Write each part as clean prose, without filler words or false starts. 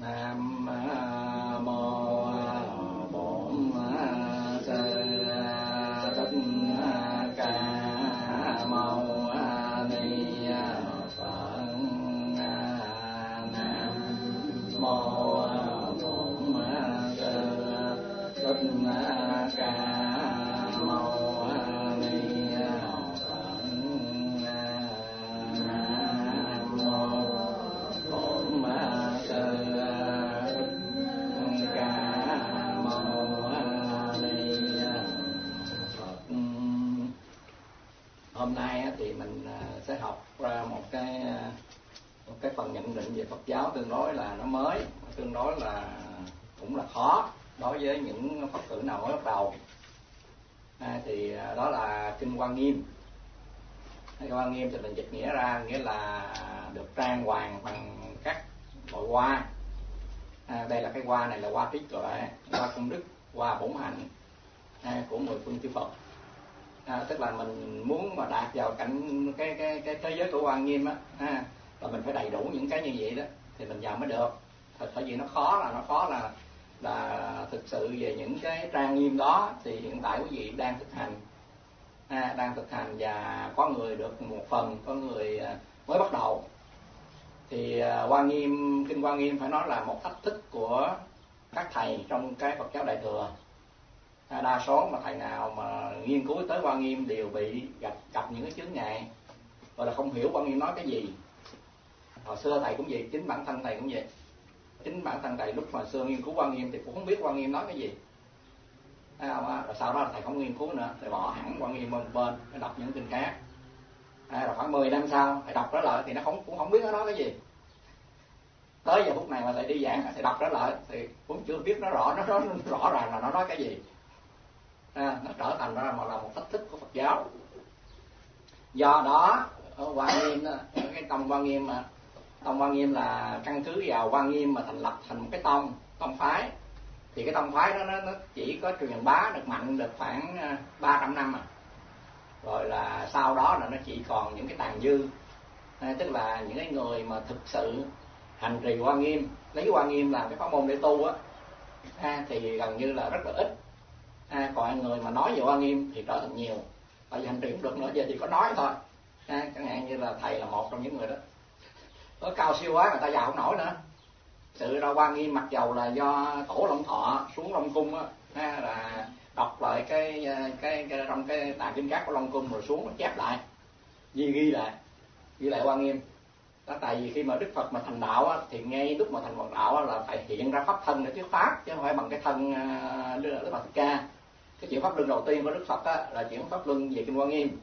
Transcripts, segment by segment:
Nam mô Bổn Sư Thích Ca Mâu Ni Phật. Nam mô Bổn Sư Thích Ca Mâu Ni Phật. Nam mô Bổn Sư Hôm nay thì mình sẽ học ra một cái phần nhận định về Phật giáo tương đối là nó mới, tương đối là cũng là khó đối với những Phật tử nào mới bắt đầu. Thì đó là Kinh Hoa Nghiêm. Kinh Hoa Nghiêm thì mình dịch nghĩa ra nghĩa là được trang hoàng bằng các loại hoa. Đây là cái hoa này là hoa trí tuệ, hoa công đức, hoa bổn hạnh của 10 phương chư Phật. Tức là mình muốn mà đạt vào cảnh cái thế giới của Hoa Nghiêm á, là mình phải đầy đủ những cái như vậy đó thì mình vào mới được. Bởi vì nó khó là thực sự về những cái trang nghiêm đó thì hiện tại quý vị đang thực hành và có người được một phần, có người mới bắt đầu. Thì Kinh Hoa Nghiêm phải nói là một thách thức của các thầy trong cái Phật giáo Đại thừa. Đa số mà thầy nào mà nghiên cứu tới Hoa Nghiêm đều bị gặp những cái chướng ngại, gọi là không hiểu Hoa Nghiêm nói cái gì. Hồi xưa thầy cũng vậy, chính bản thân thầy cũng vậy. Chính bản thân thầy lúc mà xưa nghiên cứu Hoa Nghiêm thì cũng không biết Hoa Nghiêm nói cái gì. Rồi sau đó thầy không nghiên cứu nữa, thầy bỏ hẳn Hoa Nghiêm một bên, thầy đọc những kinh khác. Rồi khoảng 10 năm sau thầy đọc trở lại thì nó cũng không biết nó nói cái gì. Tới giờ phút này mà thầy đi giảng, thầy đọc trở lại thì cũng chưa biết nó rõ ràng là nó nói cái gì. Nó trở thành ra là một thách thức của Phật giáo. Do đó Hoa Nghiêm, cái tông Hoa Nghiêm là căn cứ vào Hoa Nghiêm mà thành lập thành một cái tông phái. Thì cái tông phái đó nó chỉ có truyền bá được mạnh được khoảng 300 năm rồi là sau đó là nó chỉ còn những cái tàn dư. Tức là những cái người mà thực sự hành trì Hoa Nghiêm, lấy Hoa Nghiêm làm cái pháp môn để tu thì gần như là rất là ít. Còn người mà nói về Hoa Nghiêm thì trở thành nhiều, tại vì hành trì cũng được nữa, giờ thì có nói thôi. Chẳng hạn như là thầy là một trong những người đó, có cao siêu quá người ta vào không nổi nữa. Sự ra Hoa Nghiêm mặc dầu là do Tổ Long Thọ xuống Long Cung là đọc lại cái trong cái tạng kinh các của Long Cung rồi xuống chép lại, ghi lại Hoa Nghiêm. Đó, tại vì khi mà Đức Phật mà thành đạo thì ngay lúc mà thành Phật đạo là phải hiện ra pháp thân để thuyết pháp, chứ không phải bằng cái thân Đức Phật Thích Ca. Cái chuyện pháp luân đầu tiên của Đức Phật là chuyện pháp luân về Kinh Hoa Nghiêm.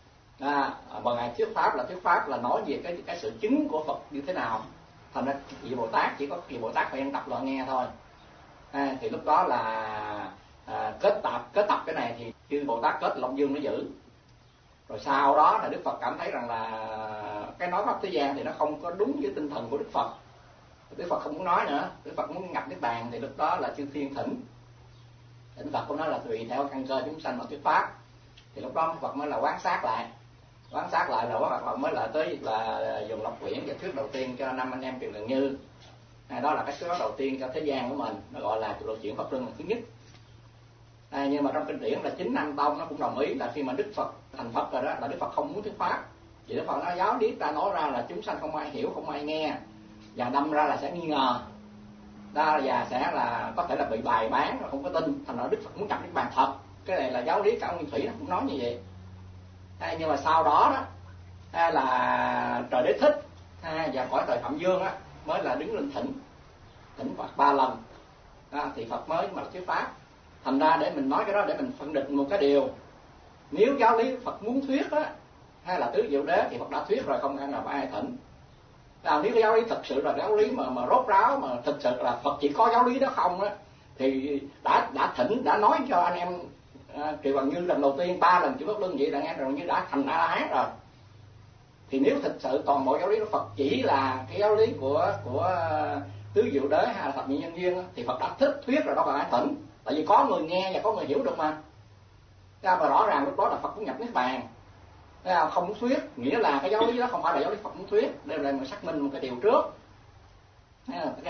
Mà ngài thuyết pháp là nói về cái sự chứng của Phật như thế nào. Thành ra vị Bồ Tát chỉ có vị Bồ Tát phải ăn tập lo nghe thôi. Thì lúc đó là kết tập cái này thì chư Bồ Tát kết Long Dương nó giữ. Rồi sau đó là Đức Phật cảm thấy rằng là cái nói pháp thế gian thì nó không có đúng với tinh thần của Đức Phật. Đức Phật không muốn nói nữa, Đức Phật muốn nhập Niết Bàn thì lúc đó là chư thiên thỉnh Phật cũng nói là tùy theo căn cơ chúng sanh mà thuyết pháp. Thì lúc đó Phật mới là quán sát lại rồi Phật mới là tới là dùng Lộc Quyển và thuyết đầu tiên cho 5 anh em Kiều Trần Như. Đó là cái thuyết đầu tiên cho thế gian của mình, nó gọi là lộ chuyển pháp luân lần thứ nhất. Nhưng mà trong kinh điển là chính Nam Tông nó cũng đồng ý là khi mà Đức Phật thành Phật rồi đó là Đức Phật không muốn thuyết pháp. Vì Đức Phật nói giáo lý ta nói ra là chúng sanh không ai hiểu, không ai nghe, và đâm ra là sẽ nghi ngờ. Đó, và sẽ là có thể là bị bài bán và không có tin. Thành ra Đức Phật muốn nhập Niết Bàn thật. Cái này là giáo lý cả Nguyên Thủy nó cũng nói như vậy. Nhưng mà sau đó là Trời Đế Thích và cõi trời Phạm Dương mới là đứng lên thỉnh Phật 3 lần. Thì Phật mới mà thuyết pháp. Thành ra để mình nói cái đó để mình phân định một cái điều, nếu giáo lý Phật muốn thuyết hay là tứ diệu đế thì Phật đã thuyết rồi, không cần là ai thỉnh. Nếu cái giáo lý thật sự là giáo lý mà rốt ráo, mà thực sự là Phật chỉ có giáo lý đó không thì đã thỉnh, đã nói cho anh em Triệu Bằng Như lần đầu tiên 3 lần chữ pháp luân vậy là nghe rồi như đã thành A La Hán rồi. Thì nếu thực sự toàn bộ giáo lý của Phật chỉ là cái giáo lý của tứ diệu đế hay là thập nhị nhân duyên thì Phật đã thích thuyết rồi, đâu cần ai thỉnh. Tại vì có người nghe và có người hiểu được mà. Và rõ ràng lúc đó là Phật cũng nhập Niết Bàn. Không muốn thuyết nghĩa là cái giáo lý đó không phải là giáo lý Phật muốn thuyết. Đây là mình xác minh một cái điều trước. Cái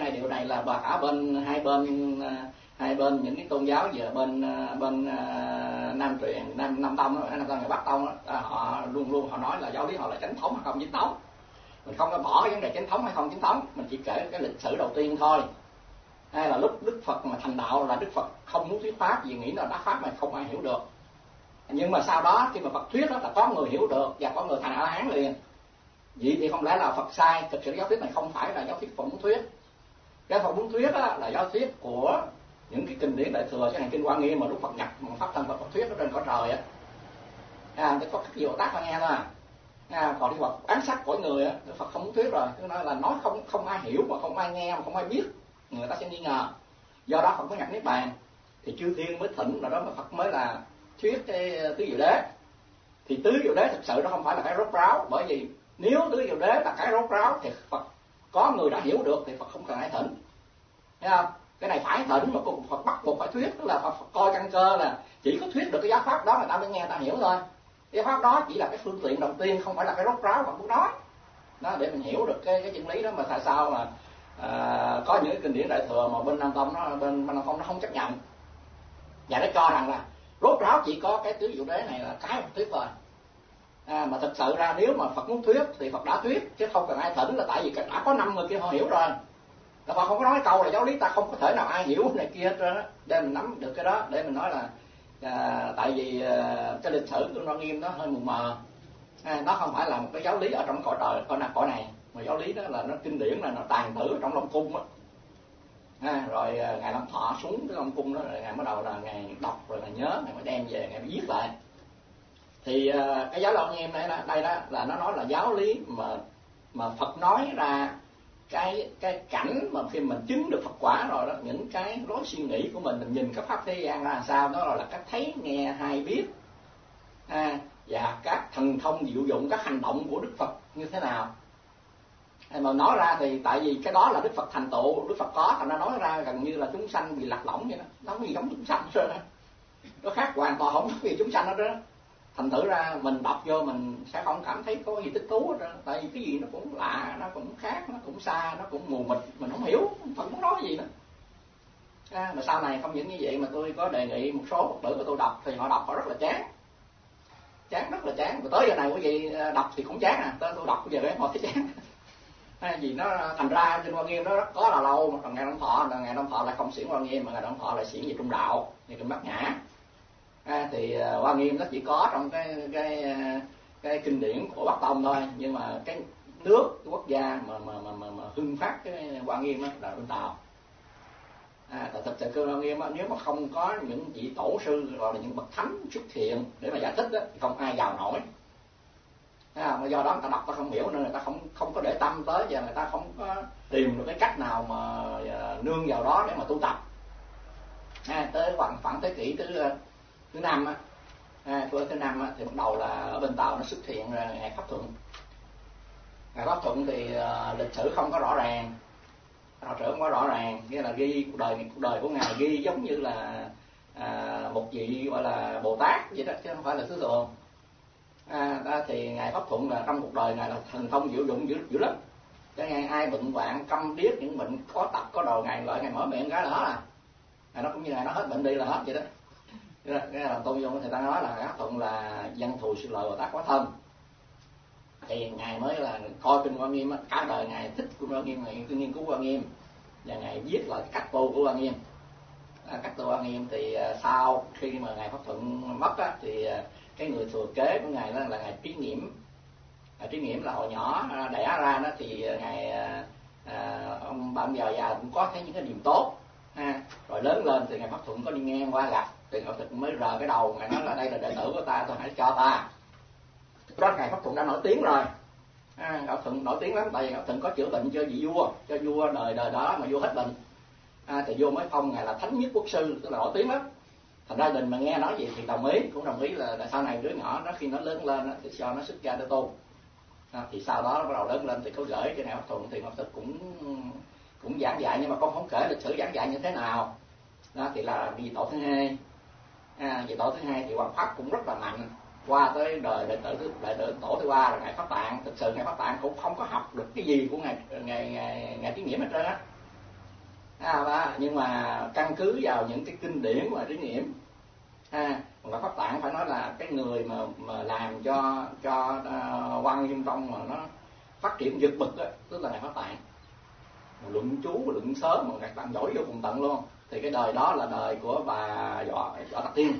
hai điều này là cả bên hai bên những cái tôn giáo về bên Nam truyền Nam tông đó, Nam tông và Bắc tông đó, họ luôn luôn họ nói là giáo lý họ là chánh thống hay không chính thống. Mình không có bỏ vấn đề chánh thống hay không chính thống, mình chỉ kể cái lịch sử đầu tiên thôi. Hay là lúc Đức Phật mà thành đạo là Đức Phật không muốn thuyết pháp, vì nghĩ là đắc pháp mà không ai hiểu được. Nhưng mà sau đó khi mà Phật thuyết đó là có người hiểu được và có người thành A La Hán liền. Vậy thì không lẽ là Phật sai? Thực sự giáo thuyết này không phải là giáo thuyết Phật muốn thuyết. Cái Phật muốn thuyết đó là giáo thuyết của những cái kinh điển Đại Thừa, chẳng hạn kinh Hoa Nghiêm mà Đức Phật nhập pháp thân Phật thuyết ở trên cõi trời á. Cái Phật gì Bồ Tát phải nghe thôi còn đi Phật án sát cõi người á, Đức Phật không muốn thuyết rồi. Cứ nói là nói không ai hiểu mà không ai nghe mà không ai biết, người ta sẽ nghi ngờ. Do đó không có nhập niết bàn thì chư thiên mới thỉnh, rồi đó mà Phật mới là thuyết cái tứ diệu đế. Thì tứ diệu đế thực sự nó không phải là cái rốt ráo, bởi vì nếu tứ diệu đế là cái rốt ráo thì Phật có người đã hiểu được thì Phật không cần ai thỉnh, thấy không? Cái này phải thỉnh mà Phật bắt buộc phải thuyết, tức là Phật coi căn cơ là chỉ có thuyết được cái giáo pháp đó người ta mới nghe, ta hiểu thôi. Cái pháp đó chỉ là cái phương tiện đầu tiên, không phải là cái rốt ráo Phật muốn nói đó, để mình hiểu được cái chân lý đó. Mà tại sao mà có những cái kinh điển Đại Thừa mà bên Nam tông bên Nam tông nó không chấp nhận, và nó cho rằng là rốt ráo chỉ có cái tứ diệu đế này là cái Phật thuyết thôi. Mà thực sự ra nếu mà Phật muốn thuyết thì Phật đã thuyết chứ không cần ai thỉnh, là tại vì đã có 5 người kia họ hiểu rồi. Là Phật không có nói câu là giáo lý ta không có thể nào ai hiểu này kia hết trơn á, để mình nắm được cái đó, để mình nói là tại vì cái lịch sử của Hoa Nghiêm nó hơi mù mờ. Nó không phải là một cái giáo lý ở trong cõi trời cõi này, mà giáo lý đó là nó kinh điển, là nó tàn trữ ở trong Long Cung á. Rồi ngài Long Thọ xuống cái Long Cung đó, rồi ngài bắt đầu là ngài đọc, rồi ngài nhớ, ngài mới đem về, ngài mới viết lại. Thì cái giáo lý Hoa Nghiêm đây đó là nó nói là giáo lý mà Phật nói ra cái cảnh mà khi mình chứng được Phật quả rồi đó, những cái lối suy nghĩ của mình nhìn cái pháp thế gian ra làm sao, đó là cách thấy nghe hay biết, và các thần thông diệu dụng, các hành động của Đức Phật như thế nào. Mà nói ra thì tại vì cái đó là Đức Phật thành tựu, Đức Phật có, thành ra nói ra gần như là chúng sanh bị lạc lõng vậy đó, nó không gì giống chúng sanh rồi đó. Nó khác hoàn toàn, không có gì chúng sanh đó. Thành thử ra mình đọc vô mình sẽ không cảm thấy có gì thích thú hết, tại vì cái gì nó cũng lạ, nó cũng khác, nó cũng xa, nó cũng mù mịt, mình không hiểu Phật muốn nói gì nữa. Mà sau này không những như vậy mà tôi có đề nghị một số Phật tử của tôi đọc, thì họ đọc họ rất là chán rất là chán. Và tới giờ này quý vị đọc thì cũng chán tới tôi đọc bây giờ họ thấy chán. Vì nó thành ra trên Hoa Nghiêm nó rất có là lâu, mà còn Ngài Long Thọ lại không xiển Hoa Nghiêm, mà Ngài Long Thọ lại xiển về Trung Đạo, về Kinh Bát Nhã. Thì Hoa Nghiêm nó chỉ có trong cái kinh điển của Bắc Tông thôi, nhưng mà cái nước, cái quốc gia mà hưng phát cái Hoa Nghiêm đó là bên Tàu. Thật sự cái Hoa Nghiêm đó, nếu mà không có những vị tổ sư rồi là những bậc thánh xuất hiện để mà giải thích đó, thì không ai vào nổi. Mà do đó người ta đọc ta không hiểu, nên người ta không có để tâm tới, và người ta không có tìm được cái cách nào mà nương vào đó để mà tu tập. Tới khoảng thế kỷ thứ 5 thứ 5 thì bắt đầu là ở bên Tàu nó xuất hiện Ngài Pháp Thuận. Ngài Pháp Thuận thì lịch sử không có rõ ràng, nghĩa là ghi cuộc đời của Ngài ghi giống như là một vị gọi là Bồ Tát vậy đó, chứ không phải là thứ thường. Thì Ngài Pháp Thuận là trong cuộc đời Ngài là thần thông diệu dụng dữ lắm. Cho nên ai bệnh hoạn câm điếc, những bệnh có tật có đồ, Ngài lợi Ngài mở miệng cái là hết nó cũng như Ngài nói hết bệnh đi là hết vậy đó. Cái là tôn dụng thì ta nói là Ngài Pháp Thuận là văn thù sự lợi Bồ Tát quá thân. Thì Ngài mới là coi kinh Hoa Nghiêm, cả đời Ngài thích kinh Hoa Nghiêm, Ngài nghiên cứu Hoa Nghiêm và Ngài viết lại cách tu của Hoa Nghiêm. Cách tu Hoa Nghiêm thì sau khi mà Ngài Pháp Thuận mất thì cái người thừa kế của Ngài đó là Ngài Trí Nghiễm. Trí Nghiễm là hồi nhỏ đẻ ra đó thì Ngài ông bà già cũng có thấy những cái điểm tốt. Rồi lớn lên thì Ngài Pháp Thuận có đi ngang qua gặp, thì Ngài Pháp Thuận mới rờ cái đầu, Ngài nói là đây là đệ tử của ta, tôi hãy cho ta. Đó Ngài Pháp Thuận đã nổi tiếng rồi. Ngài Pháp Thuận nổi tiếng lắm, tại vì Ngài Pháp Thuận có chữa bệnh cho vị vua, cho vua đời đó mà vua hết bệnh. Thì vua mới phong Ngài là thánh nhất quốc sư, tức là nổi tiếng lắm. Thành ra đình mà nghe nói gì thì cũng đồng ý là sau này đứa nhỏ đó khi nó lớn lên thì cho nó xuất gia để tu. Thì sau đó nó bắt đầu lớn lên thì có gửi cho Ngài Pháp Thuận, thì Ngài Pháp Thuận cũng giảng dạy, nhưng mà con không kể lịch sử giảng dạy như thế nào. Thì là vị tổ thứ hai. Vị tổ thứ hai thì hoằng pháp cũng rất là mạnh, qua tới đời đệ tử tổ thứ ba là Ngài Pháp Tạng. Thực sự Ngài Pháp Tạng cũng không có học được cái gì của ngài Trí Nghiễm hết trơn á. Nhưng mà căn cứ vào những cái kinh điển mà lý nghiệm. Còn Pháp Tạng phải nói là cái người mà làm cho Quan Nghiêm Tông mà nó phát triển vượt bậc đó, tức là Ngài Pháp Tạng. Luận chú, luận sớm mà Ngài Pháp Tạng giỏi vô cùng tận luôn. Thì cái đời đó là đời của bà Võ Tắc Thiên.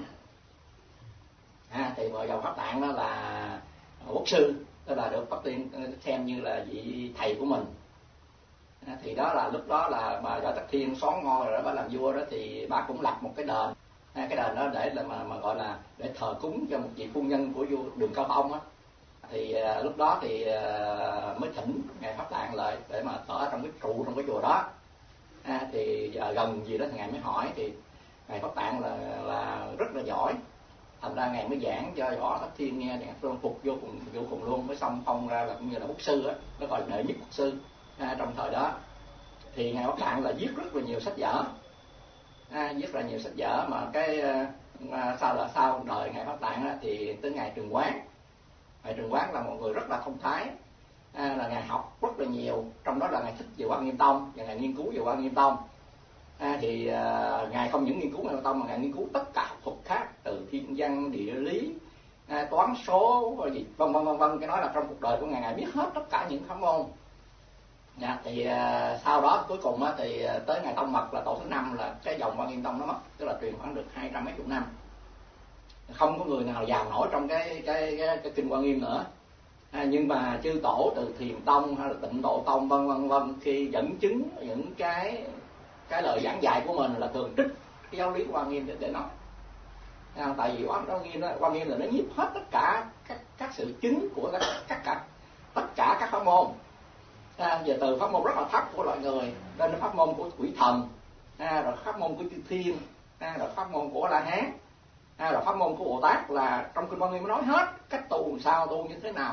Thì bà Võ Pháp Tạng đó là quốc sư, tức là được Pháp Tiên xem như là vị thầy của mình. Thì đó là lúc đó là bà Võ Tắc Thiên xón ngôi rồi đó, bà làm vua đó, thì bà cũng lập một cái đền. Cái đền đó để là mà gọi là để thờ cúng cho một vị phu nhân của vua Đường Cao Tông á. Thì lúc đó thì mới thỉnh Ngài Pháp Tạng lại để mà ở trong cái trụ trong cái chùa đó. Thì gần gì đó thì Ngài mới hỏi, thì Ngài Pháp Tạng là rất là giỏi, thành ra Ngài mới giảng cho Võ Tắc Thiên nghe, Ngài Phương phục vô cùng luôn, mới xong phong ra là cũng như là quốc sư á, nó gọi là đệ nhất quốc sư trong thời đó. Thì Ngài Pháp Tạng là viết rất là nhiều sách vở, viết ra nhiều sách vở mà cái sau đời Ngài Pháp Tạng á, thì tới Ngài Trường Quán. Ngài Trường Quán là một người rất là thông thái, là Ngài học rất là nhiều, trong đó là Ngài thích về Quan Nghiêm Tông và Ngài nghiên cứu về Quan Nghiêm Tông. Thì Ngài không những nghiên cứu Quan Nghiêm Tông mà Ngài nghiên cứu tất cả học thuật khác, từ thiên văn, địa lý, toán số, gì vân vân. Cái nói là trong cuộc đời của Ngài biết hết tất cả những pháp môn. Thì sau đó cuối cùng thì tới Ngài Tông Mật là tổ thứ 5 là cái dòng Quan Nghiêm Tông nó mất, tức là truyền khoảng được 200 mấy chục năm, không có người nào vào nổi trong cái kinh Quan Nghiêm nữa. Nhưng mà chư tổ từ Thiền Tông hay là Tịnh Độ Tông vân khi dẫn chứng những cái lời giảng dạy của mình là thường trích cái giáo lý Quan Nghiêm để nói. Tại vì Quan Nghiêm là nó nhiếp hết tất cả các sự chứng của tất cả các pháp môn. Về từ pháp môn rất là thấp của loài người đến pháp môn của quỷ thần, rồi pháp môn của chư thiên, rồi pháp môn của La Hán, rồi pháp môn của Bồ Tát, là trong kinh Quan Nghiêm nói hết cách tu làm sao, tu như thế nào.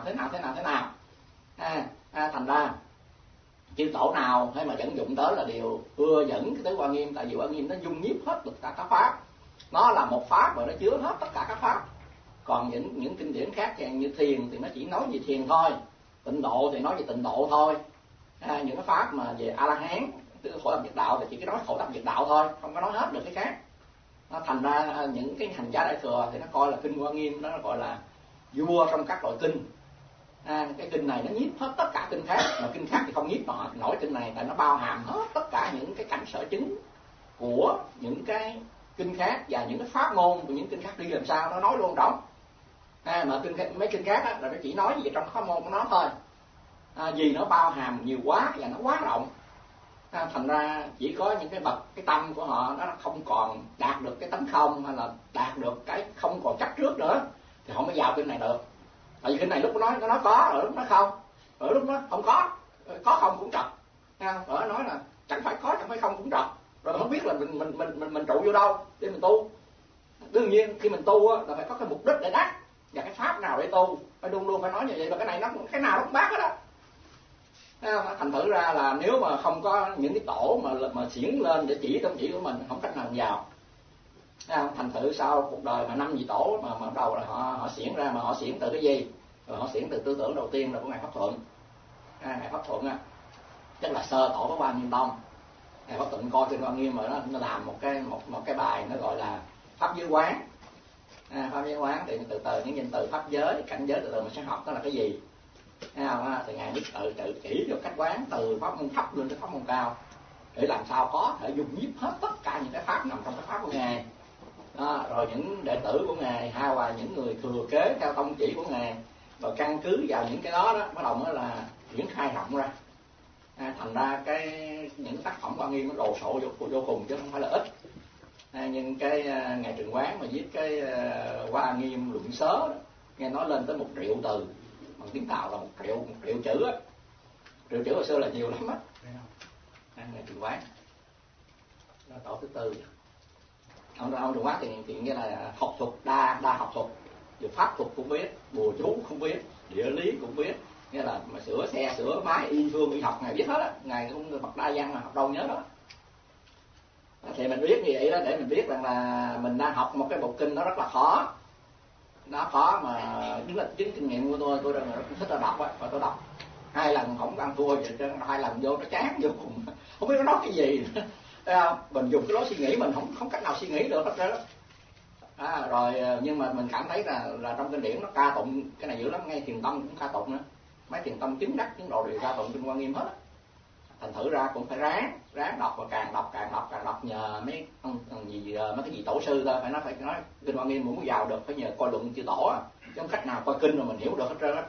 Thành ra chư tổ nào hay mà dẫn dụng tới là đều ưa dẫn cái tới Quan Nghiêm, tại vì Quan Nghiêm nó dung nhiếp hết tất cả các pháp, nó là một pháp mà nó chứa hết tất cả các pháp. Còn những kinh điển khác như thiền thì nó chỉ nói về thiền thôi, tịnh độ thì nói về tịnh độ thôi, những cái pháp mà về A La Hán, tức là khổ tập diệt đạo thì chỉ cái nói khổ tập diệt đạo thôi, không có nói hết được cái khác. Nó thành ra những cái hành giả Đại Thừa thì nó coi là kinh Quan Nghiêm, nó gọi là vua trong các loại kinh. Cái kinh này nó nhiếp hết tất cả kinh khác, mà kinh khác thì không nhiếp nổi kinh này, tại nó bao hàm hết tất cả những cái cảnh sở chứng của những cái kinh khác và những cái pháp môn của những kinh khác đi làm sao nó nói luôn trọng. Mà mấy kinh khác là nó chỉ nói gì trong pháp môn của nó thôi, vì nó bao hàm nhiều quá và nó quá rộng. Thành ra chỉ có những cái bậc cái tâm của họ nó không còn đạt được cái tánh không, hay là đạt được cái không còn chấp trước nữa, thì họ mới vào kinh này được. Tại vì kinh này lúc nó nói có, ở lúc nó không, ở lúc nó không có không cũng trật. Ở nói là chẳng phải có chẳng phải không cũng trật, rồi không biết là mình trụ vô đâu để mình tu. Đương nhiên khi mình tu là phải có cái mục đích để đắc, và cái pháp nào để tu, phải luôn phải nói như vậy. Và cái này cái nào nó cũng bác hết đó. Thành thử ra là nếu mà không có những cái tổ mà xiển lên để chỉ tâm chỉ của mình, không cách nào vào. Thành thử sau cuộc đời mà 5 vị tổ mà bắt đầu là họ xiển ra, mà họ xiển từ cái gì? Rồi họ xiển từ tư tưởng đầu tiên là của Ngài Pháp Thuận. Ngài Pháp Thuận tức là sơ tổ của Quan Nghiêm Tông. Ngài Pháp Thuận coi trên Quan Nghiêm mà nó làm một cái bài nó gọi là pháp giới quán. Pháp giới quán thì từ những danh từ pháp giới, cảnh giới, từ mình sẽ học đó là cái gì. Thì Ngài biết tự chỉ cho cách quán từ pháp môn thấp lên tới pháp môn cao, để làm sao có thể dùng nhiếp hết tất cả những cái pháp nằm trong cái pháp của Ngài. Rồi những đệ tử của Ngài hay là những người thừa kế theo tông chỉ của Ngài, rồi căn cứ vào những cái đó bắt đầu mới là triển khai rộng ra. Thành ra những tác phẩm Quan Nghiêm nó đồ sộ vô cùng chứ không phải là ít. Nhưng cái Ngài Trường Quán mà viết cái Quan Nghiêm luận sớ đó, nghe nói lên tới 1 triệu từ, bằng tiếng Tàu là 1 triệu chữ á. 1 triệu chữ hồi xưa là nhiều lắm á. Ngài Trường Quán là tổ thứ 4. Ông Trường Quán thì nghĩa là học thuật đa học thuật, về pháp thuật cũng biết, bùa chú cũng biết, địa lý cũng biết, nghĩa là mà sửa xe sửa máy y phương y học Ngài biết hết á. Ngài cũng bậc đa văn mà học đâu nhớ đó. Thì mình biết như vậy đó, để mình biết rằng là mình đang học một cái bộ kinh nó rất là khó. Nó khó mà chính kinh nghiệm của tôi rất thích là đọc á, và tôi đọc 2 lần không ăn thua vậy, 2 lần vô nó chán vô cùng, không biết nó nói cái gì. thấy không? Mình dùng cái lối suy nghĩ mình không cách nào suy nghĩ được hết trơn đó. Rồi nhưng mà mình cảm thấy là trong kinh điển nó ca tụng cái này dữ lắm, ngay thiền tông cũng ca tụng nữa, mấy thiền tông chứng đắc chứng độ đều ca tụng kinh Hoa Nghiêm hết. Thành thử ra cũng phải ráng đọc, và càng đọc nhờ mấy cái gì tổ sư thôi, phải nói kinh Hoa Nghiêm muốn vào được phải nhờ coi luận chư tổ chứ không cách nào coi kinh mà mình hiểu được hết trơn á.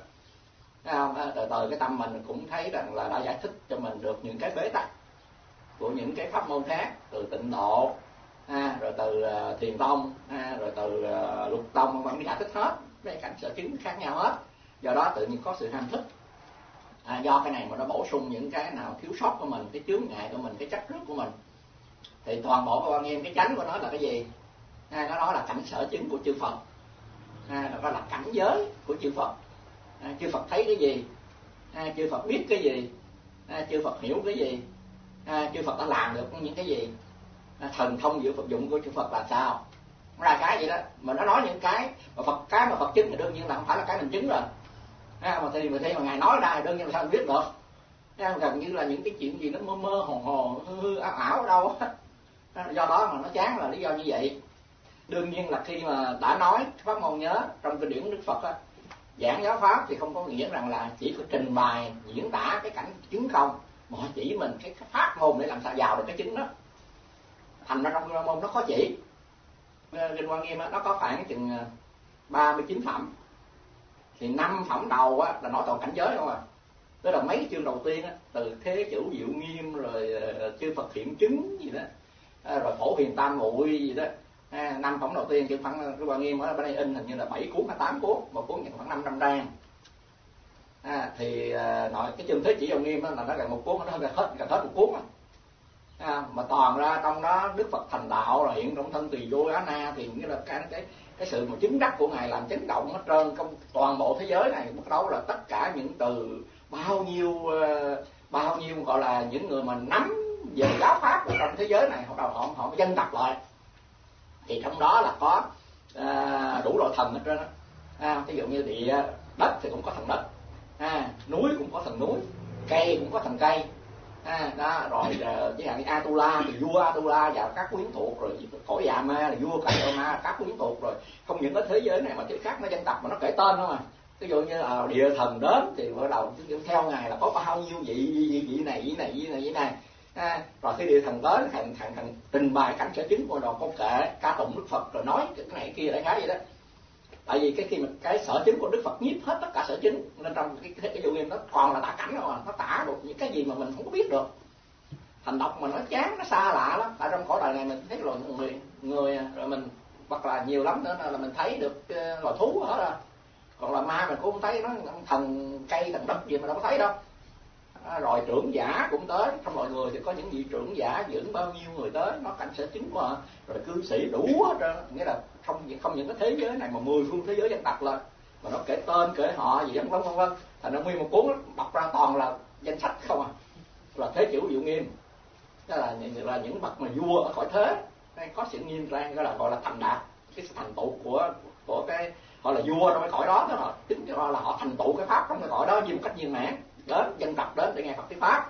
Từ cái tâm mình cũng thấy rằng là đã giải thích cho mình được những cái bế tắc của những cái pháp môn khác, từ tịnh độ rồi từ thiền tông rồi từ lục tông, vẫn giải thích hết mấy cảnh sở chứng khác nhau hết. Do đó tự nhiên có sự ham thích. Do cái này mà nó bổ sung những cái nào thiếu sót của mình, cái chướng ngại của mình, cái chấp trước của mình. Thì toàn bộ các bạn em cái chánh của nó là cái gì? Nó nói là cảnh sở chứng của chư Phật, nó là cảnh giới của chư Phật. Chư Phật thấy cái gì? Chư Phật biết cái gì? Chư Phật hiểu cái gì? Chư Phật đã làm được những cái gì? Thần thông diệu Phật dụng của chư Phật là sao? Nó ra cái gì đó mà nó nói những cái mà Phật chứng thì đương nhiên là không phải là cái mình chứng rồi. Mà thì mà ngài nói ra thì đương nhiên là sao mình biết được. Gần như là những cái chuyện gì nó mơ hồ hư ảo ở đâu á. Do đó mà nó chán là lý do như vậy. Đương nhiên là khi mà đã nói pháp môn nhớ trong kinh điển Đức Phật á, giảng giáo pháp thì không có nghĩa rằng là chỉ có trình bày diễn tả cái cảnh chứng không, mà họ chỉ mình cái pháp môn để làm sao vào được cái chứng đó. Thành ra trong môn nó khó chỉ. Kinh Hoa Nghiêm nó có khoảng chừng 39 phẩm, thì 5 phẩm đầu á là nói toàn cảnh giới không à. Tức là mấy chương đầu tiên á, từ Thế Chủ Diệu Nghiêm rồi chư Phật hiện chứng gì đó, rồi Phổ Hiền Tam Muội gì đó. 5 phẩm đầu tiên chữ Phật Hoa Nghiêm ở bên đây in hình như là 7 cuốn hay 8 cuốn, một cuốn khoảng 500 trang. Thì nói cái chương Thế Chỉ Diệu Nghiêm đó là nó gần một cuốn, nó gần hết một cuốn mà toàn ra trong đó Đức Phật thành đạo rồi hiện trong thân Tỳ Vô Á Na, thì nghĩa là cái sự mà chứng đắc của ngài làm chấn động hết trơn trong toàn bộ thế giới này. Bắt đầu là tất cả những từ bao nhiêu gọi là những người mà nắm về giáo pháp ở trong thế giới này họ dân tập lại, thì trong đó là có đủ loại thần hết trơn á. Ví dụ như địa đất thì cũng có thần đất, núi cũng có thần núi, cây cũng có thần cây. Đó, rồi chẳng hạn như Atula thì vua Atula và các quyến thuộc, rồi cõi Dạ Ma là vua cõi Ma các quyến thuộc, rồi không những cái thế giới này mà thế khác nó dân tộc mà nó kể tên không à. Ví dụ như là địa thần đến thì bắt đầu theo ngài là có bao nhiêu vị này. Rồi khi địa thần tới thằng trình bày cảnh sở chứng của đoàn con kệ ca tụng Đức Phật rồi nói cái này kia đại khái vậy đó. Tại vì khi mà cái sở chứng của Đức Phật nhiếp hết tất cả sở chứng, nên trong cái dụ nghiêm nó còn là tả cảnh rồi, nó tả được những cái gì mà mình không có biết được. Thành đọc mà nó chán, nó xa lạ lắm. Tại trong cõi đời này mình thấy loài người rồi mình hoặc là nhiều lắm nữa là mình thấy được loài thú hết rồi. Còn là ma mình cũng không thấy, nó thần cây thần đất gì mà đâu có thấy đâu. Rồi trưởng giả cũng tới, trong loài người thì có những vị trưởng giả dẫn bao nhiêu người tới, nó cảnh sở chứng của họ, rồi cư sĩ đủ hết trơn. Nghĩa là không những cái thế giới này mà 10 phương thế giới dân tộc lên, mà nó kể tên kể họ gì vân vân. Thành ra nguyên một cuốn đọc ra toàn là danh sách không à, là Thế Chủ Diệu Nghiêm. Đó là những bậc mà vua ở cõi thế có sự nghiêm trang, gọi là thành đạt, cái thành tựu của cái họ là vua trong cái cõi đó đó, chính là họ thành tựu cái pháp trong cái cõi đó như một cách viên mãn, đến dân tộc đến để nghe Phật thuyết pháp.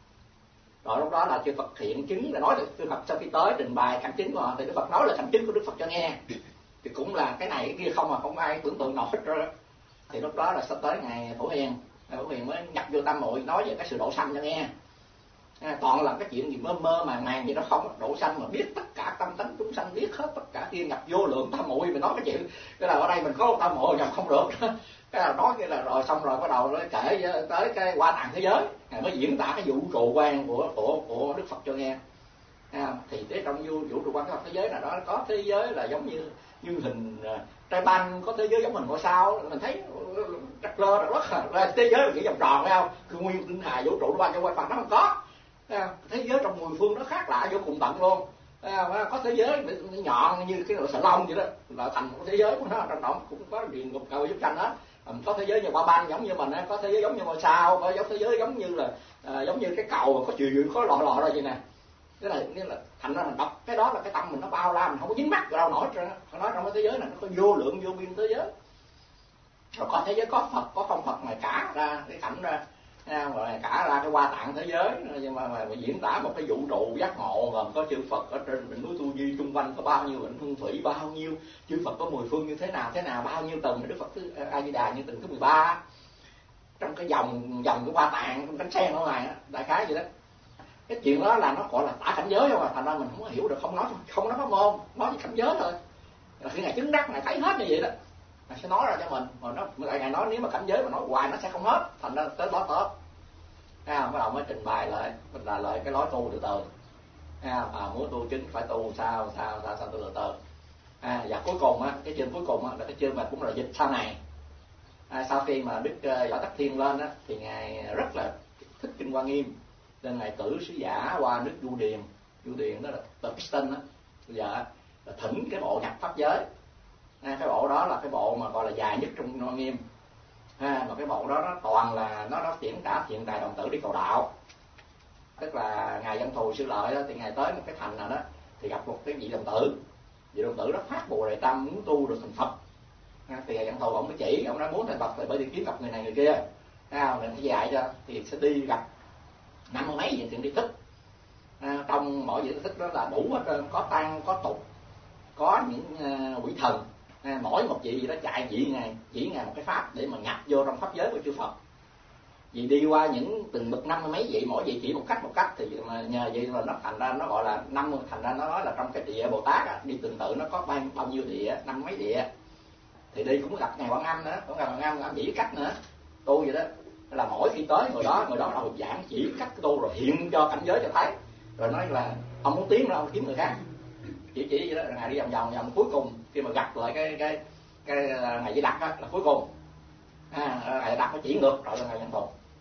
Rồi lúc đó là chư Phật hiện chứng, là nói được chư Phật sau khi tới trình bày cảnh chứng của họ thì Đức Phật nói là cảnh chứng của Đức Phật cho nghe, thì cũng là cái này cái kia không mà không ai tưởng tượng nổi hết rồi. Thì lúc đó là sắp tới ngày Phổ Hiền mới nhập vô Tam Muội nói về cái sự độ sanh cho nghe. Toàn là cái chuyện gì mơ màng gì đó không, độ sanh mà biết tất cả tâm tánh chúng sanh, biết hết tất cả kia, nhập vô lượng Tam Muội. Mình nói cái chuyện cái là ở đây mình có Tam Muội nhập không được. Cái là nói cái là rồi xong rồi bắt đầu nó kể tới cái qua tạng thế giới, ngài mới diễn tả cái vũ trụ quan của Đức Phật cho nghe. Thì cái trong vũ trụ quan của thế giới là đó có thế giới là giống như hình trái banh, có thế giới giống hình ngôi sao, mình thấy trật lơ rất thế giới là kiểu vòng tròn phải không? Cứ nguyên tinh hà vũ trụ ban cho quanh Phật nó không có. Thế giới trong 10 phương nó khác lạ vô cùng tận luôn. Có thế giới nhọn như cái sợi lông vậy đó, là thành một thế giới của nó, trong đó cũng có địa ngục cầu giúp tranh đó. Có thế giới như ba ban giống như mình, có thế giới giống như ngôi sao, có thế giới giống như là giống như cái cầu có chiều có lọ ra vậy nè. Cái này nghĩa là thành ra mình đọc cái đó là cái tâm mình nó bao la, mình không có dính mắc vào đâu nổi trơn. Nói trong cái thế giới này nó có vô lượng vô biên thế giới. Rồi có thế giới có Phật có không Phật này cả ra cái cảnh ra. Mà cả ra cái Hoa Tạng thế giới, nhưng mà diễn tả một cái vũ trụ giác ngộ gồm có chư Phật ở trên đỉnh núi Tu Di, xung quanh có bao nhiêu vịnh Hương Thủy, bao nhiêu chư Phật có 10 phương như thế nào, bao nhiêu tầng, Đức Phật A Di Đà như tầng thứ 13 trong cái vòng cái Hoa Tạng, trong cánh sen ở ngoài, đại khái vậy đó. Cái chuyện đó là nó gọi là tả cảnh giới không à, thành ra mình không có hiểu được, không nói pháp môn, nói về cảnh giới thôi. Là khi ngài chứng đắc, ngài thấy hết như vậy đó, ngài sẽ nói ra cho mình. Mà nó ngài nói nếu mà cảnh giới mà nói hoài nó sẽ không hết, thành ra tới đó tới. Bắt đầu mới trình bày lại, mình là lại cái lối tu từ từ. Muốn tu chứng phải tu sao từ từ. Và cuối cùng á, cái chương cuối cùng á là cái chương mà cũng là dịch sau này. Sau khi mà Đức Võ Tắc Thiên lên á, thì ngài rất là thích kinh Hoa Nghiêm, nên ngài cử sứ giả qua nước Du Điền đó là Pakistan á, bây giờ là thỉnh cái bộ nhập pháp giới. Cái bộ đó là cái bộ mà gọi là dài nhất trong Hoa Nghiêm. Mà cái bộ đó nó toàn là nó diễn tả thiện tài đồng tử đi cầu đạo. Tức là ngài Văn Thù Sư Lợi đó, thì ngài tới một cái thành nào đó thì gặp một cái vị đồng tử đó phát Bồ Đề Tâm, muốn tu được thành Phật. Thì ngài Văn Thù ông mới chỉ, ông nói muốn thành Phật thì bởi đi kiếm gặp người này người kia, nên phải dạy cho, thì sẽ đi gặp 50 mấy vị thiện tri thức. Trong mỗi vị tri thức đó là đủ hết trơn, có tăng, có tục, có những quỷ thần. Mỗi một vị gì đó chạy chỉ ngài một cái pháp để mà nhập vô trong pháp giới của chư Phật. Vì đi qua những từng bậc 50 mấy vị, mỗi vị chỉ một cách thì mà nhờ vậy mà nó thành ra nó gọi là 50, thành ra nó nói là trong cái địa Bồ Tát đi từng tự nó có bao nhiêu địa, 50 mấy địa. Thì đi cũng gặp ngài Quảng Âm nữa, có ngài Quảng Âm chỉ cách nữa tu vậy đó. Là mỗi khi tới người đó đầu giảng chỉ cách tu rồi hiện cho cảnh giới cho thấy, rồi nói là ông muốn tiến đâu ông kiếm người khác, chỉ vậy đó. Ngài đi vòng cuối cùng khi mà gặp lại cái ngài Di Lặc là cuối cùng. Ngài Di Lặc nó chỉ ngược rồi là ngài Văn Thù.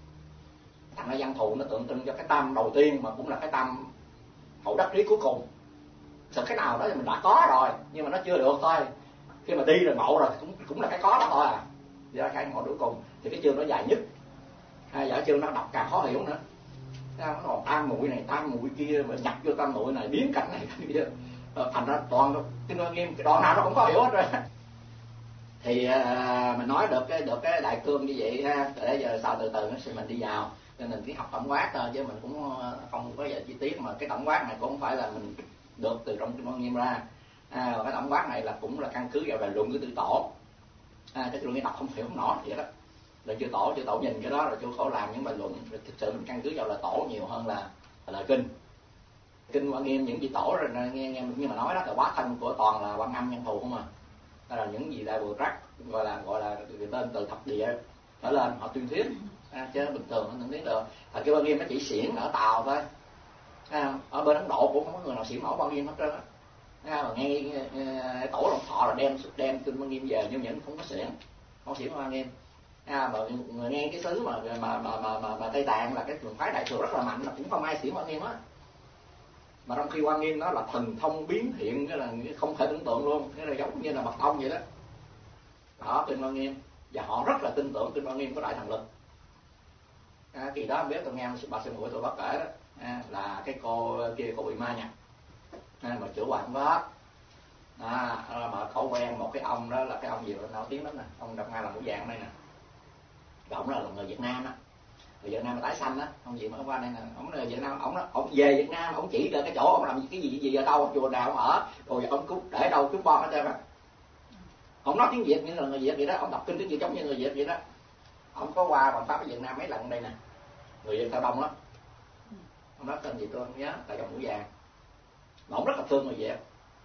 Thằng ngài Văn Thù nó tượng trưng cho cái tâm đầu tiên mà cũng là cái tâm hậu đắc trí cuối cùng. Sự cái nào đó thì mình đã có rồi nhưng mà nó chưa được thôi. Khi mà đi rồi ngộ rồi cũng là cái có đó thôi à. Vậy là cái ngộ cuối cùng thì cái chương nó dài nhất. Giờ chương nó đọc càng khó hiểu nữa. Nó còn tam muội này tam muội kia, mà nhập vô tam muội này biến cảnh này cảnh kia, thành ra toàn kinh Hoa Nghiêm cái đoạn nào nó cũng có hiểu hết rồi. Thì mình nói được cái đại cương như vậy ha, để giờ sau từ từ nó sẽ mình đi vào, nên mình chỉ học tổng quát thôi chứ mình cũng không có dạy chi tiết. Mà cái tổng quát này cũng không phải là mình được từ trong kinh Hoa Nghiêm ra. Cái tổng quát này là cũng là căn cứ vào bài luận của Tư Tổ. Cái luận này đọc không hiểu không nổi vậy đó. Rồi chư tổ nhìn cái đó rồi chư tổ làm những bài luận, rồi thực sự mình căn cứ vào lời tổ nhiều hơn là lời kinh Hoa Nghiêm. Những vị tổ rồi nghe như mà nói đó là quá thân của toàn là Quan Âm Văn Thù không à. Đó là những gì đại Bồ Tát gọi là cái tên từ thập địa trở lên họ tuyên thuyết, chứ bình thường nó không biết được. Thật cái Hoa Nghiêm nó chỉ xiển ở Tàu thôi. Ở bên Ấn Độ cũng không có người nào xiển nổi Hoa Nghiêm hết trơn á. Mà nghe tổ Long Thọ là đem kinh Hoa Nghiêm về nhưng vẫn không có xiển Hoa Nghiêm. Mà người nghe cái xứ mà Tây Tạng là cái trường phái Đại Thừa rất là mạnh, là cũng không ai xiển Hoa Nghiêm á. Mà trong khi Hoa Nghiêm nó là thần thông biến hiện, cái là không thể tưởng tượng luôn, cái là giống như là mật ong vậy đó. Đó kinh Hoa Nghiêm, và họ rất là tin tưởng kinh Hoa Nghiêm có đại thần lực. Kỳ đó biết tôi nghe bà sư muội tôi bác kể đó, là cái cô kia cô bị ma nhập, mà chữa hoài không có hết. Mà khẩu quen một cái ông đó là cái ông gì mà nổi tiếng lắm nè, ông Đặng Nga là Mũ Vàng đây nè. Ông là người Việt Nam á, người Việt Nam là tái xanh á, ông gì mà hôm qua đây nè, ông là Việt Nam, ông về Việt Nam, ông chỉ ra cái chỗ ông làm cái gì ở đâu, chùa nào ông ở, rồi ông cứu để đâu cứu con hết trơn á. Ông nói tiếng Việt như là người Việt vậy đó, ông đọc kinh tiếng Việt giống như người Việt vậy đó. Ông có qua bằng pháp ở Việt Nam mấy lần đây nè, người Việt Cao Đông lắm. Ông nói tên gì tôi không nhớ, tại dòng Mũ Vàng. Mà ông rất là thương người Việt.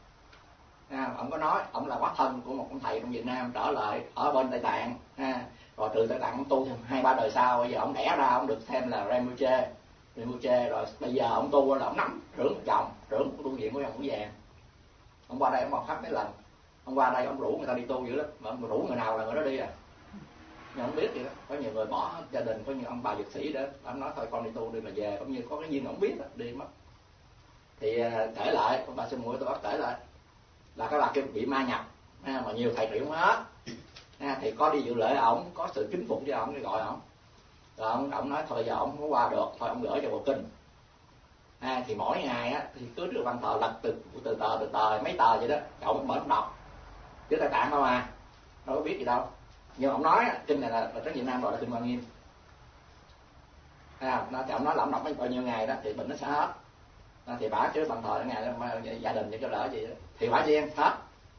Ông có nói ông là quá thân của một ông thầy trong Việt Nam trở lại ở bên Tây Tạng. Rồi từ Tây Tạng ông tu thêm 2-3 đời sau, bây giờ ông đẻ ra ông được thêm là Rinpoche, rồi bây giờ ông tu là ông nắm trưởng của tu viện của dòng Mũ Vàng. Ông qua đây ông học pháp mấy lần, ông qua đây ông rủ người ta đi tu dữ lắm, mà ông rủ người nào là người đó đi à. Nhưng ông biết vậy đó, có nhiều người bỏ gia đình, có nhiều ông bà dược sĩ đó, ông nói thôi con đi tu đi mà về, cũng như có cái duyên ông biết đó, đi mất. Thì kể lại, bà sư muội tôi bắt kể lại là các bà kia bị ma nhập, mà nhiều thầy trị không hết. Thì có đi dự lễ ổng, có sự kính phục cho ổng, đi gọi ổng. Rồi ổng nói thôi giờ ổng không qua được, thôi ổng gửi cho bộ kinh. Thì mỗi ngày á thì cứ đưa văn tờ lật từ tờ mấy tờ vậy đó, ổng mở đọc. Chứ Tây Tạng đâu mà, đâu có biết gì đâu. Nhưng ổng nói kinh này là trong Việt Nam gọi là kinh Hoa Nghiêm. nó lỏng đọng bao nhiêu ngày đó thì bệnh nó sẽ hết. Thì bả chữa bằng thời ngày đó mà gia đình cho lỡ gì đó, thì bả chen hết.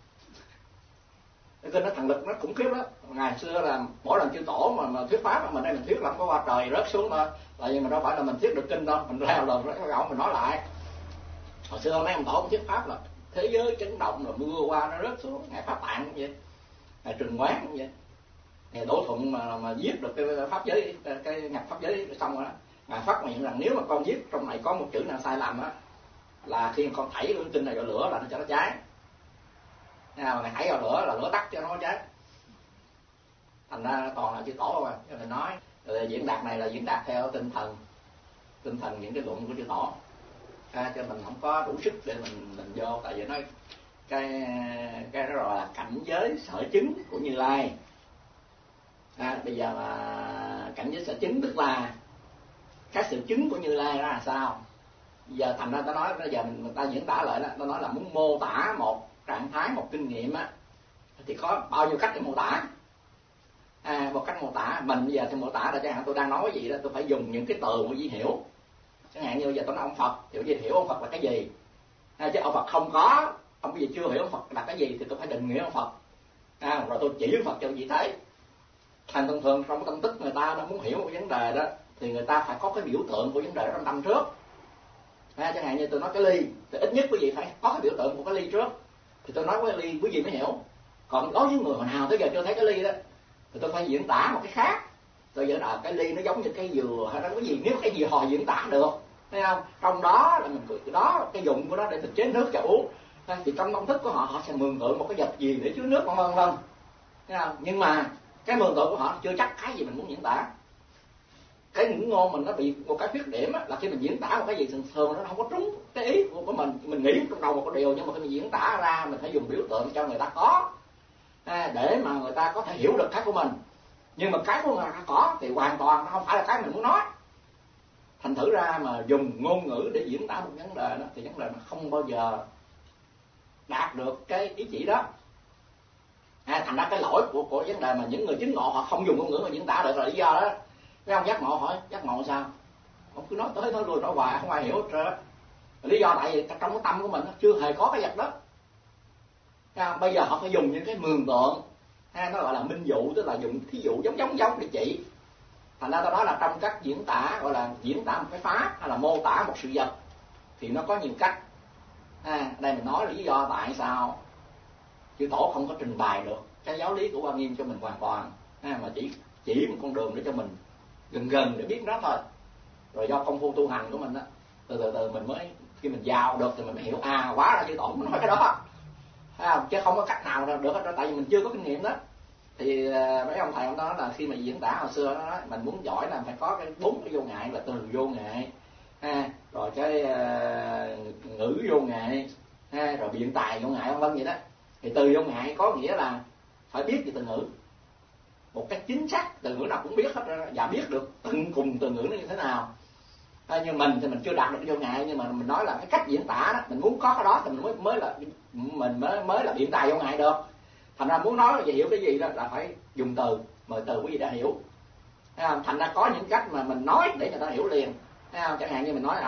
Cái nó thần lực nó khủng khiếp đó. Ngày xưa là mỗi lần chư tổ mà thuyết pháp mình đây mình thuyết là có qua trời rớt xuống thôi, tại vì mình đâu phải là mình thuyết được kinh đâu, mình leo lần cái gọng mình nói lại. Hồi xưa mấy ông tổ thuyết pháp là thế giới chấn động rồi mưa qua nó rớt xuống, ngài Pháp Tạng cũng vậy, ngài Trường Quán cũng vậy. Ngài Đỗ Thuận mà viết được cái pháp giới, cái nhập pháp giới xong rồi đó, ngài phát nguyện rằng nếu mà con viết trong này có một chữ nào sai lầm á, là khi con thảy cái kinh này vào lửa là nó cho nó cháy. Mà ngài thảy vào lửa là lửa tắt cho nó cháy. Thành ra toàn là chữ tổ không à, cho mình nói diễn đạt này là diễn đạt theo tinh thần những cái luận của chư tổ. Cho mình không có đủ sức để mình vô, tại vì nói cái đó gọi là cảnh giới sở chứng của Như Lai. Bây giờ mà cảnh giới sở chứng tức là cái sự chứng của Như Lai ra là sao. Giờ thành ra ta nói bây giờ người ta diễn tả lại đó, ta nói là muốn mô tả một trạng thái, một kinh nghiệm á, thì có bao nhiêu cách để mô tả. Một cách mô tả mình bây giờ thì mô tả là chẳng hạn tôi đang nói cái gì đó, tôi phải dùng những cái từ của dễ hiểu. Chẳng hạn như bây giờ tôi nói ông Phật thì tôi hiểu ông Phật là cái gì. Chứ ông Phật không có, ông bây giờ chưa hiểu ông Phật là cái gì thì tôi phải định nghĩa ông Phật. Rồi tôi chỉ ông Phật cho vị thấy. Thành thường trong cái tâm thức người ta nó muốn hiểu một vấn đề đó thì người ta phải có cái biểu tượng của vấn đề đó trong tâm trước. Chẳng hạn như tôi nói cái ly thì ít nhất quý vị phải có cái biểu tượng của cái ly trước thì tôi nói cái ly quý vị mới hiểu. Còn đối với người hồi nào tới giờ chưa thấy cái ly đó thì tôi phải diễn tả một cái khác. Tôi giờ là cái ly nó giống như cái dừa hay đó cái gì, nếu cái gì họ diễn tả được, thấy không? Trong đó là mình đó cái dụng của nó để mình chế nước cho uống. Thì trong tâm thức của họ, họ sẽ mường tượng một cái vật gì để chứa nước vân vân. Thấy không? Nhưng mà cái mường tượng của họ chưa chắc cái gì mình muốn diễn tả. Cái ngữ ngôn mình nó bị một cái khuyết điểm là khi mình diễn tả một cái gì thường nó không có trúng cái ý của mình nghĩ trong đầu một cái điều, nhưng mà khi mình diễn tả ra mình phải dùng biểu tượng cho người ta có, để mà người ta có thể hiểu được cái của mình. Nhưng mà cái của người ta có thì hoàn toàn nó không phải là cái mình muốn nói. Thành thử ra mà dùng ngôn ngữ để diễn tả một vấn đề đó thì vấn đề nó không bao giờ đạt được cái ý chỉ đó. Thành ra cái lỗi của vấn đề mà những người chứng ngộ họ không dùng ngôn ngữ mà diễn tả được là lý do đó. Mấy ông giác ngộ hỏi giác ngộ sao, ông cứ nói tới thôi nói hoài không ai hiểu hết trơn. Lý do tại vì trong cái tâm của mình nó chưa hề có cái vật đó. Bây giờ họ phải dùng những cái mường tượng, nó gọi là minh dụ, tức là dùng thí dụ giống để chỉ. Thành ra ta nói là trong cách diễn tả, gọi là diễn tả một cái pháp hay là mô tả một sự vật thì nó có nhiều cách. Đây mình nói là lý do tại sao chư tổ không có trình bày được cái giáo lý của Hoa Nghiêm cho mình hoàn toàn, mà chỉ một con đường để cho mình gần để biết nó thôi. Rồi do công phu tu hành của mình á, từ mình mới khi mình vào được thì mình mới hiểu quá là chư tổ mới nói cái đó. Chứ không có cách nào được hết, tại vì mình chưa có kinh nghiệm đó. Thì mấy ông thầy ông nói là khi mà diễn tả hồi xưa đó, mình muốn giỏi là phải có cái 4 cái vô ngại, là từ vô ngại, rồi cái ngữ vô ngại, rồi biện tài vô ngại vân vân vậy đó. Thì từ vô ngại có nghĩa là phải biết về từ ngữ một cách chính xác, từ ngữ nào cũng biết hết và biết được từng cùng từ ngữ nó như thế nào. Nhưng mình thì mình chưa đạt được cái vô ngại, nhưng mà mình nói là cái cách diễn tả đó, mình muốn có cái đó thì mình mới là biện tài vô ngại được. Thành ra muốn nói là hiểu cái gì đó là phải dùng từ, mời từ quý vị đã hiểu. Thành ra có những cách mà mình nói để người ta hiểu liền. Chẳng hạn như mình nói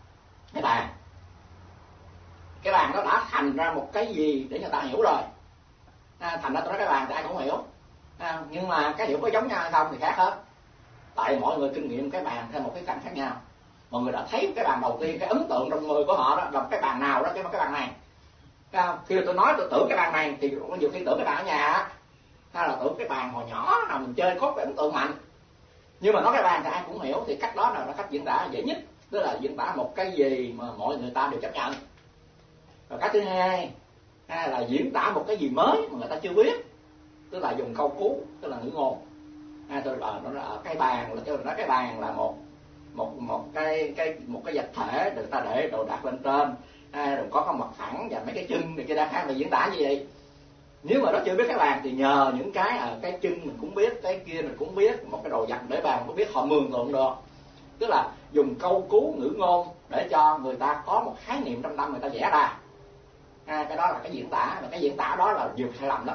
cái bàn nó đã thành ra một cái gì để người ta hiểu rồi. Thành ra tôi nói cái bàn thì ai cũng hiểu. Nhưng mà cái hiểu có giống nhau hay không thì khác hết. Tại mọi người kinh nghiệm cái bàn theo một cái cảnh khác nhau. Mọi người đã thấy cái bàn đầu tiên, cái ấn tượng trong người của họ đó là cái bàn nào đó, cái bàn này. Khi tôi nói tôi tưởng cái bàn này thì nhiều khi tưởng cái bàn ở nhà á, hay là tưởng cái bàn hồi nhỏ nào mình chơi có cái ấn tượng mạnh. Nhưng mà nói cái bàn thì ai cũng hiểu, thì cách đó là cách diễn tả dễ nhất, tức là diễn tả một cái gì mà mọi người ta đều chấp nhận. Rồi cái thứ hai là diễn tả một cái gì mới mà người ta chưa biết, tức là dùng câu cú, tức là ngữ ngôn. Tôi nó là cái bàn, là tôi nói cái bàn là một cái vật thể người ta để đồ đạc lên trên, rồi có cái mặt phẳng và mấy cái chân này kia đã khác, là diễn tả gì vậy? Nếu mà nó chưa biết cái bàn thì nhờ những cái chân mình cũng biết, cái kia mình cũng biết, một cái đồ vật để bàn cũng biết, họ mường tượng được. Tức là dùng câu cú ngữ ngôn để cho người ta có một khái niệm trong tâm người ta vẽ ra. Cái đó là cái diễn tả, và cái diễn tả đó là nhiều sai lầm đó.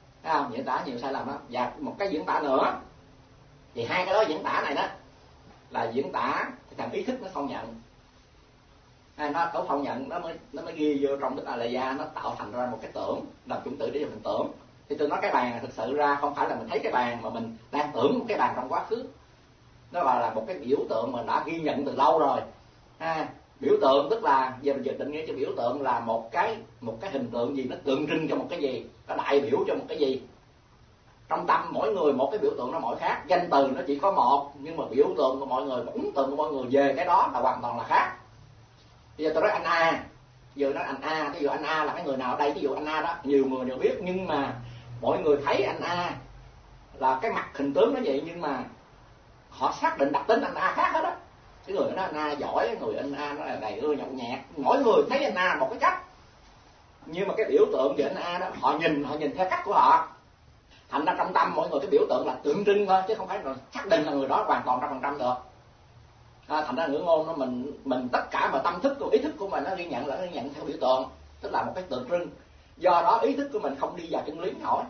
Diễn tả nhiều sai lầm đó. Và một cái diễn tả nữa thì hai cái đó diễn tả này đó là diễn tả thì thằng ý thức nó không nhận. Nó không nhận, nó mới ghi vô trong Đức A-la-gia, nó tạo thành ra một cái tưởng, làm chủng tử để cho mình tưởng. Thì tôi nói cái bàn thực sự ra không phải là mình thấy cái bàn, mà mình đang tưởng một cái bàn trong quá khứ. Nó là một cái biểu tượng mà đã ghi nhận từ lâu rồi. Biểu tượng tức là giờ mình định nghĩa cho biểu tượng là một cái hình tượng gì, nó tượng trưng cho một cái gì, nó đại biểu cho một cái gì. Trong tâm mỗi người một cái biểu tượng nó mỗi khác. Danh từ nó chỉ có một, nhưng mà biểu tượng của mọi người, ấn tượng của mọi người về cái đó là hoàn toàn là khác. Bây giờ tôi nói anh A, giờ nói anh A, ví dụ anh A là cái người nào ở đây, ví dụ anh A đó nhiều người đều biết, nhưng mà mọi người thấy anh A là cái mặt hình tướng nó vậy, nhưng mà họ xác định đặc tính anh A khác hết á. Cái người đó anh A giỏi, cái người anh A nó là đầy ưa nhậu nhẹt, mỗi người thấy anh A một cái cách, nhưng mà cái biểu tượng về anh A đó họ nhìn theo cách của họ. Thành ra trong tâm mọi người cái biểu tượng là tượng trưng thôi, chứ không phải là xác định là người đó hoàn toàn 100% được. Thành ra ngữ ngôn nó mình tất cả mà tâm thức của ý thức của mình nó ghi nhận là nó ghi nhận theo biểu tượng, tức là một cái tượng trưng. Do đó ý thức của mình không đi vào chân lý nổi,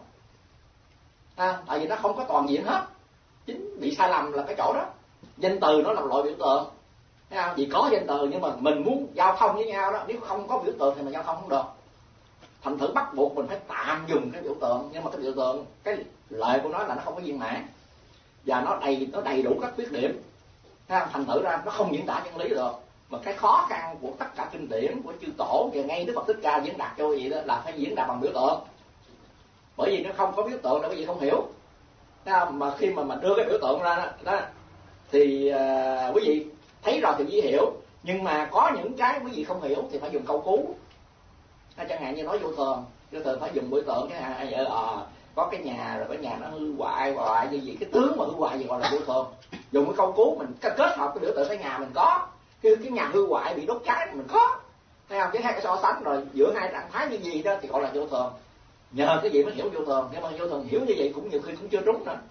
tại vì nó không có toàn diện hết. Chính bị sai lầm là cái chỗ đó. Danh từ nó là một loại biểu tượng, thấy không? Vì có danh từ nhưng mà mình muốn giao thông với nhau đó, nếu không có biểu tượng thì mình giao thông không được. Thành thử bắt buộc mình phải tạm dùng cái biểu tượng, nhưng mà cái biểu tượng cái lợi của nó là nó không có viên mãn và nó đầy đủ các khuyết điểm. Thành thử ra nó không diễn tả chân lý được. Mà cái khó khăn của tất cả kinh điển của chư tổ và ngay Đức Phật Thích Ca diễn đạt cho quý vị đó là phải diễn đạt bằng biểu tượng, bởi vì nó không có biểu tượng là quý vị không hiểu. Mà khi mà mình đưa cái biểu tượng ra đó thì quý vị thấy rồi thì quý vị hiểu, nhưng mà có những cái quý vị không hiểu thì phải dùng câu cú. Chẳng hạn như nói vô thường phải dùng biểu tượng, cái có cái nhà rồi cái nhà nó hư hoại như vậy, cái tướng mà hư hoại gì gọi là vô thường. Dùng cái câu cú mình kết hợp cái biểu tượng cái nhà mình có, cái nhà hư hoại bị đốt cháy mình có, thấy không? Cái hai cái so sánh rồi giữa hai trạng thái như gì đó thì gọi là vô thường. Nhờ cái gì mới hiểu vô thường, nhưng mà vô thường hiểu như vậy cũng nhiều khi cũng chưa trúng nữa.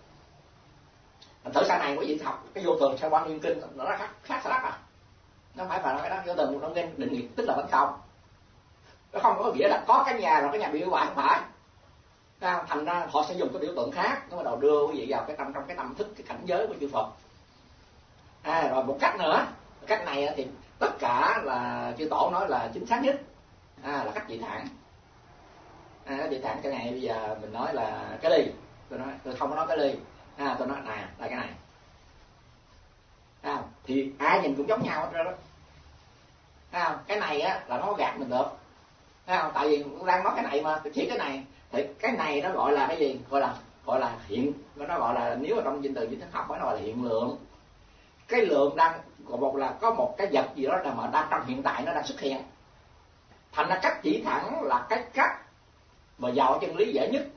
Thử sau này quý vị học cái vô thường theo Quan Nghiêm Kinh nó khác xa lắm nó phải là cái đó vô thường nó định nghĩa tức là vẫn không. Nó không có nghĩa là có cái nhà rồi cái nhà bị hư hoại, không phải. Thành ra họ sẽ dùng cái biểu tượng khác nó bắt đầu đưa quý vị vào trong cái tâm thức, cái cảnh giới của chư Phật. Rồi một cách nữa, cách này thì tất cả là chư tổ nói là chính xác nhất, là cách dị thản. Cách dị thản cái này bây giờ mình nói là cái ly, tôi không có nói cái ly, tôi nói là cái này. Thì ai nhìn cũng giống nhau hết trơn đó. Cái này á là nó gạt mình được, tại vì đang nói cái này mà chỉ cái này thì cái này nó gọi là cái gì, gọi là hiện, nó gọi là nếu mà trong danh từ di thức học nó gọi là hiện lượng. Cái lượng đang một là có một cái vật gì đó mà đang trong hiện tại nó đang xuất hiện. Thành ra cách chỉ thẳng là cái cách mà vào chân lý dễ nhất.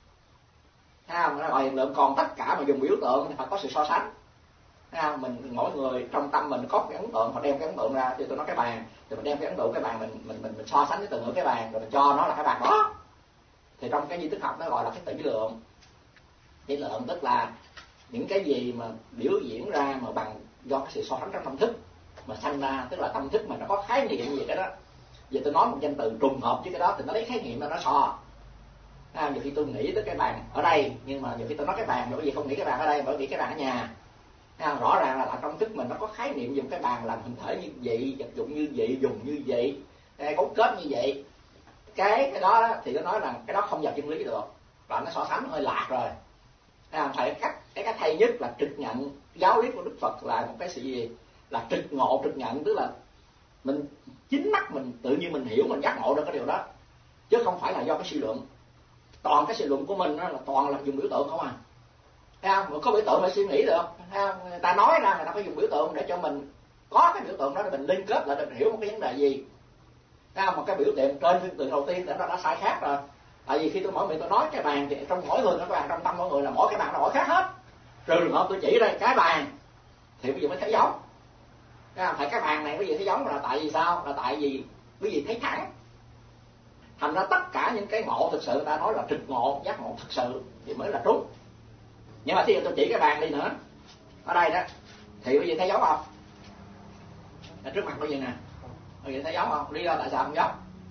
Nó gọi hiện lượng, còn tất cả mà dùng biểu tượng thì phải có sự so sánh. Mình mỗi người trong tâm mình có cái ấn tượng, họ đem cái ấn tượng ra, thì tôi nói cái bàn thì mình đem cái ấn tượng cái bàn mình so sánh với từ ngữ cái bàn rồi mình cho nó là cái bàn đó. Thì trong cái di thức học nó gọi là cái tỷ lượng. Tỷ lượng tức là những cái gì mà biểu diễn ra mà bằng do cái sự so sánh trong tâm thức mà sanh ra, tức là tâm thức mà nó có khái niệm gì cái đó. Giờ tôi nói một danh từ trùng hợp với cái đó thì nó lấy khái niệm nó so. Nhiều khi tôi nghĩ tới cái bàn ở đây, nhưng mà nhiều khi tôi nói cái bàn, bởi vì không nghĩ cái bàn ở đây, bởi vì cái bàn ở nhà. Rõ ràng là trong thức mình nó có khái niệm dùng cái bàn làm hình thể như vậy, vật dụng như vậy, dùng như vậy, cấu kết như vậy. Cái đó thì nó nói rằng cái đó không vào chân lý được, và nó so sánh hơi lạc rồi. Phải cái hay nhất là trực nhận. Giáo lý của Đức Phật là một cái sự gì, là trực ngộ, trực nhận, tức là mình chính mắt mình tự nhiên mình hiểu, mình giác ngộ được cái điều đó, chứ không phải là do cái suy luận. Toàn cái suy luận của mình đó là toàn là dùng biểu tượng không thấy không? Mà có biểu tượng phải suy nghĩ được, thấy không? Người ta nói ra người ta phải dùng biểu tượng để cho mình có cái biểu tượng đó để mình liên kết lại, để hiểu một cái vấn đề gì. Thấy không? Một cái biểu tượng trên phương tượng đầu tiên đã sai khác rồi. Tại vì khi tôi mở miệng tôi nói cái bàn thì trong mỗi người, cái bàn trong tâm mỗi người là mỗi cái bàn nó mỗi khác hết. Trừ trường hợp tôi chỉ đây cái bàn thì bây giờ mới thấy giống. Phải cái bàn này bây giờ thấy giống là tại vì sao? Là tại vì quý vị thấy thẳng. Thành ra tất cả những cái ngộ thực sự ta nói là trực ngộ, giác ngộ thực sự thì mới là trúng. Nhưng mà khi tôi chỉ cái bàn đi nữa ở đây đó thì quý vị thấy giống không? Ở trước mặt quý vị nè, quý vị thấy giống không? Lý do tại sao không giống?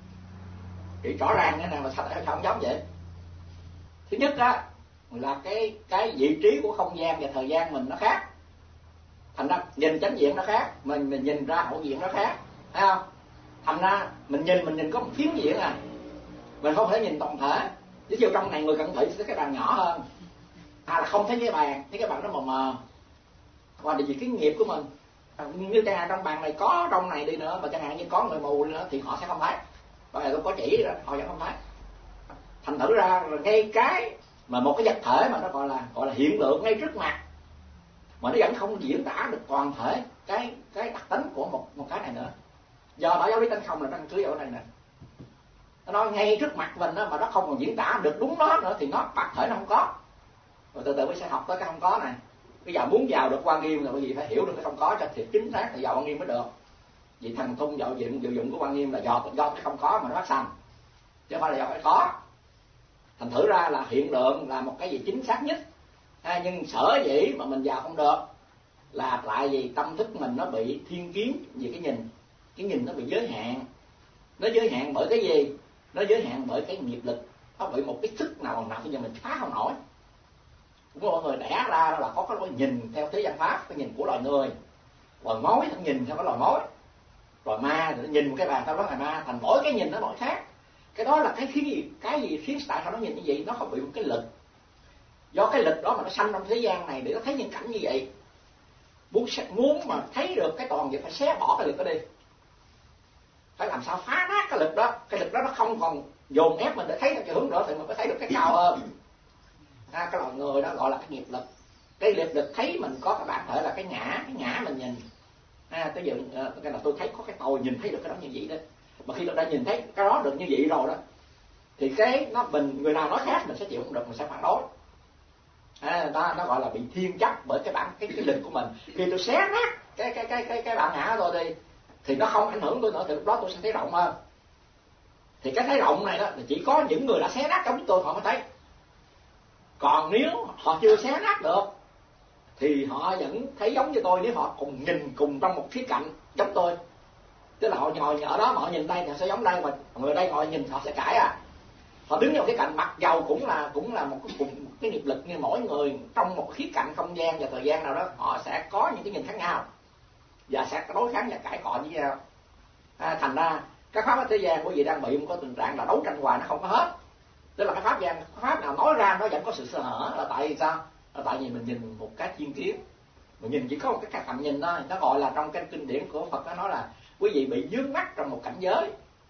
Chỉ rõ ràng cái này mà sao không giống vậy? Thứ nhất đó là cái vị trí của không gian và thời gian mình nó khác. Thành ra nhìn chánh diện nó khác, mình nhìn ra hậu diện nó khác, thấy không? Thành ra mình nhìn có một phiến diện à, mình không thể nhìn tổng thể. Ví dụ trong này người cận thị sẽ cái bàn nhỏ hơn, là không thấy cái bàn nó mờ mờ, và vì cái nghiệp của mình. Như chẳng hạn trong bàn này có trong này đi nữa, mà chẳng hạn như có người mù nữa thì họ sẽ không thấy, bởi vì tôi có chỉ rồi họ vẫn không thấy. Thành thử ra là ngay cái mà một cái vật thể mà nó gọi là hiện tượng ngay trước mặt, mà nó vẫn không diễn tả được toàn thể cái đặc tính của một cái này nữa. Do đó giáo lý tánh không là đang cưới ở đây nè, nó nói ngay trước mặt mình đó, mà nó không còn diễn tả được đúng nó nữa thì nó bạc thể nó không có. Rồi từ từ mới sẽ học tới cái không có này. Bây giờ muốn vào được Quan Nghiêm là bởi vì phải hiểu được cái không có cho thiệt chính xác thì vào Quan Nghiêm mới được. Vì thần thông diệu dụng của Quan Nghiêm là do cái không có mà nó phát sanh, chứ không phải là do cái có. Thành thử ra là hiện tượng là một cái gì chính xác nhất, nhưng sở dĩ mà mình vào không được là tại vì tâm thức mình nó bị thiên kiến về cái nhìn nó bị giới hạn. Nó giới hạn bởi cái gì? Nó giới hạn bởi cái nghiệp lực, nó bị một cái sức nào bây giờ mình phá không nổi. Cũng mọi người đẻ ra là có cái nhìn theo thế gian pháp, cái nhìn của loài người, loài mối nó nhìn theo cái loài mối, loài ma thì nó nhìn một cái bàn, tao nói là ma, thành mỗi cái nhìn nó mỗi khác. Cái đó là cái gì khiến tại sao nó nhìn như vậy? Nó không bị một cái lực, do cái lực đó mà nó sanh trong thế gian này để nó thấy những cảnh như vậy. Muốn mà thấy được cái toàn vật phải xé bỏ cái lực đó đi, phải làm sao phá nát cái lực đó. Cái lực đó nó không còn dồn ép mình để thấy cái hướng nữa thì mình mới thấy được cái cao hơn. Cái loài người đó gọi là cái nghiệp lực. Cái nghiệp lực thấy mình có cái bản thể là cái ngã mình nhìn. Tới giờ cái là tôi thấy có cái tôi nhìn thấy được cái đó như vậy đó. Mà khi tôi đã nhìn thấy cái đó được như vậy rồi đó, thì cái nó mình người nào nói khác mình sẽ chịu không được, mình sẽ phản đối. Nó gọi là bị thiên chấp bởi cái lực của mình. Khi tôi xé nát cái bản ngã của tôi đi thì nó không ảnh hưởng tôi nữa, thì lúc đó tôi sẽ thấy rộng hơn. Thì cái thấy rộng này đó thì chỉ có những người đã xé nát giống tôi họ mới thấy. Còn nếu họ chưa xé nát được thì họ vẫn thấy giống như tôi nếu họ cùng nhìn cùng trong một khía cạnh giống tôi. Tức là họ ngồi ở đó mà họ nhìn đây thì họ sẽ giống đây, mà người đây ngồi nhìn họ sẽ cãi à. Họ đứng vào cái cạnh mặc dầu cũng là một cái nghiệp lực, như mỗi người trong một khía cạnh không gian và thời gian nào đó họ sẽ có những cái nhìn khác nhau và sẽ đối kháng và cãi cọ với nhau. Thành ra các pháp ở thế gian quý vị đang bị một cái tình trạng là đấu tranh hoài nó không có hết. Tức là cái pháp nào nói ra nó vẫn có sự sơ hở, là tại vì sao? Là tại vì mình nhìn một cái thiên kiến, mình nhìn chỉ có một cái tầm nhìn thôi. Nó gọi là trong cái kinh điển của Phật nó nói là quý vị bị vướng mắc trong một cảnh giới.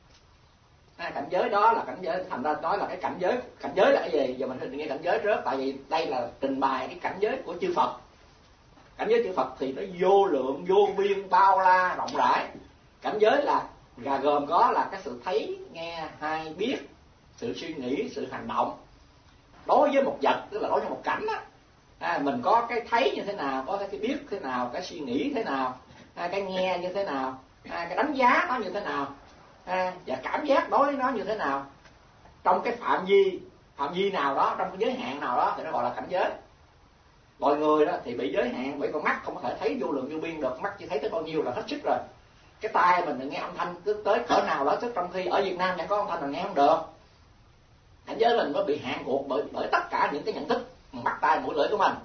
Cảnh giới đó là cảnh giới, thành ra nói là cái cảnh giới là cái gì? Giờ mình định nghĩa cảnh giới trước, tại vì đây là trình bày cái cảnh giới của chư Phật. Cảnh giới chư Phật thì nó vô lượng, vô biên, bao la, rộng rãi. Cảnh giới là gồm có là cái sự thấy, nghe, hay, biết, sự suy nghĩ, sự hành động. Đối với một vật, tức là đối với một cảnh á, mình có cái thấy như thế nào, có cái biết thế nào, cái suy nghĩ thế nào, cái nghe như thế nào, cái đánh giá nó như thế nào, và cảm giác đối với nó như thế nào, trong cái phạm vi nào đó, trong cái giới hạn nào đó thì nó gọi là cảnh giới. Mọi người đó thì bị giới hạn bởi con mắt không có thể thấy vô lượng vô biên được, mắt chỉ thấy tới bao nhiêu là hết sức rồi. Cái tai mình nghe âm thanh tới cỡ nào đó, trong khi ở Việt Nam chẳng có âm thanh mình nghe không được. Cảnh giới mình mới bị hạn cuộc bởi tất cả những cái nhận thức mắt tai mũi lưỡi của mình.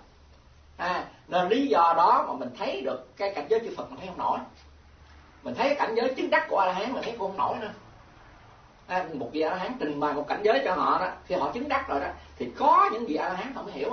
Nên lý do đó mà mình thấy được cái cảnh giới chư Phật mình thấy không nổi. Mình thấy cảnh giới chứng đắc của A La Hán mình thấy cũng không nổi nữa. Một vị A La Hán trình bày một cảnh giới cho họ đó, khi họ chứng đắc rồi đó thì có những vị A La Hán họ mới hiểu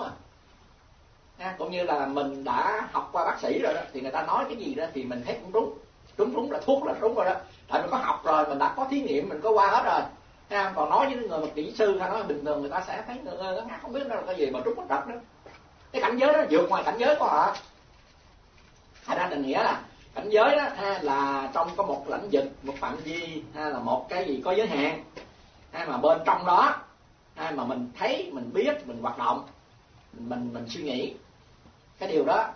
cũng như là mình đã học qua bác sĩ rồi đó, thì người ta nói cái gì đó thì mình thấy cũng đúng là thuốc là đúng rồi đó. Tại mình có học rồi, mình đã có thí nghiệm, mình có qua hết rồi. Còn nói với người mà kỹ sư hay nói bình thường người ta sẽ thấy ngơ ngác không biết nó là cái gì mà trúng mất trật đó. Cái cảnh giới đó vượt ngoài cảnh giới của họ. Thành ra định nghĩa là cảnh giới đó là trong có một lãnh vực, một phạm vi, hay là một cái gì có giới hạn, mà bên trong đó mà mình thấy, mình biết, mình hoạt động, mình suy nghĩ cái điều đó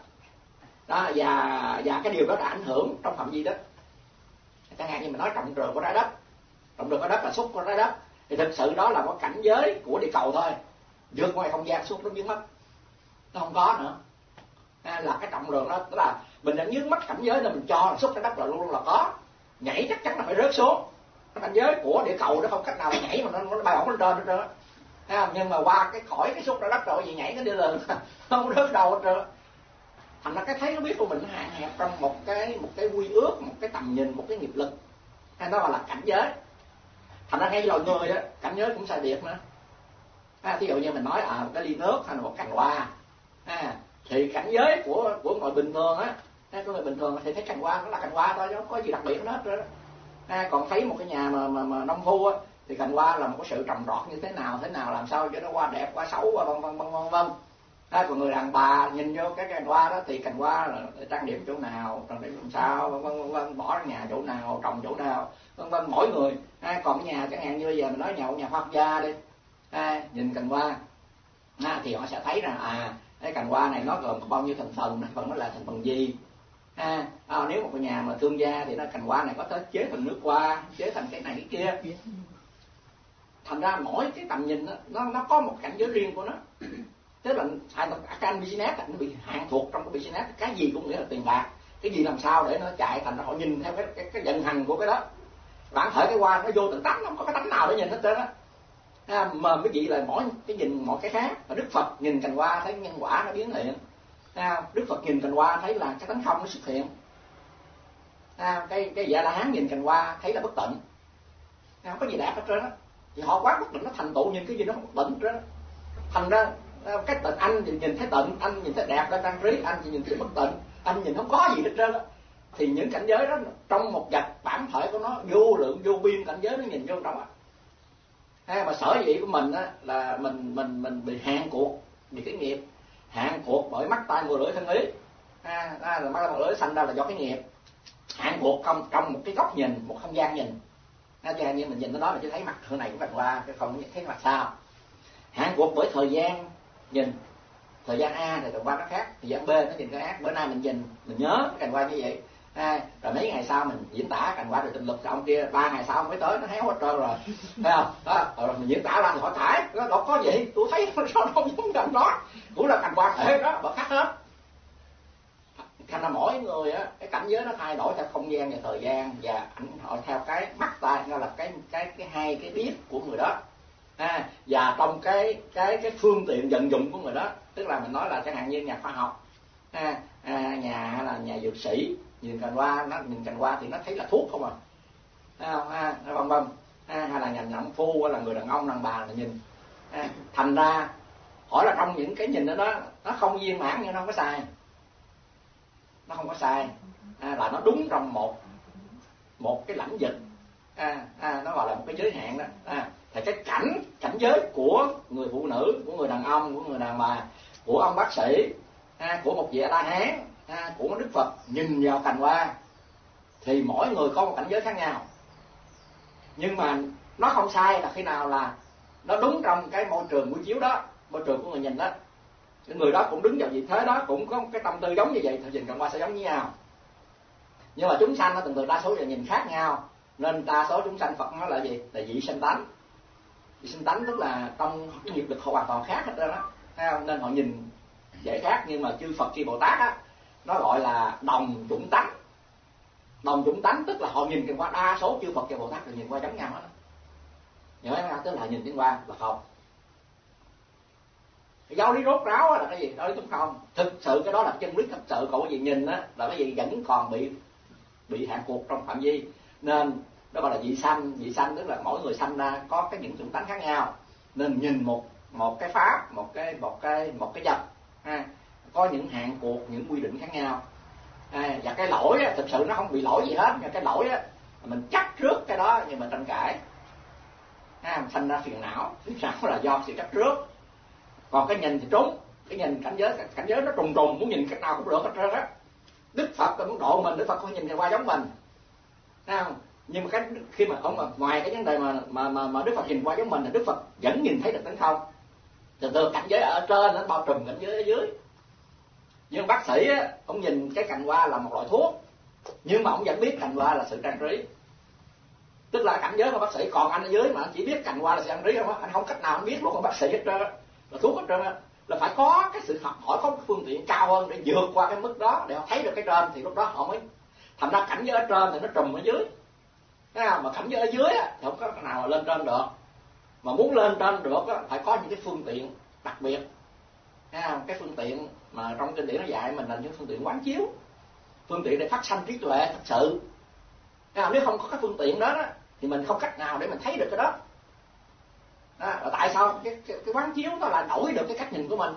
và cái điều đó đã ảnh hưởng trong phạm vi đó. Chẳng hạn như mình nói trọng lượng của trái đất, trọng lượng của đất là xúc của trái đất, thì thực sự đó là có cảnh giới của địa cầu thôi, vượt ngoài không gian xúc nó biến mất, nó không có nữa. Là cái trọng lượng đó, tức là mình đã nhướng mắt cảnh giới nên mình cho là xúc trái đất là luôn là có, nhảy chắc chắn là phải rớt xuống. Cái cảnh giới của địa cầu nó không cách nào mà nhảy mà nó bay ổng lên trên hết trơn. Nhưng mà qua cái khỏi cái xúc trái đất rồi gì nhảy nó đi lên không rớt đâu hết trơn. Thành ra cái thấy nó biết của mình nó hạn hẹp trong một cái quy ước, một cái tầm nhìn, một cái nghiệp lực, hay nó gọi là cảnh giới. Thành ra ngay loài người đó, cảnh giới cũng sai biệt nữa. Thí dụ như mình nói một cái ly nước hay là một cành hoa, thì cảnh giới của người bình thường á, của người bình thường thì thấy cành hoa nó là cành hoa thôi, nó không có gì đặc biệt hết trơn. Còn thấy một cái nhà mà nông phu á, thì cành hoa là một cái sự trồng trọt như thế nào làm sao cho nó hoa đẹp, hoa xấu, vân vân. Còn người đàn bà nhìn vô cái cành hoa đó thì cành hoa là trang điểm chỗ nào, trang điểm làm sao, vân vân, bỏ nhà chỗ nào, trồng chỗ nào, vân vân, mỗi người. Còn nhà chẳng hạn như bây giờ mình nói nhà khoa học gia đi, nhìn cành hoa thì họ sẽ thấy rằng cái cành hoa này nó gồm có bao nhiêu thành phần nó là thành phần gì. Nếu một cái nhà mà thương gia thì nó cành hoa này có thể chế thành nước hoa, chế thành cái này cái kia. Thành ra mỗi cái tầm nhìn nó có một cảnh giới riêng của nó. Tức là cái anh business nó bị hạn thuộc trong cái business, cái gì cũng nghĩa là tiền bạc, cái gì làm sao để nó chạy, thành ra họ nhìn theo cái vận hành của cái đó. Bản thể cái hoa nó vô từng tánh, không có cái tánh nào để nhìn hết trơn á. Mà cái gì là mỗi cái nhìn mỗi cái khác. Và Đức Phật nhìn cành hoa thấy nhân quả nó biến hiện. Đức Phật nhìn cành hoa thấy là cái tánh không nó xuất hiện. Cái Dạ La Hán nhìn cành hoa thấy là bất tịnh, không có gì đẹp hết trơn á. Thì họ quá bất tịnh, nó thành tựu nhìn cái gì nó không bất tịnh hết trơn á. Thành ra cái tịnh, anh nhìn thấy tịnh, anh nhìn thấy đẹp ra trang trí, anh chỉ nhìn thấy bất tịnh, anh nhìn không có gì hết trơn á. Thì những cảnh giới đó trong một vật bản thể của nó vô lượng vô biên cảnh giới nó nhìn vô trong á. Mà sở dĩ của mình á là mình bị hạn cuộc vì cái nghiệp, hạn cuộc bởi mắt tai mũi lưỡi thân ý. Là mắt tai mũi lưỡi sanh ra là do cái nghiệp, hạn cuộc trong một cái góc nhìn, một không gian nhìn. Cho nên như mình nhìn nó đó là chỉ thấy mặt thứ này của cành hoa, cái không thấy mặt sau. Hạn cuộc bởi thời gian nhìn, thời gian A thì cành hoa nó khác, thời gian B nó nhìn cái khác. Bữa nay mình nhìn mình nhớ cành hoa như vậy, rồi mấy ngày sau mình diễn tả cành hoa rồi tình lực ông kia 3 ngày sau mới tới nó héo hết trơn rồi, thấy không? Rồi mình diễn tả ra thì họ thải, nó đâu có gì, tôi thấy nó không giống cành đó, cũng là cành hoa thể đó, mà khác hết. Thành ra mỗi người á, cái cảnh giới nó thay đổi theo không gian và thời gian, và ảnh họ theo cái mắt tai, nó là cái hai cái biết của người đó. Và trong cái phương tiện vận dụng của người đó, tức là mình nói là chẳng hạn như nhà khoa học, nhà dược sĩ nhìn cành hoa, nó nhìn cành hoa thì nó thấy là thuốc không nó vân vân, hay là nhà nông phu, hay là người đàn ông đàn bà là nhìn. Thành ra hỏi là trong những cái nhìn đó nó không viên mãn nhưng nó không có sai, nó không có sai, là nó đúng trong một cái lãnh vực, nó gọi là một cái giới hạn đó. Thì cái cảnh giới của người phụ nữ, của người đàn ông, của người đàn bà, của ông bác sĩ, của một vị A La Hán, của Đức Phật nhìn vào cành hoa thì mỗi người có một cảnh giới khác nhau. Nhưng mà nó không sai là khi nào là nó đúng trong cái môi trường quy chiếu đó, môi trường của người nhìn đó. Cái người đó cũng đứng vào vị thế đó, cũng có cái tâm tư giống như vậy thì nhìn cành hoa sẽ giống như nhau. Nhưng mà chúng sanh nó từng đa số là nhìn khác nhau, nên đa số chúng sanh Phật nói là gì? Là dị sanh tánh. Dị sanh tánh tức là trong cái nghiệp lực họ hoàn toàn khác hết trơn đó, nên họ nhìn dễ khác. Nhưng mà chư Phật chư Bồ Tát á, nó gọi là đồng chủng tánh. Đồng chủng tánh tức là họ nhìn cành hoa, đa số chư Phật chư Bồ Tát đều nhìn qua giống nhau hết. Hiểu không? Tức là nhìn cành hoa là không. Giáo lý rốt ráo là cái gì? Giáo lý đúng không? Thực sự cái đó là chân lý thật sự. Còn cái gì nhìn á là cái gì vẫn còn bị hạn cuộc trong phạm vi. Nên đó gọi là dị sanh. Dị sanh tức là mỗi người sanh ra có những chủng tánh khác nhau, nên nhìn một cái pháp, một cái vật có những hạn cuộc, những quy định khác nhau. Và cái lỗi á, thực sự nó không bị lỗi gì hết, nhưng cái lỗi á mình chắc trước cái đó nhưng mà tranh cãi, thành ra phiền não là do sự chấp trước. Còn cái nhìn thì trúng, cái nhìn cảnh giới nó trùng muốn nhìn cách nào cũng được hết trơn á. Đức Phật là muốn độ mình, Đức Phật không nhìn qua giống mình, thấy không? Nhưng mà khi mà ông ngoài cái vấn đề mà Đức Phật nhìn qua giống mình thì Đức Phật vẫn nhìn thấy được tánh không. Từ cảnh giới ở trên nó bao trùm cảnh giới ở dưới. Nhưng bác sĩ á, ông nhìn cái cành hoa là một loại thuốc, nhưng mà ông vẫn biết cành hoa là sự trang trí. Tức là cảnh giới của bác sĩ, còn anh ở dưới mà chỉ biết cành hoa là sự trang trí không á, anh không cách nào anh biết luôn. Còn bác sĩ hết trơn á, là thuốc hết trơn á, là phải có cái sự học hỏi, có cái phương tiện cao hơn để vượt qua cái mức đó để họ thấy được cái trên, thì lúc đó họ mới thành ra cảnh giới ở trên thì nó trùm ở dưới. Mà cảnh giới ở dưới á, thì không có nào mà lên trên được. Mà muốn lên trên được á, phải có những cái phương tiện đặc biệt, cái phương tiện mà trong kinh điển nó dạy mình là những phương tiện quán chiếu, phương tiện để phát sanh trí tuệ thật sự. Nếu không có cái phương tiện đó, thì mình không cách nào để mình thấy được cái đó. Và tại sao cái quán chiếu đó là đổi được cái cách nhìn của mình?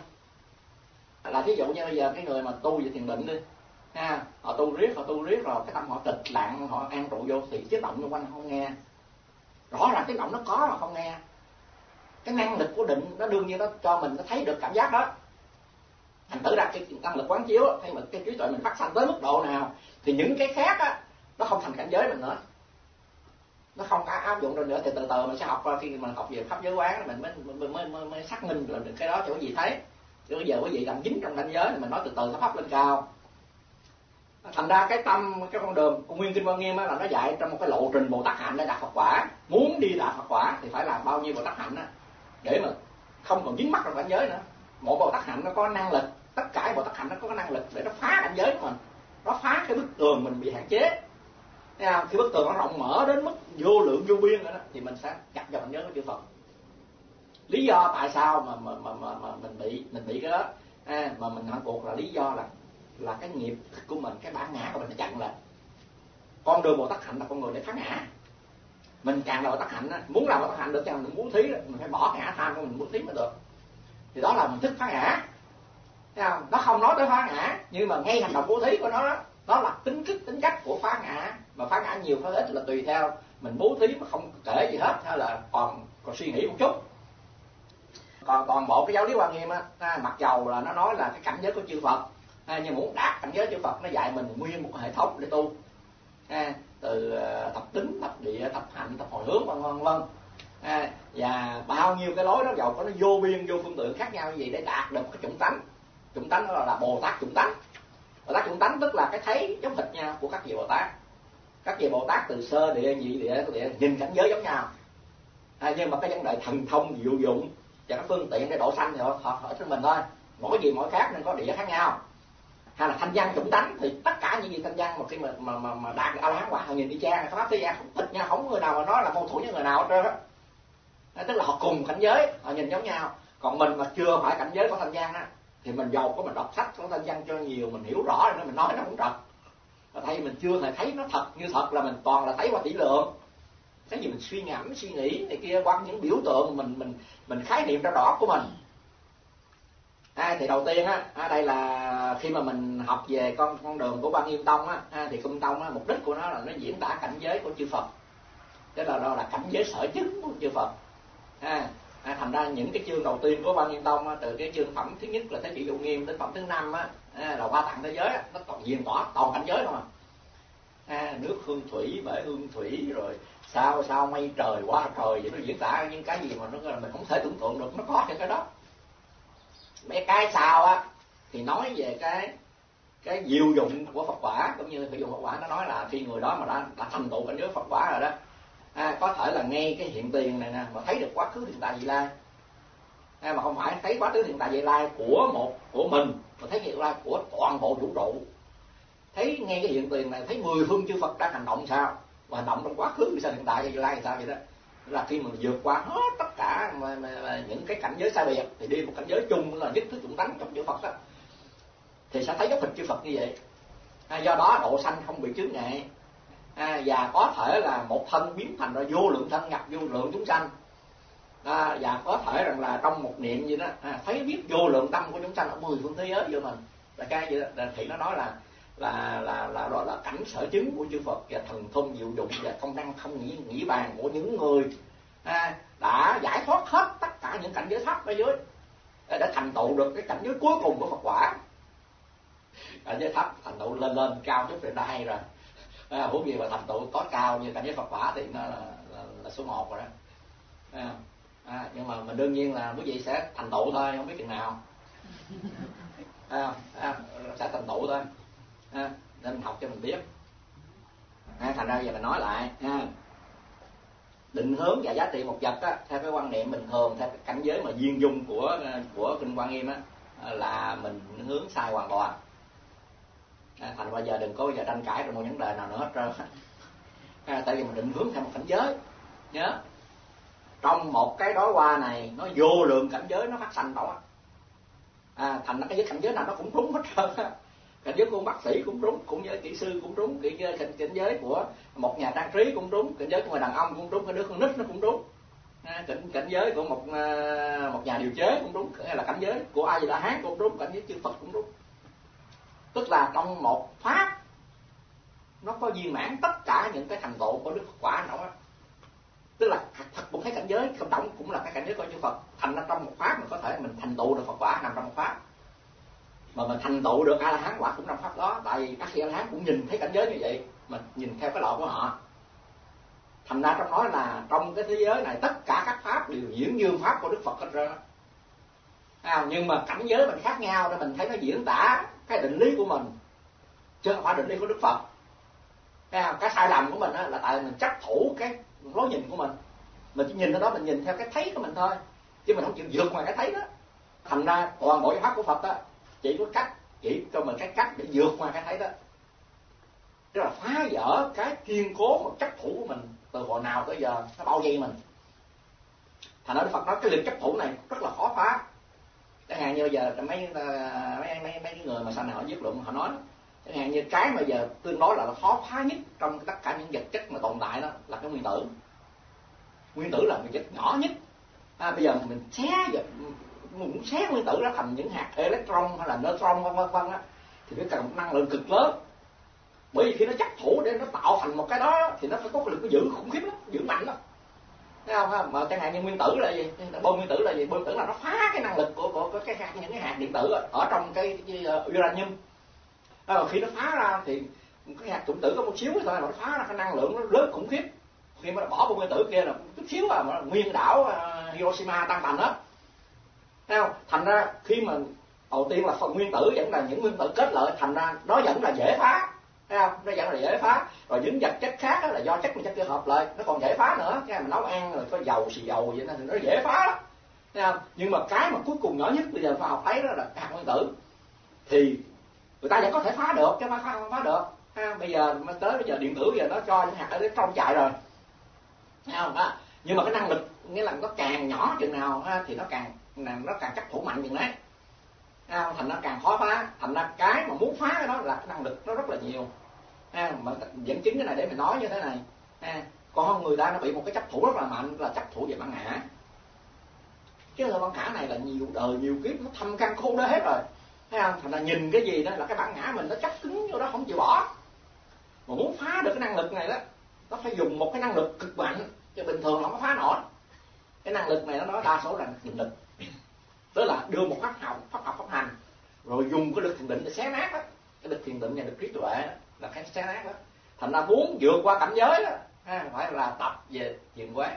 Là ví dụ như bây giờ cái người mà tu về thiền định đi, họ tu riết rồi cái tâm họ tịch lặng, họ an trụ vô thì tiếng động xung quanh không nghe. Rõ ràng tiếng động nó có mà không nghe. Cái năng lực của định nó đương nhiên nó cho mình nó thấy được cảm giác đó. Thành thử ra cái năng lực quán chiếu hay mà cái trí tuệ mình phát sanh tới mức độ nào thì những cái khác á nó không thành cảnh giới mình nữa, nó không có áp dụng được nữa. Thì từ từ mình sẽ học, khi mình học về pháp giới quán mình mới xác minh được cái đó cho cái gì thấy. Chứ bây giờ quý vị đang dính trong cảnh giới thì mình nói từ từ nó pháp lên cao. Thành ra cái tâm, cái con đường của Nguyên Kinh Hoa Nghiêm là nó dạy trong một cái lộ trình Bồ Tát hạnh để đạt Phật quả. Muốn đi đạt Phật quả thì phải làm bao nhiêu Bồ Tát hạnh á, để mà không còn dính mắc trong cảnh giới nữa. Mỗi Bồ Tát hạnh nó có năng lực, tất cả Bồ Tát hạnh nó có năng lực để nó phá cảnh giới của mình, nó phá cái bức tường mình bị hạn chế. Khi bức tường nó rộng mở đến mức vô lượng vô biên nữa đó, thì mình sẽ nhập vào cảnh giới của chư Phật. Lý do tại sao mà mình bị cái đó mà mình hỏi cuộc là lý do là cái nghiệp của mình, cái bản ngã của mình nó chặn lại. Con đường Bồ Tát hạnh là con người để phá ngã. Mình càng là Bồ Tát hạnh á, muốn làm Bồ Tát hạnh được cho mình bố thí đó, mình phải bỏ ngã tham của mình bố thí mới được. Thì đó là mình thức phá ngã. Nó không nói tới phá ngã, nhưng mà ngay hành động bố thí của nó đó là tính cách của phá ngã. Mà phá ngã nhiều phá ít là tùy theo mình bố thí mà không kể gì hết, hay là còn suy nghĩ một chút. Còn toàn bộ cái giáo lý Hoa Nghiêm á, mặc dầu là nó nói là cái cảnh giới của chư Phật, nhưng muốn đạt cảnh giới chư Phật nó dạy mình nguyên một hệ thống để tu, từ thập tính, thập địa, thập hạnh, thập hồi hướng, vân vân. Và bao nhiêu cái lối đó dầu có nó vô biên vô phương tiện khác nhau như vậy để đạt được cái chủng tánh. Chủng tánh đó là Bồ Tát chủng tánh. Bồ Tát chủng tánh tức là cái thấy giống thịt nhau của các vị Bồ Tát. Các vị Bồ Tát từ sơ địa, nhị địa, nhìn cảnh giới giống nhau. Nhưng mà cái vấn đề thần thông diệu dụng và các phương tiện để độ sanh thì họ ở trên mình thôi. Mỗi gì mỗi khác nên có địa khác nhau. Hay là thanh văn chủng tánh thì tất cả những gì thanh văn một khi mà đạt A La Hán quả họ nhìn đi cha, pháp thế gian không thịt nhau, không người nào mà nói là mâu thuẫn với người nào hết trơn á. Tức là họ cùng cảnh giới, họ nhìn giống nhau. Còn mình mà chưa phải cảnh giới của thanh văn á thì mình giàu có mình đọc sách của thanh văn cho nhiều, mình hiểu rõ rồi mình nói nó cũng trật. Và thay mình chưa hề thấy nó thật như thật, là mình toàn là thấy qua tỷ lượng. Cái gì mình suy ngẫm, suy nghĩ này kia qua những biểu tượng mình khái niệm ra rõ của mình. Thì đầu tiên á, đây là khi mà mình học về con đường của Quan Nghiêm Tông á, thì Cung Tông á, mục đích của nó là nó diễn tả cảnh giới của chư Phật. Tức là đó là cảnh giới sở chứng của chư Phật. Thành ra những cái chương đầu tiên của Quan Nghiêm Tông á, từ cái chương phẩm thứ nhất là Thế Kỷ Dụ Nghiêm đến phẩm thứ 5 á, là Hoa Tạng Thế Giới á, nó còn diễn tỏ toàn cảnh giới không à. Nước hương thủy, bể hương thủy, rồi sao mây trời, hoa trời, vậy nó diễn tả những cái gì mà nó mình không thể tưởng tượng được, nó có cái đó. Mấy cái sau á thì nói về cái diệu dụng của Phật quả, cũng như ví dụ Phật quả nó nói là khi người đó mà đã thành tựu cảnh giới Phật quả rồi đó, có thể là ngay cái hiện tiền này nè mà thấy được quá khứ hiện tại vị lai, mà không phải thấy quá khứ hiện tại vị lai của mình, mà thấy hiện lai của toàn bộ vũ trụ. Thấy ngay cái hiện tiền này, thấy 10 phương chư Phật đang hành động sao, và hành động trong quá khứ sao, hiện tại vị lai sao vậy đó. Là khi mình vượt qua hết tất cả mà những cái cảnh giới xa biệt thì đi một cảnh giới chung là nhất thức chủng tánh trong chư Phật đó, thì sẽ thấy dấu thịt chư Phật như vậy. Do đó độ sanh không bị chướng ngại, và có thể là một thân biến thành ra vô lượng thân nhập vô lượng chúng sanh, và có thể rằng là trong một niệm gì đó thấy biết vô lượng tâm của chúng sanh ở 10 phương thế giới vô mình. Là cái gì đó thì nó nói là đó là cảnh sở chứng của chư Phật và thần thông diệu dụng và công năng không nghĩ bàn của những người đã giải thoát hết tất cả những cảnh giới thấp ở dưới để thành tựu được cái cảnh giới cuối cùng của Phật quả. Cảnh giới thấp thành tựu lên cao chút thì đã hay rồi. Huống gì mà thành tựu tối cao như cảnh giới Phật quả thì nó là số 1 rồi đó. Nhưng mà mình đương nhiên là quý vị sẽ thành tựu thôi, không biết chừng nào. Sẽ thành tựu thôi. Nên học cho mình biết. Thành ra giờ mình nói lại định hướng và giá trị một vật á, theo cái quan niệm bình thường, theo cái cảnh giới mà duyên dung của Kinh Hoa Nghiêm á, là mình hướng sai hoàn toàn. Thành bây giờ đừng có bao giờ tranh cãi trong một vấn đề nào nữa hết trơn. Tại vì mình định hướng theo một cảnh giới. Nhớ, trong một cái đóa hoa này nó vô lượng cảnh giới nó phát sanh đó. Thành ra cái cảnh giới nào nó cũng trúng hết trơn á. Cảnh giới của bác sĩ cũng trúng, cũng giới kỹ sư cũng trúng, cảnh giới của một nhà trang trí cũng trúng, cảnh giới của người đàn ông cũng trúng, cái đứa con nít nó cũng trúng, cảnh giới của một nhà điều chế cũng trúng, hay là cảnh giới của A Di Đà Hán cũng trúng, cảnh giới chư Phật cũng trúng. Tức là trong một pháp nó có viên mãn tất cả những cái thành tựu của Đức Phật quả nào á. Tức là thật cũng thấy cảnh giới không động cũng là cái cảnh giới của chư Phật. Thành ra trong một pháp mình có thể mình thành tựu được Phật quả nằm trong một pháp, mà mình thành tựu được A La Hán quả cũng trong pháp đó. Tại vì các A La Hán cũng nhìn thấy cảnh giới như vậy, mình nhìn theo cái lộ của họ. Thành ra trong nói là trong cái thế giới này tất cả các pháp đều diễn như pháp của Đức Phật hết trơn. Nhưng mà cảnh giới mình khác nhau nên mình thấy nó diễn tả cái định lý của mình chứ không phải định lý của Đức Phật. Cái sai lầm của mình là tại mình chấp thủ cái lối nhìn của mình chỉ nhìn ở đó, mình nhìn theo cái thấy của mình thôi, chứ mình không chịu vượt ngoài cái thấy đó. Thành ra toàn bộ pháp của Phật đó chỉ có cách, chỉ cho mình cái cách để vượt ngoài cái thấy đó, tức là phá vỡ cái kiên cố một chấp thủ của mình từ hồi nào tới giờ nó bao vây mình. Thành ra Đức Phật nói cái lực chấp thủ này rất là khó phá. Chẳng hạn như giờ mấy người mà sau này họ viết luận họ nói, chẳng hạn như cái mà giờ tương đối là khó phá nhất trong tất cả những vật chất mà tồn tại đó là cái nguyên tử. Nguyên tử là một vật nhỏ nhất. Bây giờ mình muốn xé nguyên tử đó thành những hạt electron hay là neutron vân vân á, thì phải cần một năng lượng cực lớn. Bởi vì khi nó chấp thủ để nó tạo thành một cái đó thì nó phải có cái lực giữ khủng khiếp lắm, giữ mạnh lắm. Thấy không? Mà chẳng hạn như nguyên tử là gì? Bom nguyên tử là gì? Bom nguyên tử là nó phá cái năng lực của cái những cái hạt điện tử ở trong cái uranium. Khi nó phá ra thì cái hạt nguyên tử có một xíu thôi mà nó phá ra cái năng lượng nó lớn khủng khiếp. Khi mà nó bỏ bom nguyên tử kia là chút xíu mà nguyên đảo Hiroshima tan tành đó. Thấy không? Thành ra khi mà đầu tiên là phần nguyên tử vẫn là những nguyên tử kết lợi, thành ra nó vẫn là dễ phá. Thấy không? Nó vẫn là dễ phá. Rồi những vật chất khác đó là do chất với chất kia hợp lại, nó còn dễ phá nữa. Cái mình nấu ăn rồi có dầu xì dầu vậy đó thì nó dễ phá đó. Thấy không? Nhưng mà cái mà cuối cùng nhỏ nhất bây giờ khoa học thấy đó là hạt nguyên tử, thì người ta vẫn có thể phá được chứ không phá được. Bây giờ tới bây giờ điện tử giờ nó cho những hạt ở trong chạy rồi. Thấy không? Nhưng mà cái năng lực nghĩa là nó càng nhỏ chừng nào thì nó càng chấp thủ mạnh chừng đấy. Thành nó càng khó phá. Thành ra cái mà muốn phá cái đó là cái năng lực nó rất là nhiều. Mà dẫn chứng cái này để mình nói như thế này. Còn người ta nó bị một cái chấp thủ rất là mạnh là chấp thủ về bản ngã. Chứ là bản ngã này là nhiều đời nhiều kiếp nó thâm căn khôn đế hết rồi. Thấy không? Thành ra nhìn cái gì đó là cái bản ngã mình nó chấp cứng vô đó không chịu bỏ. Mà muốn phá được cái năng lực này đó, nó phải dùng một cái năng lực cực mạnh, chứ bình thường nó không có phá nổi. Cái năng lực này nó nói đa số là định lực. Tức là đưa một pháp học pháp hành, rồi dùng cái lực thiền định để xé nát đó. Cái lực thiền định và lực trí tuệ đó, là cái xé nát đó. Thành ra muốn vượt qua cảnh giới đó, phải là tập về thiền quán.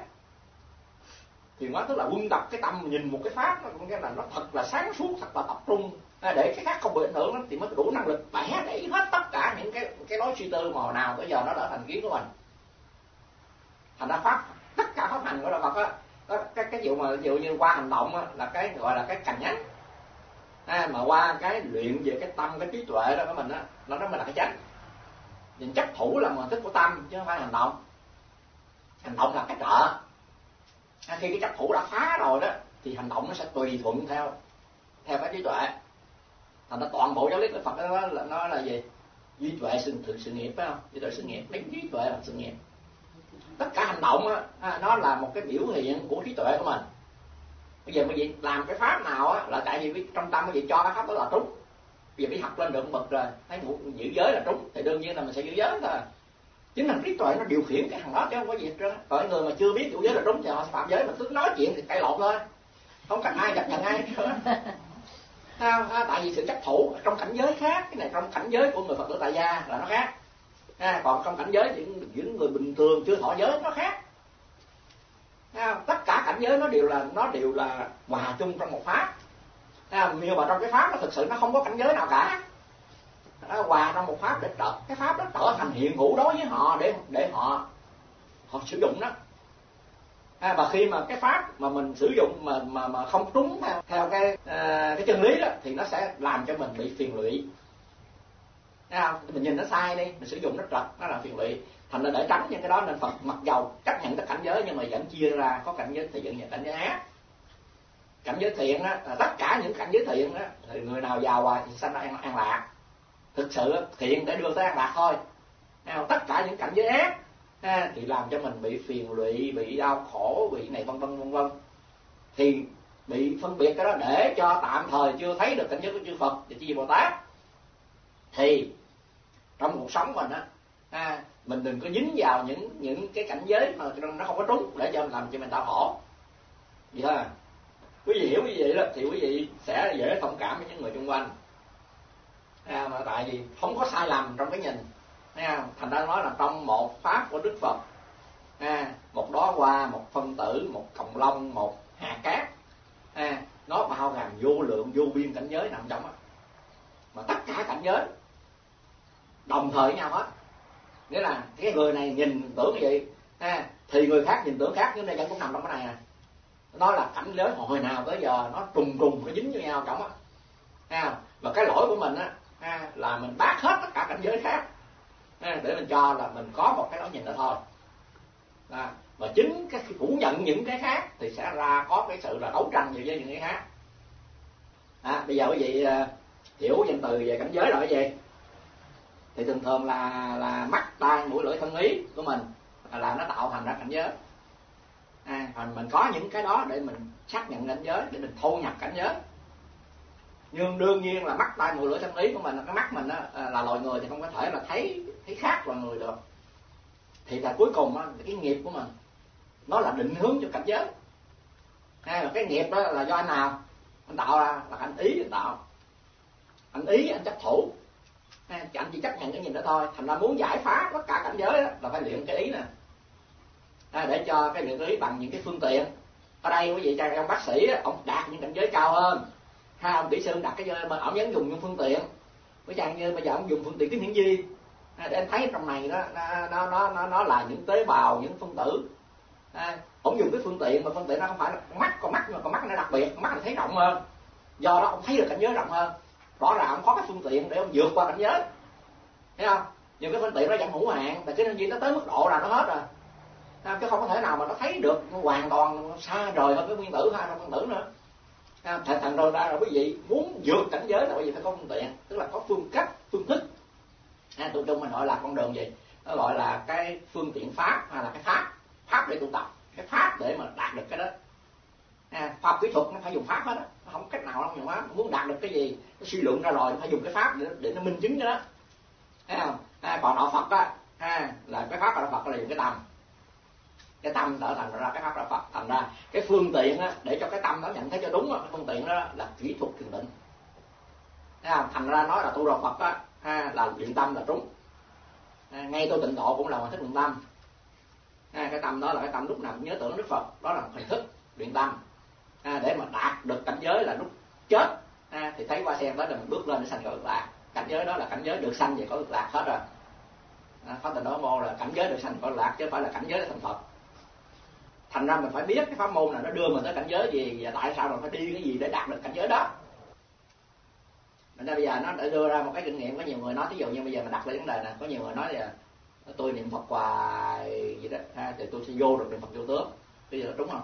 Thiền quán tức là quân tập cái tâm nhìn một cái pháp, nó cũng là nó thật là sáng suốt, thật là tập trung, để cái khác không bị ảnh hưởng đó, thì mới đủ năng lực bẻ gãy hết tất cả những cái lối suy tư màu nào tới giờ nó đã thành kiến của mình. Thành ra pháp, tất cả pháp hành của đạo Phật á, cái dụ như qua hành động á, là cái gọi là cái cành nhánh. Mà qua cái luyện về cái tâm, cái trí tuệ đó của mình á, nó mới là cái chánh. Nhìn chấp thủ là mục đích của tâm chứ không phải hành động. Hành động là cái trợ. Khi cái chấp thủ đã phá rồi đó thì hành động nó sẽ tùy thuận theo cái trí tuệ. Thành ra toàn bộ giáo lý của Phật đó là nó là gì? Trí tuệ sự nghiệp, phải không? Trí tuệ sự nghiệp, đánh trí tuệ là sự nghiệp. Tất cả hành động á, nó là một cái biểu hiện của trí tuệ của mình. Bây giờ quý vị làm cái pháp nào á, là tại vì trong tâm quý vị cho cái pháp đó là trúng. Bây giờ quý học lên được bậc rồi, thấy giữ giới là trúng, thì đương nhiên là mình sẽ giữ giới thôi. Chính là trí tuệ nó điều khiển cái thằng đó chứ không có gì hết trơn. Còn người mà chưa biết giữ giới là trúng thì họ phạm giới, mà cứ nói chuyện thì cãi lộn thôi, không cần ai gặp nhận ai hết. Tại vì sự chấp thủ trong cảnh giới khác, cái này trong cảnh giới của người Phật tử tại gia là nó khác. Còn trong cảnh giới những người bình thường chưa thọ giới nó khác. Tất cả cảnh giới nó đều là hòa chung trong một pháp. Nhưng mà trong cái pháp nó thực sự nó không có cảnh giới nào cả. Hòa trong một pháp để cái pháp đó trở thành hiện hữu đối với họ, để họ sử dụng đó. Và khi mà cái pháp mà mình sử dụng mà không trúng theo cái chân lý đó, thì nó sẽ làm cho mình bị phiền lụy. Mình nhìn nó sai đi, mình sử dụng nó trật, nó là phiền lụy. Thành ra để tránh những cái đó nên Phật mặc dầu chấp nhận các cảnh giới nhưng mà vẫn chia ra có cảnh giới thị dựng và cảnh giới ác. cảnh giới thiện á, tất cả những cảnh giới thiện á, thì người nào giàu hoài thì sanh ra an lạc. Thực sự thiện để đưa tới an lạc thôi. Tất cả những cảnh giới ác thì làm cho mình bị phiền lụy, bị đau khổ, bị này vân vân vân vân. Thì bị phân biệt cái đó để cho tạm thời chưa thấy được cảnh giới của chư Phật và chư Bồ Tát. Thì trong cuộc sống mình á, mình đừng có dính vào những cái cảnh giới mà nó không có trúng để cho làm cho mình đau khổ. Vậy thôi. Quý vị hiểu như vậy đó thì quý vị sẽ dễ thông cảm với những người xung quanh. Mà tại vì không có sai lầm trong cái nhìn. Thành ra nói là trong một pháp của Đức Phật, một đóa hoa, một phân tử, một cọng lông, một hạt cát, nó bao gồm vô lượng vô biên cảnh giới nằm trong đó. Mà tất cả cảnh giới đồng thời với nhau hết. Nghĩa là cái người này nhìn tưởng như vậy, thì người khác nhìn tưởng khác, nhưng này cũng nằm trong cái này nè. Nó là cảnh giới hồi nào tới giờ nó trùng nó dính với nhau trong á. Và cái lỗi của mình á, là mình bác hết tất cả cảnh giới khác, để mình cho là mình có một cái lối nhìn đó thôi. Và chính cái phủ nhận những cái khác thì sẽ ra có cái sự là đấu tranh với những cái khác. Bây giờ quý vị hiểu danh từ về cảnh giới rồi cái gì? Thì thường thường là mắt, tai, mũi, lưỡi, thân, ý của mình là nó tạo thành ra cảnh giới. Mình có những cái đó để mình xác nhận cảnh giới, để mình thu nhập cảnh giới. Nhưng đương nhiên là mắt, tai, mũi, lưỡi, thân, ý của mình, cái mắt mình là loài người thì không có thể là thấy khác loài người được. Thì là cuối cùng cái nghiệp của mình nó là định hướng cho cảnh giới. Cái nghiệp đó là do anh nào? Anh tạo ra là anh ý anh tạo. Anh ý anh chấp thủ. Anh chỉ chấp nhận cái nhìn đó thôi. Thành ra muốn giải phá tất cả cảnh giới đó, là phải luyện cái ý nè. Để cho cái luyện cái ý bằng những cái phương tiện. Ở đây quý vị trai ông bác sĩ ông đạt những cảnh giới cao hơn, ông kỹ sư đạt cái giới mà ông vẫn dùng những phương tiện. Với chàng như bây giờ ông dùng phương tiện kính hiển vi, để anh thấy trong này nó là những tế bào, những phân tử. Ông dùng cái phương tiện mà phương tiện nó không phải là con mắt, mà con mắt nó đặc biệt, con mắt nó thấy rộng hơn. Do đó ông thấy được cảnh giới rộng hơn. Rõ ràng ông có cái phương tiện để ông vượt qua cảnh giới, thấy không? Nhưng cái phương tiện nó vẫn hữu hạn, tại cái gì nó tới mức độ nào nó hết rồi, chứ không có thể nào mà nó thấy được hoàn toàn xa rời hơn cái nguyên tử, hai phân tử nữa. Thành ra là quý vị muốn vượt cảnh giới là quý vị phải có phương tiện, tức là có phương cách, phương thức. Tụi trung mình gọi là con đường gì? Nó gọi là cái phương tiện pháp, hay là cái pháp để tu tập, cái pháp để mà đạt được cái đó. Pháp kỹ thuật nó phải dùng pháp hết á, nó không cách nào không dùng pháp. Muốn đạt được cái gì nó suy luận ra rồi nó phải dùng cái pháp để nó minh chứng cho đó. Thấy không? Còn đạo Phật á, là cái pháp đạo Phật là dùng cái tâm trở thành ra cái pháp đạo Phật. Thành ra cái phương tiện á, để cho cái tâm nó nhận thấy cho đúng, cái phương tiện đó là kỹ thuật thiền định. Thành ra nói là tu đạo Phật á, là luyện tâm là đúng. Ngay tu tịnh độ cũng là một thức luyện tâm. Cái tâm đó là cái tâm lúc nào cũng nhớ tưởng Đức Phật, đó là một hình thức luyện tâm. Để mà đạt được cảnh giới là lúc chết, thì thấy hoa sen đó là mình bước lên để sanh cõi Cực Lạc. Cảnh giới đó là cảnh giới được sanh về cõi Cực Lạc hết rồi. Pháp Tịnh Độ Môn là cảnh giới được sanh cõi Cực Lạc chứ không phải là cảnh giới để thành Phật. Thành ra mình phải biết cái pháp môn này nó đưa mình tới cảnh giới gì và tại sao mình phải đi cái gì để đạt được cảnh giới đó. Nên bây giờ nó đã đưa ra một cái kinh nghiệm. Có nhiều người nói, ví dụ như bây giờ mình đặt lên vấn đề này, có nhiều người nói là tôi niệm Phật hoài gì đó, thì tôi sẽ vô được niệm Phật vô tướng. Bây giờ đúng không?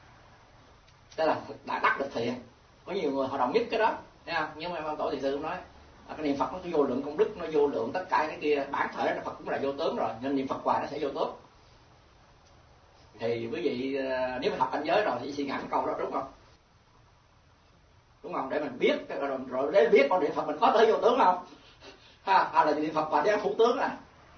Tức là đã đắc được thiện. Có nhiều người họ đồng nhất cái đó, thấy không? Nhưng mà ông tổ thiền sư cũng nói cái niệm Phật nó có vô lượng công đức, nó vô lượng tất cả cái kia, bản thể là Phật cũng là vô tướng rồi, nên niệm Phật hoài nó sẽ vô tướng. Thì quý vị nếu mà học cảnh giới rồi thì suy ngẫm câu đó đúng không? Đúng không? Để mình biết rồi để biết con niệm Phật mình có tới vô tướng không? Hay là niệm Phật hoài để thủ tướng à?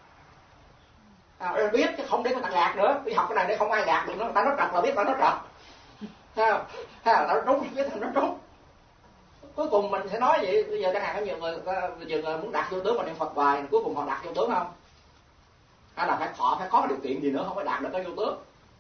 Để biết chứ không để người ta gạt nữa. Đi học cái này để không ai gạt được nó, ta nói trật là biết ta nói trật. Ta nói đúng biết ta nói đúng. Cuối cùng mình sẽ nói vậy. Bây giờ chẳng hạn có nhiều người muốn đạt vô tướng mà niệm Phật hoài, cuối cùng họ đạt vô tướng không? Hay là họ phải có điều kiện gì nữa không phải đạt được cái vô tướng?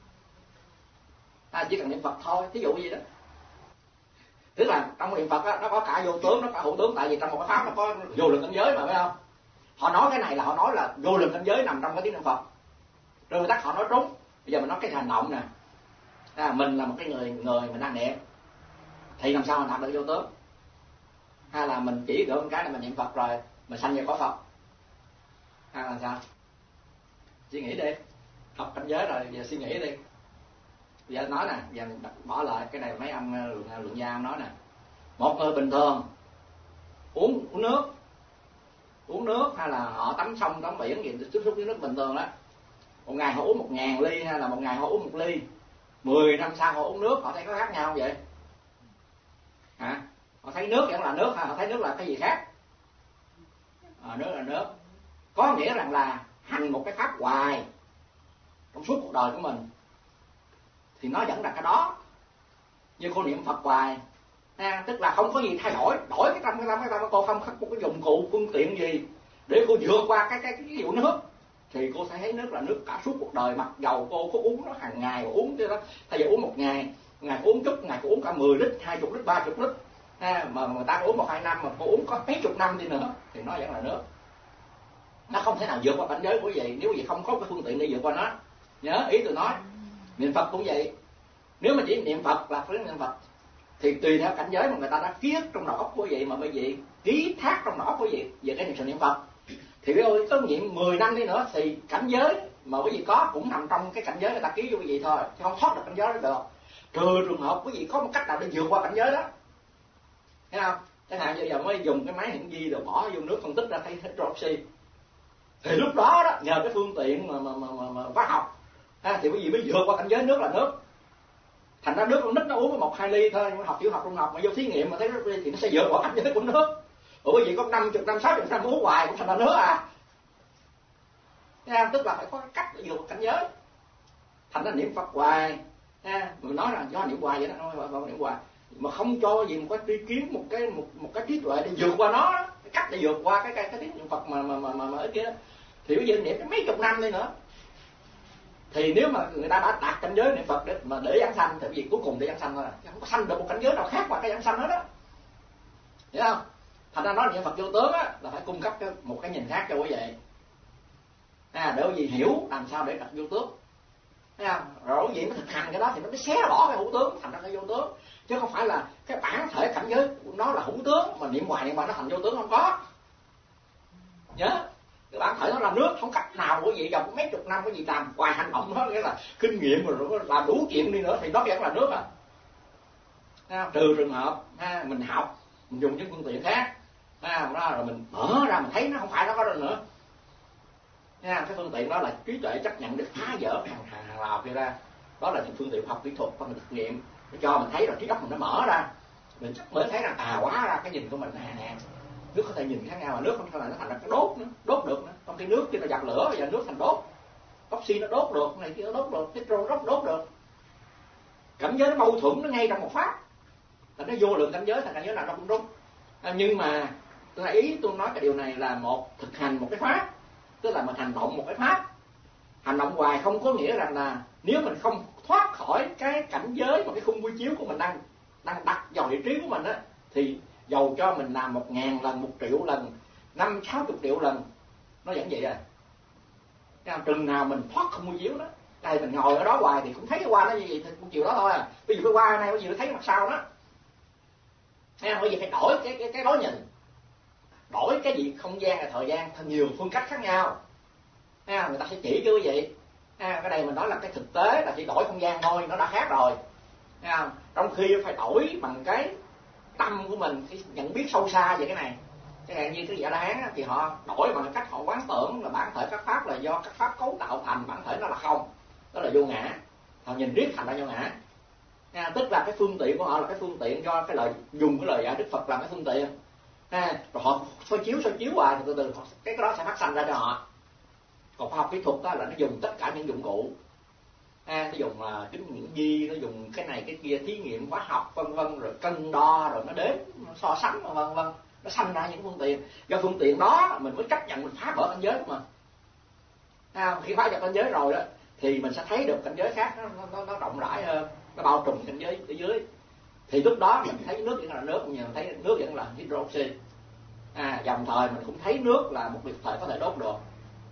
Chỉ cần niệm Phật thôi, thí dụ như vậy đó. Tức là trong niệm Phật á, nó có cả vô tướng, nó có hữu tướng, tại vì trong một cái pháp nó có vô lượng cảnh giới mà, phải không? Họ nói cái này là họ nói là vô lượng cảnh giới nằm trong cái tiếng niệm Phật. Rồi người ta họ nói trúng. Bây giờ mình nói cái hành động nè, mình là một cái người mình đang niệm thì làm sao mình đạt được vô tướng? Hay là mình chỉ được một cái là mình niệm Phật rồi mình sanh về có Phật? Hay là sao? Suy nghĩ đi, học cảnh giới rồi giờ suy nghĩ đi. Giờ nói nè, giờ bỏ lại cái này mấy ông luận gia nói nè. Một người bình thường uống nước hay là họ tắm sông tắm biển gì tiếp xúc với nước bình thường đó, một ngày họ uống 1000 ly hay là một ngày họ uống 1 ly, 10 năm sau họ uống nước, họ thấy có khác nhau không vậy? Hả? Họ thấy nước vẫn là nước hay họ thấy nước là cái gì khác? Nước là nước. Có nghĩa rằng là hành một cái pháp hoài trong suốt cuộc đời của mình thì nó vẫn là cái đó. Như cô niệm Phật hoài, tức là không có gì thay đổi cái tâm cô không khắc một cái dụng cụ phương tiện gì để cô vượt qua cái vụ nước, thì cô sẽ thấy nước là nước cả suốt cuộc đời, mặc dầu cô có uống nó hàng ngày uống chứ đó, thay vì uống một ngày uống chút, ngày cô uống cả 10 lít, 20 lít, 30 lít, mà người ta uống 1-2 năm mà cô uống có mấy chục năm đi nữa thì nó vẫn là nước. Nó không thể nào vượt qua cảnh giới của vậy nếu gì không có cái phương tiện để vượt qua nó. Nhớ ý tôi nói. Niệm Phật cũng vậy, nếu mà chỉ niệm Phật là phải niệm Phật thì tùy theo cảnh giới mà người ta đã ký ức trong đầu óc của vậy, mà bởi vậy ký thác trong đầu óc của vậy về cái sự niệm Phật thì nếu có niệm 10 năm đi nữa thì cảnh giới mà quý vị có cũng nằm trong cái cảnh giới người ta ký vô quý vị thôi, chứ không thoát được cảnh giới đó được. Trừ trường hợp quý vị có một cách nào để vượt qua cảnh giới đó, thấy không? Chẳng hạn bây giờ mới dùng cái máy hiện vi rồi bỏ vô nước phân tích ra thấy hydroxy, thì lúc đó đó nhờ cái phương tiện mà hóa học thì quý vị mới vượt qua cảnh giới nước là nước. Thành ra nước con nít nó uống có 1-2 ly thôi, nhưng mà học tiểu học trung học mà vô thí nghiệm mà thấy nước thì nó sẽ vượt qua cảnh giới của nước. Ủa quý vị có 50 năm 60 năm uống hoài cũng thành ra nước à? Tức là phải có cách để vượt qua cảnh giới. Thành ra niệm Phật hoài, mình nói rằng do niệm hoài vậy đó, nói niệm hoài mà không cho gì một cái tri kiến, một cái trí tuệ để vượt qua nó, cái cách để vượt qua cái niệm Phật mà ở kia, thì bây giờ niệm cái mấy chục năm đi nữa, thì nếu mà người ta đã đạt cảnh giới niệm Phật để giảng sanh thì vì cuối cùng để giảng sanh thôi, không có sanh được một cảnh giới nào khác ngoài cái giảng sanh hết đó, hiểu không? Thành ra nói niệm Phật vô tướng á là phải cung cấp một cái nhìn khác cho quý vị, để quý vị hiểu làm sao để đặt vô tướng, thấy không? Rồi quý vị mới thực hành cái đó thì nó mới xé bỏ cái hữu tướng thành ra cái vô tướng, chứ không phải là cái bản thể cảnh giới của nó là hữu tướng mà niệm hoài nó thành vô tướng, không có. Nhớ cái bản thể nó là nước, không cách nào quý vị dòng mấy chục năm quý vị làm hoài hành động đó, nghĩa là kinh nghiệm rồi làm đủ chuyện đi nữa thì nó vẫn là nước à. Trừ trường hợp mình học, mình dùng những phương tiện khác, đó rồi mình mở ra mình thấy nó không phải nó có đâu nữa. Cái phương tiện đó là trí tuệ chấp nhận để phá vỡ hàng rào kia ra, đó là những phương tiện học kỹ thuật và mình thực nghiệm để cho mình thấy rồi trí óc mình nó mở ra, mình mới thấy rằng hóa ra cái nhìn của mình nè, nước có thể nhìn khác nhau mà nước không thể là nó thành ra cái đốt nữa, đốt được nữa. Trong khi nước kia là giặt lửa, bây giờ nước thành đốt, oxy nó đốt được, này kia nó đốt được, hydro đốt được. Cảnh giới nó mâu thuẫn nó ngay trong một pháp, là nó vô lượng cảnh giới, thành cảnh giới nào nó cũng đúng. Nhưng mà tôi ý tôi nói cái điều này là một thực hành một cái pháp, tức là mình hành động một cái pháp. Hành động hoài không có nghĩa rằng là nếu mình không thoát khỏi cái cảnh giới mà cái khung quy chiếu của mình đang đặt vào vị trí của mình á, thì dầu cho mình làm 1000 lần, 1 triệu lần, 50-60 triệu lần nó vẫn vậy à. Chừng nào mình thoát không quy chiếu đó, đây mình ngồi ở đó hoài thì cũng thấy cái qua nó như vậy thì một chiều đó thôi à. Bây giờ cái qua này bây giờ nó thấy mặt sau đó, thấy không? Bây giờ phải đổi cái đối nhìn, đổi cái gì không gian và thời gian thành nhiều phương cách khác nhau. Người ta sẽ chỉ cho quý vị. Cái này mình nói là cái thực tế là chỉ đổi không gian thôi, nó đã khác rồi. Trong khi phải đổi bằng cái tâm của mình, cái nhận biết sâu xa về cái này. Chẳng hạn như cái Dạ La Hán thì họ đổi bằng cách họ quán tưởng là bản thể các pháp là do các pháp cấu tạo thành, bản thể nó là không, đó là vô ngã. Họ nhìn riết thành ra vô ngã. Tức là cái phương tiện của họ là cái phương tiện do cái lời dùng cái lời dạy Đức Phật làm cái phương tiện. Rồi họ soi chiếu hoài thì từ từ cái đó sẽ phát sanh ra cho họ. Còn khoa học kỹ thuật đó là nó dùng tất cả những dụng cụ, nó dùng kính hiển vi, nó dùng cái này cái kia, thí nghiệm hóa học vân vân, rồi cân đo, rồi nó đếm, nó so sánh vân vân, nó sanh ra những phương tiện. Do phương tiện đó mình mới chấp nhận mình phá vỡ cảnh giới của mình. Khi phá vỡ cảnh giới rồi đó thì mình sẽ thấy được cảnh giới khác nó rộng rãi hơn, nó bao trùm cảnh giới ở dưới. Thì lúc đó mình thấy nước vẫn là nước, nhưng mình thấy nước vẫn là hydroxy. Đồng thời mình cũng thấy nước là một vật thể có thể đốt được.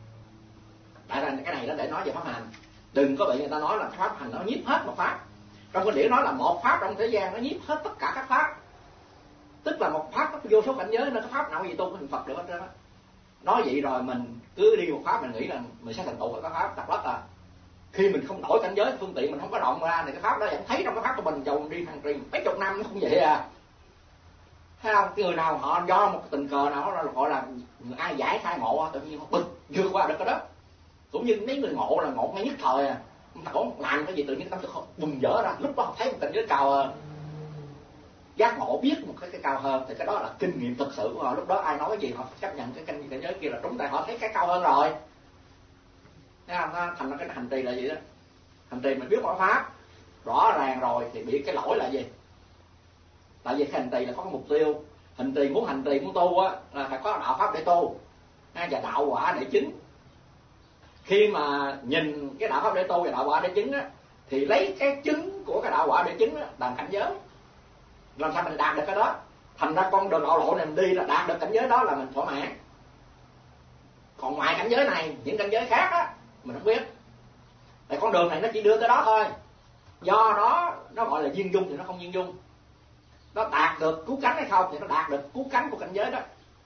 Tại là cái này nó để nói về pháp hành. Đừng có bị người ta nói là pháp hành nó nhiếp hết một pháp. Trong cái điển nói là một pháp trong thế gian nó nhiếp hết tất cả các pháp. Tức là một pháp nó vô số cảnh giới, nên cái pháp nào gì tu thành Phật được hết trơn á. Nói vậy rồi mình cứ đi một pháp mình nghĩ là mình sẽ thành tựu cái pháp đặt lất Khi mình không đổi cảnh giới, phương tiện mình không có động ra thì cái pháp đó vẫn thấy trong cái pháp của mình, dầu đi hàng trì mấy chục năm nó không vậy à. Thấy không? Cái người nào họ do một tình cờ nào đó gọi là ai giải khai ngộ, tự nhiên họ bực vượt qua được cái đó. Cũng như mấy người ngộ là ngộ ngay nhất thời à, không làm cái gì tự nhiên tâm thức họ bùng dở ra, lúc đó họ thấy một cảnh giới cao hơn, giác ngộ biết một cái cao hơn, thì cái đó là kinh nghiệm thực sự của họ. Lúc đó ai nói cái gì họ chấp nhận cái cảnh giới kia là đúng, tại họ thấy cái cao hơn rồi. Thấy không? Thành ra cái hành trì là gì đó, hành trì mình biết mọi pháp rõ ràng rồi thì bị cái lỗi là gì? Tại vì cái hành trì là có cái mục tiêu, hành trì muốn tu á là phải có đạo pháp để tu và đạo quả để chứng. Khi mà nhìn cái đạo pháp để tu và đạo quả để chứng á, thì lấy cái chứng của cái đạo quả để chứng á làm cảnh giới, làm sao mình đạt được cái đó. Thành ra con đường đạo lộ này mình đi là đạt được cảnh giới đó là mình thỏa mãn. Còn ngoài cảnh giới này, những cảnh giới khác á mình không biết. Tại con đường này nó chỉ đưa tới đó thôi. Do đó nó gọi là duyên dung thì nó không duyên dung. Nó đạt được cứu cánh hay không thì nó đạt được cứu cánh của cảnh giới đó.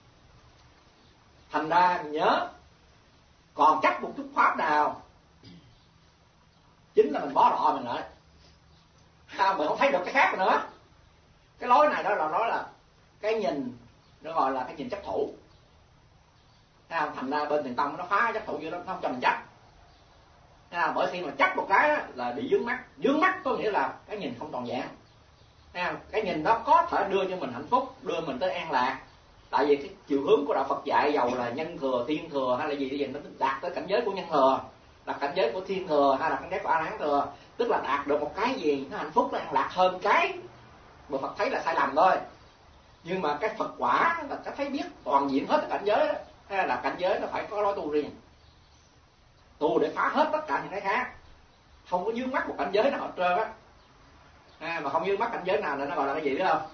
Thành ra nhớ, còn chắc một chút pháp nào chính là mình bó rọ mình lại. Mình không thấy được cái khác nữa. Cái lối này đó là cái nhìn, nó gọi là cái nhìn chấp thủ. Thành ra bên Thiền Tông nó phá chấp thủ vô đó, nó không cho mình chấp. Bởi khi mà chấp một cái là bị vướng mắc. Vướng mắc có nghĩa là cái nhìn không toàn vẹn. Cái nhìn đó có thể đưa cho mình hạnh phúc, đưa mình tới an lạc. Tại vì cái chiều hướng của đạo Phật dạy, dầu là nhân thừa, thiên thừa hay là gì nó đạt tới cảnh giới của nhân thừa, là cảnh giới của thiên thừa hay là cảnh giới của A La Hán thừa, tức là đạt được một cái gì nó hạnh phúc, nó an lạc hơn cái mà Phật thấy là sai lầm thôi. Nhưng mà cái Phật quả là cái thấy biết toàn diện hết cái cảnh giới đó, hay là cảnh giới nó phải có lối tu riêng, tu để phá hết tất cả những cái khác, không có vướng mắc một cảnh giới nào hết trơn á. Mà không vướng mắc cảnh giới nào là nó gọi là cái gì biết không?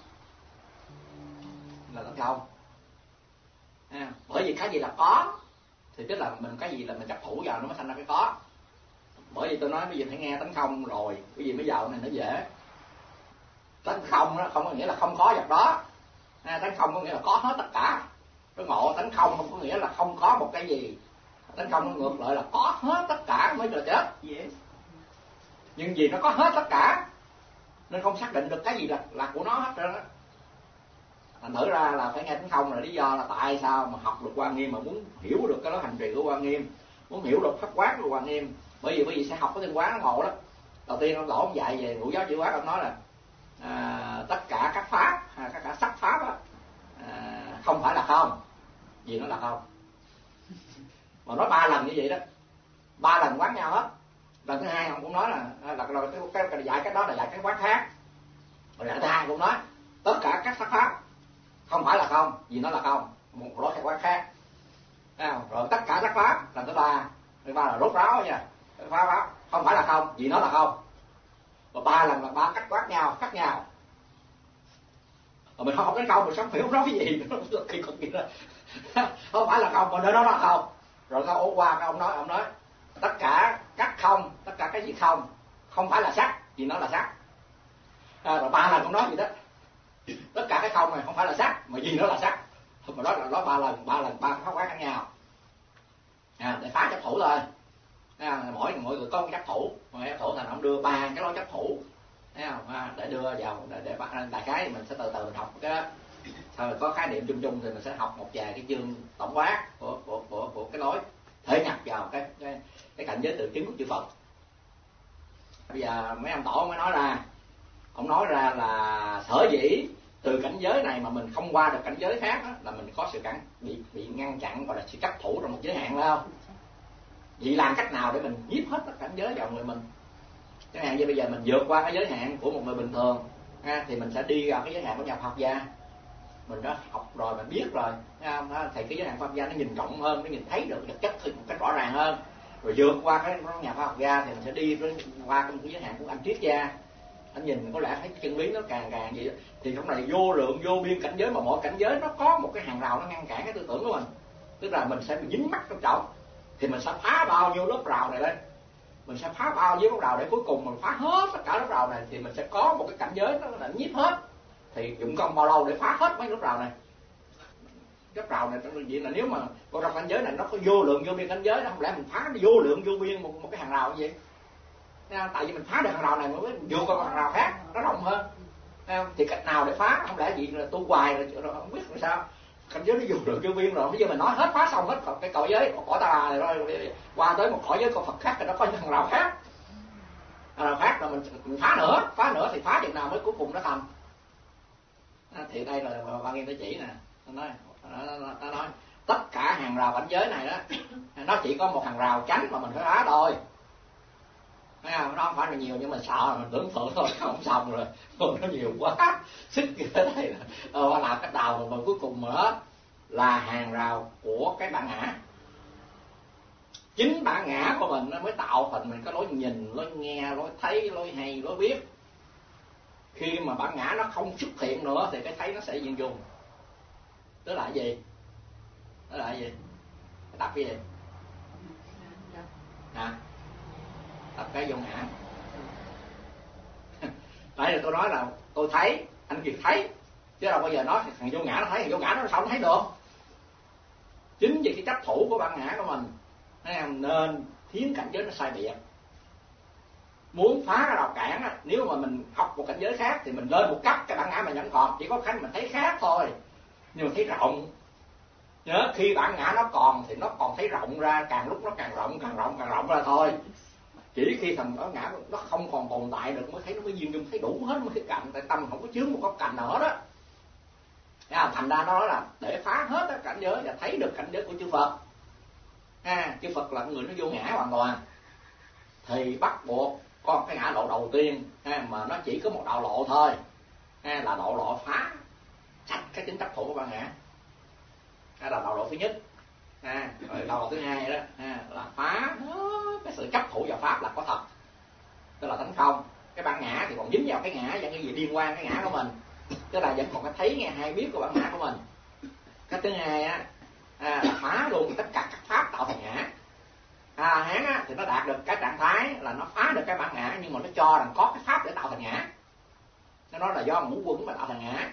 Là tánh không. Bởi vì cái gì là có thì tức là mình cái gì là mình chấp thủ vào nó mới thành ra cái có. Bởi vì tôi nói bây giờ phải nghe tánh không rồi, cái gì mới vào này nó dễ. Tánh không đó không có nghĩa là không có vật đó. Tánh không có nghĩa là có hết tất cả. Cái ngộ tánh không có nghĩa là không có một cái gì. Tánh không nó ngược lại là có hết tất cả mới là chết. Yes. Nhưng vì nó có hết tất cả nên không xác định được cái gì là của nó hết trơn á. Thành thử ra là phải nghe tánh không là lý do là tại sao mà học được Hoa Nghiêm, mà muốn hiểu được cái đó hành trì của Hoa Nghiêm, muốn hiểu được pháp quán của Hoa Nghiêm. Bởi vì sẽ học cái tinh quán ngộ đó. Đầu tiên ông Tổ ông dạy về ngũ giáo chữ quán, ông nói là tất cả các pháp, tất cả sắc pháp đó, không phải là không, vì nó là không. Mà nói 3 lần như vậy đó, 3 lần quán nhau hết. Lần thứ hai ông cũng nói là cái dạy cái đó là dạy cái quán khác. Rồi lần thứ hai cũng nói tất cả các sắc pháp không phải là không, vì nó là không, một lối quán khác. Rồi tất cả sắc pháp lần thứ ba là rốt ráo nha, pháp không phải là không, vì nó là không. Và 3 lần là 3 cách quán nhau, khác nhau. Rồi mình không cái câu mình sống hiểu nói cái gì nó kỳ cục vậy đó. Không phải là không, còn nơi đó là không. Rồi câu ổ qua cái ông nói tất cả các không, tất cả cái gì không phải là sắc, vì nó là sắc. Rồi 3 lần ông nói gì đó, tất cả cái không này không phải là sắc, mà vì nó là sắc. Mà đó là nói 3 lần 3 pháp quán khác nhau. Để phá chấp thủ thôi. Mỗi người có một chấp thủ, mà chấp thủ thành ông đưa 3 cái lối chấp thủ, thấy không? Để đưa vào để bắt đại khái mình sẽ từ từ mình học cái đó. Sau rồi có khái niệm chung chung thì mình sẽ học một vài cái chương tổng quát của cái lối thể nhập vào cái cảnh giới tự chứng của chư Phật. Bây giờ mấy ông Tổ mới nói ra, ông nói ra là sở dĩ từ cảnh giới này mà mình không qua được cảnh giới khác đó, là mình có sự bị ngăn chặn, gọi là sự chấp thủ trong một giới hạn, phải không? Vậy làm cách nào để mình nhiếp hết tất cả cảnh giới vào người mình? Chẳng hạn như bây giờ mình vượt qua cái giới hạn của một người bình thường thì mình sẽ đi vào cái giới hạn của nhà Phật gia. Mình đã học rồi, mình biết rồi, thì cái giới hạn Phật gia nó nhìn rộng hơn, nó nhìn thấy được vật chất một cách rõ ràng hơn. Rồi vượt qua cái nhà Phật gia thì mình sẽ đi qua cái giới hạn của anh triết gia. Anh nhìn có lẽ thấy chân lý nó càng vậy đó. Thì trong này vô lượng vô biên cảnh giới, mà mỗi cảnh giới nó có một cái hàng rào nó ngăn cản cái tư tưởng của mình. Tức là mình sẽ bị dính mắc trong trọng, thì mình sẽ phá bao nhiêu lớp rào này lên, mình sẽ phá bao nhiêu lớp rào để cuối cùng mình phá hết tất cả lớp rào này, thì mình sẽ có một cái cảnh giới nó là nhiếp hết. Thì dụng công bao lâu để phá hết mấy lớp rào này? Lớp rào này trong gì là nếu mà trong cảnh giới này nó có vô lượng vô biên cảnh giới, nó không lẽ mình phá vô lượng vô biên một cái hàng rào như vậy? Tại vì mình phá được hàng rào này mới vượt qua hàng rào khác nó rộng hơn. Thì cách nào để phá? Không lẽ gì là tu hoài rồi không biết làm sao. Cảnh giới nó dùng được vô viên rồi, bây giờ mình nói hết phá xong hết cái cõi giới cõi ta này rồi, qua tới một cõi giới con Phật khác thì nó có những hàng rào khác. Hàng rào khác rồi mình phá nữa thì phá chừng nào mới cuối cùng nó thành. Thì đây là Hoa Nghiêm nó chỉ nè, nó nói tất cả hàng rào cảnh giới này đó nó chỉ có một hàng rào chánh mà mình phải phá thôi. Nó không phải là nhiều nhưng mà sợ mình tưởng tượng thôi không xong rồi nó nhiều quá sức cái này là làm cái đầu mà cuối cùng nữa là hàng rào của cái bản ngã. Chính bản ngã của mình nó mới tạo thành mình có lối nhìn, lối nghe, lối thấy, lối hay, lối biết. Khi mà bản ngã nó không xuất hiện nữa thì cái thấy nó sẽ dừng dùng. Tức là cái gì? Tức là cái gì? Tập cái gì? Tập cái vô ngã. Tại vì tôi nói là tôi thấy, anh Kiệt thấy, chứ đâu bao giờ nói thằng vô ngã nó thấy, thằng vô ngã nó sao nó thấy được. Chính vì cái chấp thủ của bản ngã của mình nên khiến cảnh giới nó sai biệt. Muốn phá cái rào cản á, nếu mà mình học một cảnh giới khác thì mình lên một cấp cái bản ngã mình vẫn còn, chỉ có khánh mình thấy khác thôi, nhưng mà thấy rộng. Nhớ khi bản ngã nó còn thì nó còn thấy rộng ra, càng lúc nó càng rộng ra thôi. Chỉ khi thằng bản ngã nó không còn tồn tại được mới thấy nó mới duyên dung, thấy đủ hết mới cái cạnh, tại tâm không có chướng một góc cạnh nào hết đó. Thành ra nó nói là để phá hết cái cảnh giới và thấy được cảnh giới của chư Phật. Chư Phật là người nó vô ngã hoàn toàn thì bắt buộc có cái ngã lộ đầu tiên mà nó chỉ có một đạo lộ thôi, là đạo lộ phá sạch cái tính chấp thủ của bản ngã. Là đạo lộ thứ nhất. Rồi đạo lộ thứ hai đó là phá cái sự chấp thủ vào pháp là có thật, tức là tánh không. Cái bản ngã thì còn dính vào cái ngã và cái gì liên quan cái ngã của mình, tức là vẫn còn cái thấy nghe hay biết của bản ngã của mình. Cái thứ hai là phá luôn tất cả các pháp tạo thành ngã. Hán thì nó đạt được cái trạng thái là nó phá được cái bản ngã, nhưng mà nó cho rằng có cái pháp để tạo thành ngã. Nó nói là do ngũ quẩn mà tạo thành ngã.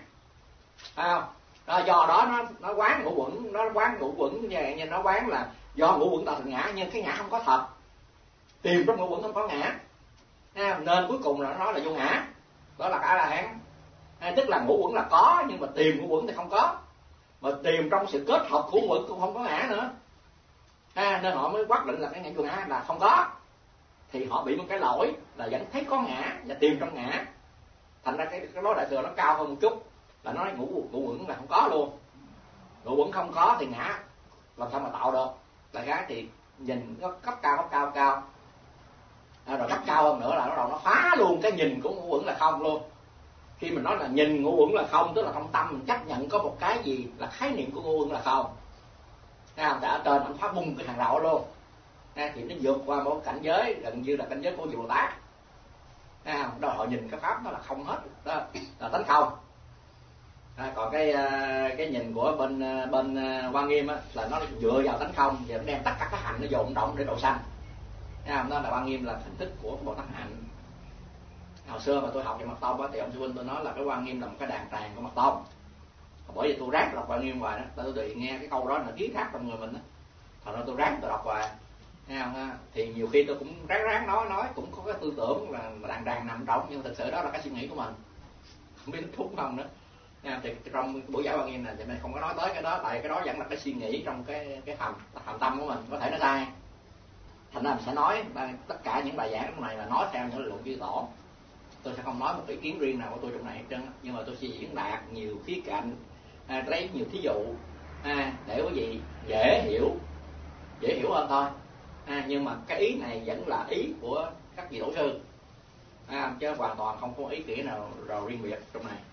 Do đó nó quán ngũ quẩn, như nó quán là do ngũ quẩn tạo thành ngã, nhưng cái ngã không có thật. Tìm trong ngũ quẩn không có ngã, nên cuối cùng là nó nói là vô ngã. Đó là cả là hán. Tức là ngũ quẩn là có, nhưng mà tìm ngũ quẩn thì không có, mà tìm trong sự kết hợp của ngũ quẩn cũng không có ngã nữa. Nên họ mới quát định là cái ngã vô ngã là không có. Thì họ bị một cái lỗi là vẫn thấy có ngã và tìm trong ngã. Thành ra cái lối đại thừa nó cao hơn một chút, là nói ngũ quẩn là không có luôn. Ngũ quẩn không có thì ngã làm sao mà tạo được. Đại khái thì nhìn nó cấp cao. Rồi cấp cao hơn nữa là bắt đầu nó phá luôn cái nhìn của ngũ quẩn là không luôn. Khi mình nói là nhìn ngũ quẩn là không, tức là trong tâm mình chấp nhận có một cái gì là khái niệm của ngũ quẩn là không. Đã ở trên anh phá bung cái hàng rào luôn. Thì nó vượt qua một cảnh giới gần như là cảnh giới của Bồ Tát. Đó họ nhìn cái pháp nó là không hết, đó là tánh không. Còn cái nhìn của bên Hoa Nghiêm là nó dựa vào tánh không, và nó đem tất cả các hành nó dồn động để độ sanh. Đó là Hoa Nghiêm là hình thức của Bồ Tát hạnh. Hồi xưa mà tôi học về Mật Tông thì ông sư huynh tôi nói là cái Hoa Nghiêm là một cái đàn tràng của Mật Tông. Bởi vì tôi ráng đọc Hoa Nghiêm hoài đó, tôi tự nghe cái câu đó là ký thác trong người mình đó. Thật ra tôi ráng tôi đọc hoài. Thì nhiều khi tôi cũng ráng nói cũng có cái tư tưởng là đàn tràng nằm trong, nhưng thực sự đó là cái suy nghĩ của mình, không biết đúng không nữa. Thì trong buổi giải Hoa Nghiêm này thì mình không có nói tới cái đó, tại cái đó vẫn là cái suy nghĩ trong cái hàm tâm của mình, có thể nó sai. Thành ra mình sẽ nói tất cả những bài giảng trong này là nói theo những luận chư tổ. Tôi sẽ không nói một ý kiến riêng nào của tôi trong này hết trơn, nhưng mà tôi sẽ diễn đạt nhiều khía cạnh, lấy nhiều thí dụ để quý vị dễ hiểu hơn thôi. Nhưng mà cái ý này vẫn là ý của các vị tổ sư, chứ hoàn toàn không có ý nghĩa nào rồi riêng biệt trong này.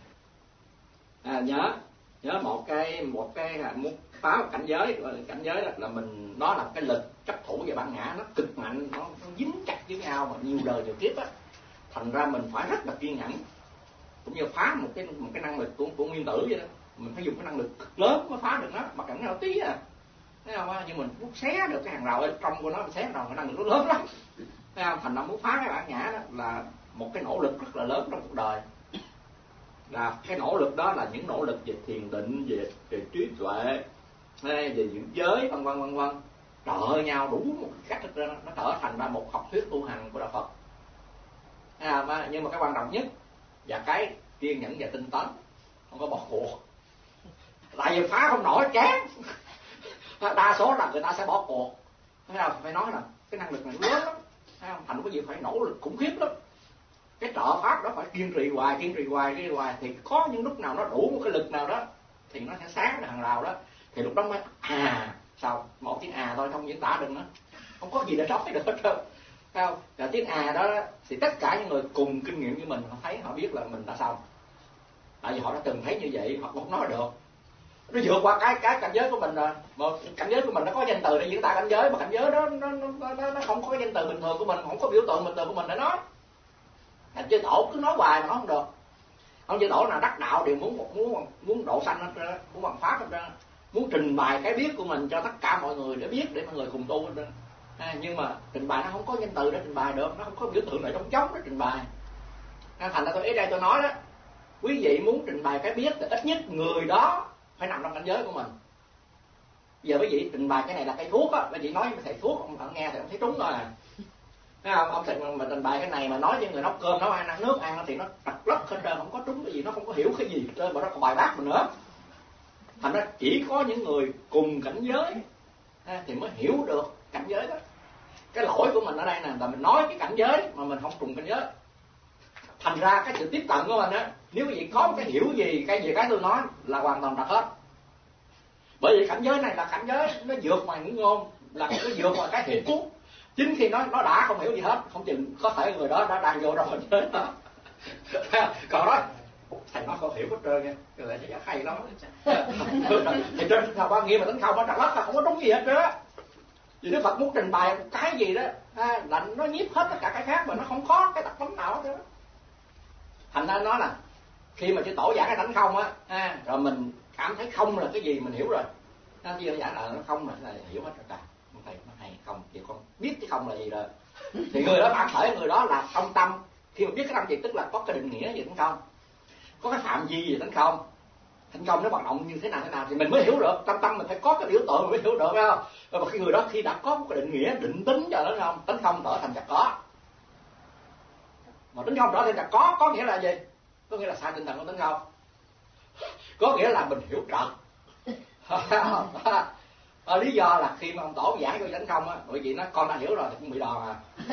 Nhớ một cái muốn phá một cảnh giới là mình, đó là cái lực chấp thủ về bản ngã nó cực mạnh, nó dính chặt với nhau mà nhiều đời nhiều kiếp á. Thành ra mình phải rất là kiên nhẫn, cũng như phá một cái năng lực của nguyên tử vậy đó. Mình phải dùng cái năng lực cực lớn mới phá được nó, mặc cảm nó tí thấy không? Nhưng mình muốn xé được cái hàng rào ở trong của nó, mình xé được cái năng lực nó lớn lắm, thấy không? Thành ra muốn phá cái bản ngã đó là một cái nỗ lực rất là lớn trong cuộc đời. Là cái nỗ lực đó là những nỗ lực về thiền định, về trí tuệ, về giữ giới, vân vân trợ nhau đủ một cách, nó trở thành ra một học thuyết tu hành của đạo Phật. Nhưng mà cái quan trọng nhất và cái kiên nhẫn và tinh tấn, không có bỏ cuộc. Tại vì phá không nổi chán. Đa số là người ta sẽ bỏ cuộc. Phải nói là cái năng lực này lớn lắm, thành cái gì phải nỗ lực khủng khiếp lắm. Cái trợ pháp đó phải kiên trì hoài thì có những lúc nào nó đủ một cái lực nào đó thì nó sẽ sáng hàng rào đó, thì lúc đó mới sao một tiếng thôi không diễn tả được nữa, không có gì để nói được hết trơn. Và tiếng đó thì tất cả những người cùng kinh nghiệm với mình, họ thấy họ biết là mình đã xong, tại vì họ đã từng thấy như vậy, họ không nói được. Nó vượt qua cái cảnh giới của mình rồi. Mà cảnh giới của mình nó có danh từ để diễn tả cảnh giới, mà cảnh giới đó nó không có cái danh từ bình thường của mình, không có biểu tượng bình thường của mình để nói. Thành chư tổ cứ nói hoài mà nói không được. Ông chư tổ nào đắc đạo đều muốn độ sanh hết trơn, muốn bằng pháp hết trơn, muốn trình bày cái biết của mình cho tất cả mọi người để biết, để mọi người cùng tu hết trơn. Nhưng mà trình bày nó không có danh từ để trình bày được, nó không có biểu tượng lại trong trống để trình bày. Thành ra tôi ý đây tôi nói đó, quý vị muốn trình bày cái biết thì ít nhất người đó phải nằm trong cảnh giới của mình. Giờ quý vị trình bày cái này là cây thuốc á, quý vị nói với thầy thuốc, ông nghe thì ông thấy trúng thôi à. Thấy không? Ông thầy mà trình bày cái này mà nói với người nấu cơm, nấu ăn nước ăn thì nó trật lất hết trơn, không có trúng cái gì, nó không có hiểu cái gì hết trơn, mà nó còn bài bác mình nữa. Thành ra chỉ có những người cùng cảnh giới thì mới hiểu được cảnh giới đó. Cái lỗi của mình ở đây là mình nói cái cảnh giới mà mình không cùng cảnh giới. Thành ra cái sự tiếp cận của mình á, nếu quý vị có một cái hiểu gì cái tôi nói là hoàn toàn trật hết. Bởi vì cảnh giới này là cảnh giới nó vượt ngoài ngữ ngôn, là nó vượt ngoài cái hiểu. Chính khi nó đã không hiểu gì hết, không chừng có thể người đó đã đang vô trong cảnh giới đó. Còn đó thầy nói không hiểu hết trơn nha, cái này chắc hay lắm. Thì trên bao nhiêu mà tính không nó trật lất là không có đúng gì hết trơn á. Vì Đức Phật muốn trình bày cái gì đó là nó nhiếp hết tất cả cái khác, mà nó không có cái đặc tính nào hết đó. Thành ra nói là khi mà chư tổ giảng cái tánh không á, rồi mình cảm thấy không là cái gì mình hiểu rồi. Chứ giảng là nó không là hiểu hết rồi. Thầy nó hay không, thì con biết cái không là gì rồi. Thì người đó bản thể người đó là trong tâm. Khi mà biết cái tâm gì tức là có cái định nghĩa gì tánh không, có cái phạm vi gì tánh không, thành công nó hoạt động như thế nào thì mình mới hiểu được. Trong tâm mình phải có cái biểu tượng mới hiểu được, phải không? Và khi người đó khi đã có một cái định nghĩa định tính cho nó không, tánh không trở thành chặt có. Mà tánh không trở thành chặt có nghĩa là gì? Có nghĩa là sai tinh thần của tánh không, có nghĩa là mình hiểu trật. Lý do là khi mà ông tổ giảng cho tánh không á, bởi vì nó con đã hiểu rồi thì cũng bị đòn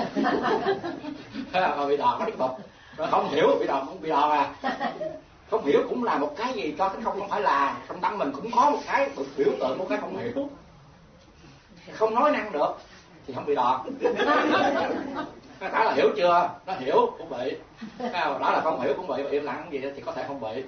mà bị đòn có tiếp tục, rồi không hiểu bị đòn cũng bị đòn không hiểu cũng là một cái gì cho tánh không phải là trong tâm mình cũng có một cái biểu tượng, một cái không hiểu, không nói năng được thì không bị đòn. Cái là hiểu chưa, nó hiểu cũng bị, đó là không hiểu cũng bị, im lặng gì thì có thể không bị.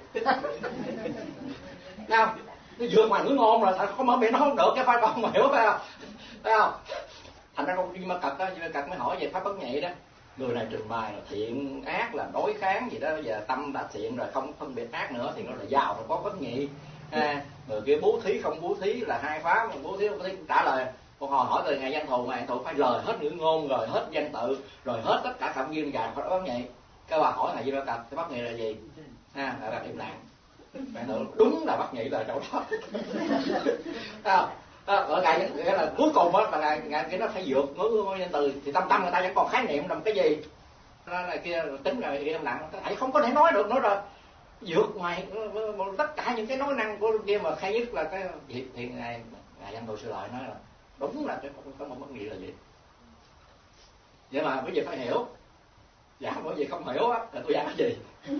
Thấy không? Nó vượt ngoài ngữ ngôn rồi, không mở miệng nó không được, cái phải không hiểu, phải không? Thấy không? Thành ra con Ma Cật đó, Ma Cật mới hỏi về pháp bất nhị đó, người này trình bày là thiện ác là đối kháng gì đó, giờ tâm đã thiện rồi không phân biệt ác nữa thì nó là giàu rồi có bất nhị. Người kia bố thí không bố thí là hai pháp, bố thí không bố thí. Trả lời con hỏi từ ngày Văn Thù, mà Văn Thù phải lời hết ngữ ngôn, rồi hết danh tự, rồi hết tất cả phạm vi dài phải bất nhị. Cái bà hỏi ngày Di Ma Cật cái bất nhị là gì? Là im lặng. Đúng là bất nhị là chỗ đó. Ở ngày là cuối cùng á là ngày cái nó phải vượt ngữ danh từ, thì tâm người ta vẫn còn khái niệm làm cái gì, nó là kia tính rồi im lặng, thầy không có thể nói được nữa rồi, vượt ngoài tất cả những cái nói năng của kia, mà hay nhất là cái thì ngài Văn Thù Sư Lợi nói là đúng là cái một bất nhị là gì. Vậy mà bây giờ phải hiểu, dạ bởi vì không hiểu á là tôi giảng cái gì.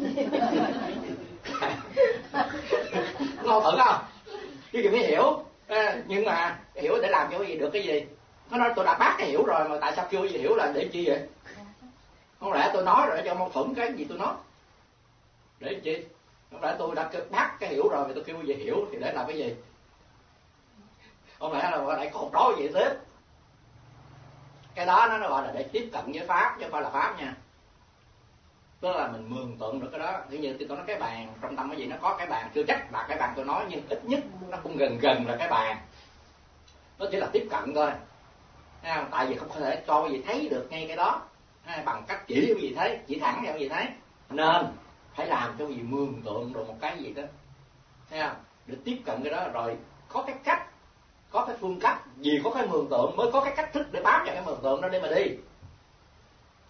Ngon thử không? Chứ gì mới hiểu. Nhưng mà hiểu để làm cho cái gì được cái gì? Nó nói tôi đã bác cái hiểu rồi, mà tại sao kêu cái gì hiểu là để chi vậy? Không lẽ tôi nói rồi để cho mâu thuẫn cái gì tôi nói? Để chi? Không lẽ tôi đã bác cái hiểu rồi mà tôi kêu cái gì hiểu thì để làm cái gì? Không lẽ là lại cột trói vậy tiếp? Cái đó nó gọi là để tiếp cận với pháp, chứ không phải là pháp nha. Tức là mình mường tượng được cái đó. Ví như tôi nói cái bàn trong tâm cái gì, nó có cái bàn, chưa chắc là cái bàn tôi nói, nhưng ít nhất nó cũng gần là cái bàn. Nó chỉ là tiếp cận thôi. Tại vì không có thể cho cái gì thấy được ngay cái đó bằng cách chỉ cái gì thấy, chỉ thẳng cho cái gì thấy, nên phải làm cho cái gì mường tượng được một cái gì đó, thấy không? Để tiếp cận cái đó, rồi có cái cách, có cái phương cách, vì có cái mường tượng mới có cái cách thức để bám vào cái mường tượng đó để mà đi.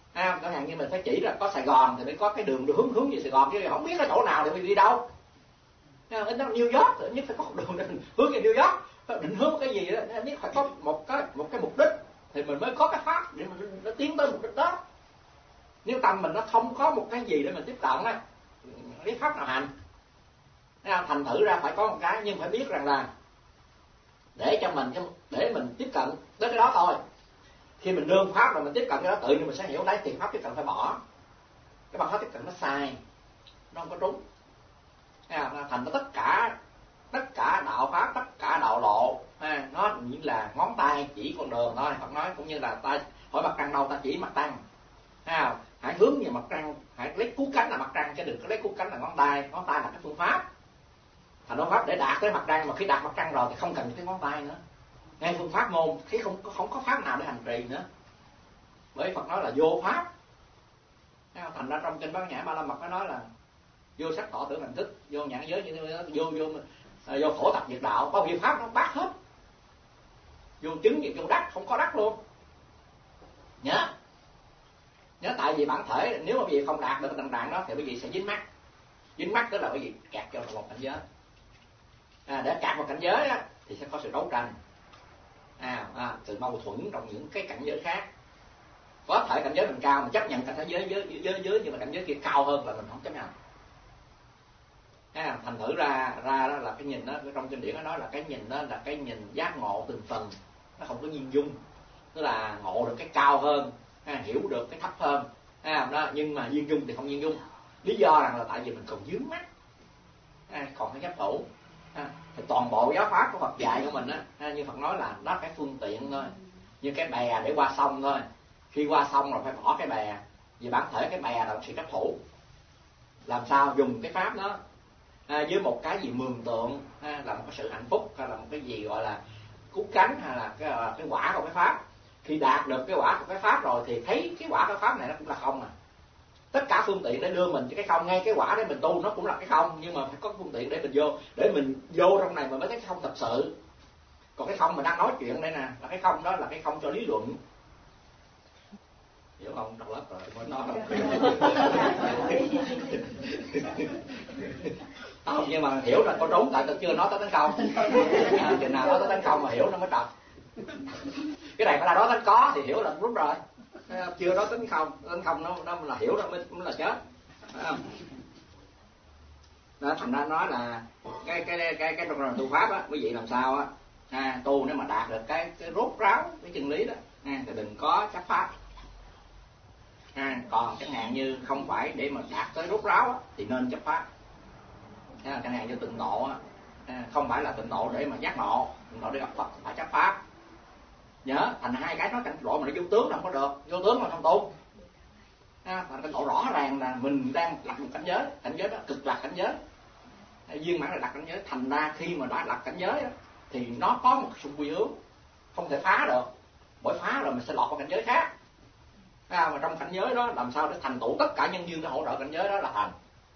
Chẳng hạn như mình phải chỉ là có Sài Gòn thì mới có cái đường hướng về Sài Gòn, chứ không biết cái chỗ nào để mình đi đâu. Ít nhất New York ít nhất phải có một đường để mình hướng về New York, định hướng cái gì đó, ít nhất phải có một cái mục đích thì mình mới có cái pháp để mình nó tiến tới mục đích đó. Nếu tâm mình nó không có một cái gì để mình tiếp cận á, cái pháp nào hành. Thành thử ra phải có một cái, nhưng phải biết rằng là để mình tiếp cận đến cái đó thôi. Khi mình nương pháp rồi mình tiếp cận cái đó, tự nhiên mình sẽ hiểu đấy, thì pháp tiếp cận phải bỏ. Cái bằng pháp tiếp cận nó sai, nó không có đúng. Thành ra tất cả đạo pháp, tất cả đạo lộ, nó như là ngón tay chỉ con đường thôi. Phật nói cũng như là ta hỏi mặt trăng đâu, ta chỉ mặt trăng. Hãy hướng về mặt trăng, hãy lấy cú cánh là mặt trăng, chứ đừng có lấy cú cánh là ngón tay là cái phương pháp. Thành phương pháp để đạt tới mặt trăng, mà khi đạt mặt trăng rồi thì không cần cái ngón tay nữa. Ngay phương pháp môn thì không có pháp nào để hành trì nữa, bởi Phật nói là vô pháp. Thành ra trong kinh Bát Nhã Ba La Mật nó nói là vô sắc thọ tưởng hành thức, vô nhãn giới như thế, vô khổ tập diệt đạo, bao nhiêu pháp nó bác hết. Vô chứng vô đắc, không có đắc luôn. Nhớ tại vì bản thể nếu mà quý vị không đạt được cái tình trạng đó thì quý vị sẽ dính mắc, tức là quý vị kẹt vào một cảnh giới. Để kẹt vào cảnh giới á, thì sẽ có sự đấu tranh, sự mâu thuẫn trong những cái cảnh giới khác. Có thể cảnh giới mình cao mình chấp nhận cảnh giới nhưng mà cảnh giới kia cao hơn là mình không chấp nhận. Thành thử ra đó là cái nhìn đó, trong kinh điển nó nói là cái nhìn đó là cái nhìn giác ngộ từng phần, nó không có nhiên dung, tức là ngộ được cái cao hơn, hiểu được cái thấp hơn, đó, nhưng mà nhiên dung thì không nhiên dung. Lý do rằng là tại vì mình còn vướng mắc, còn phải chấp thủ. Thì toàn bộ giáo pháp của Phật dạy của mình á, như Phật nói là nó cái phương tiện thôi, như cái bè để qua sông thôi. Khi qua sông rồi phải bỏ cái bè, vì bản thể cái bè là một sự chấp thủ. Làm sao dùng cái pháp đó với một cái gì mường tượng, là một cái sự hạnh phúc, hay là một cái gì gọi là cú cánh, hay là cái quả của cái pháp. Khi đạt được cái quả của cái pháp rồi thì thấy cái quả của cái pháp này nó cũng là không. Tất cả phương tiện để đưa mình cho cái không, ngay cái quả để mình tu nó cũng là cái không, nhưng mà phải có phương tiện để mình vô trong này mà mới thấy cái không thật sự. Còn cái không mà đang nói chuyện đây nè, là cái không đó là cái không cho lý luận. Hiểu không? Đọc lớp rồi mới nói không, nhưng mà hiểu là có trốn, tại tôi chưa nói tới tấn công. Chừng nào nói tới tấn công mà hiểu nó mới trật. Cái này phải là nói tấn có thì hiểu là đúng rồi, chưa nói tấn không nó là hiểu nó mới là chết. Đó, thành ra nói là cái trong tu pháp á, quý vị làm sao á, tu nếu mà đạt được cái rốt ráo cái chân lý đó, thì đừng có chấp pháp. Còn chẳng hạn như không phải để mà đạt tới rốt ráo á, thì nên chấp pháp. Chẳng hạn như tịnh độ á, không phải là tịnh độ để mà giác ngộ, tịnh độ để gặp Phật phải chấp pháp. Nhớ thành hai cái nói tịnh độ mà nó vô tướng là không có được, vô tướng là không tu. Tịnh độ rõ ràng là mình đang đặt một cảnh giới đó cực lạc cảnh giới, viên mãn là đặt cảnh giới. Thành ra khi mà đã đặt cảnh giới đó, thì nó có một sự quy hướng không thể phá được, bởi phá rồi mình sẽ lọt vào cảnh giới khác. Mà trong cảnh giới đó làm sao để thành tựu tất cả nhân duyên để hỗ trợ cảnh giới đó là thành.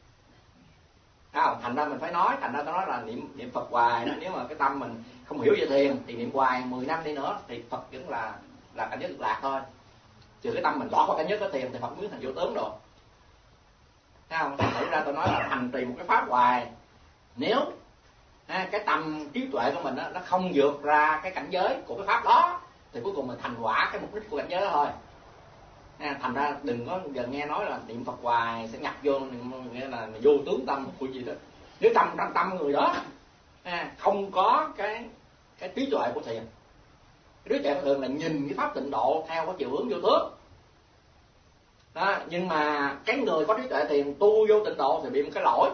Thành ra mình phải nói, thành ra tôi nói là niệm Phật hoài đó. Nếu mà cái tâm mình không hiểu về thiền thì niệm hoài 10 năm đi nữa thì Phật vẫn là cảnh giới cực lạc thôi. Trừ cái tâm mình lọt vào cảnh giới có thiền thì Phật biến thành vô tướng rồi. Thành ra tôi nói là hành trì một cái pháp hoài, nếu cái tâm trí tuệ của mình nó không vượt ra cái cảnh giới của cái pháp đó thì cuối cùng mình thành quả cái mục đích của cảnh giới đó thôi. Thành ra đừng có giờ nghe nói là niệm Phật hoài sẽ nhập vô, nghĩa là vô tướng tâm của gì đó. Nếu tâm người đó không có cái trí tuệ của thiền, cái trí tuệ của thiền là nhìn cái pháp tịnh độ theo cái chiều hướng vô tướng đó. Nhưng mà cái người có trí tuệ thiền tu vô tịnh độ thì bị một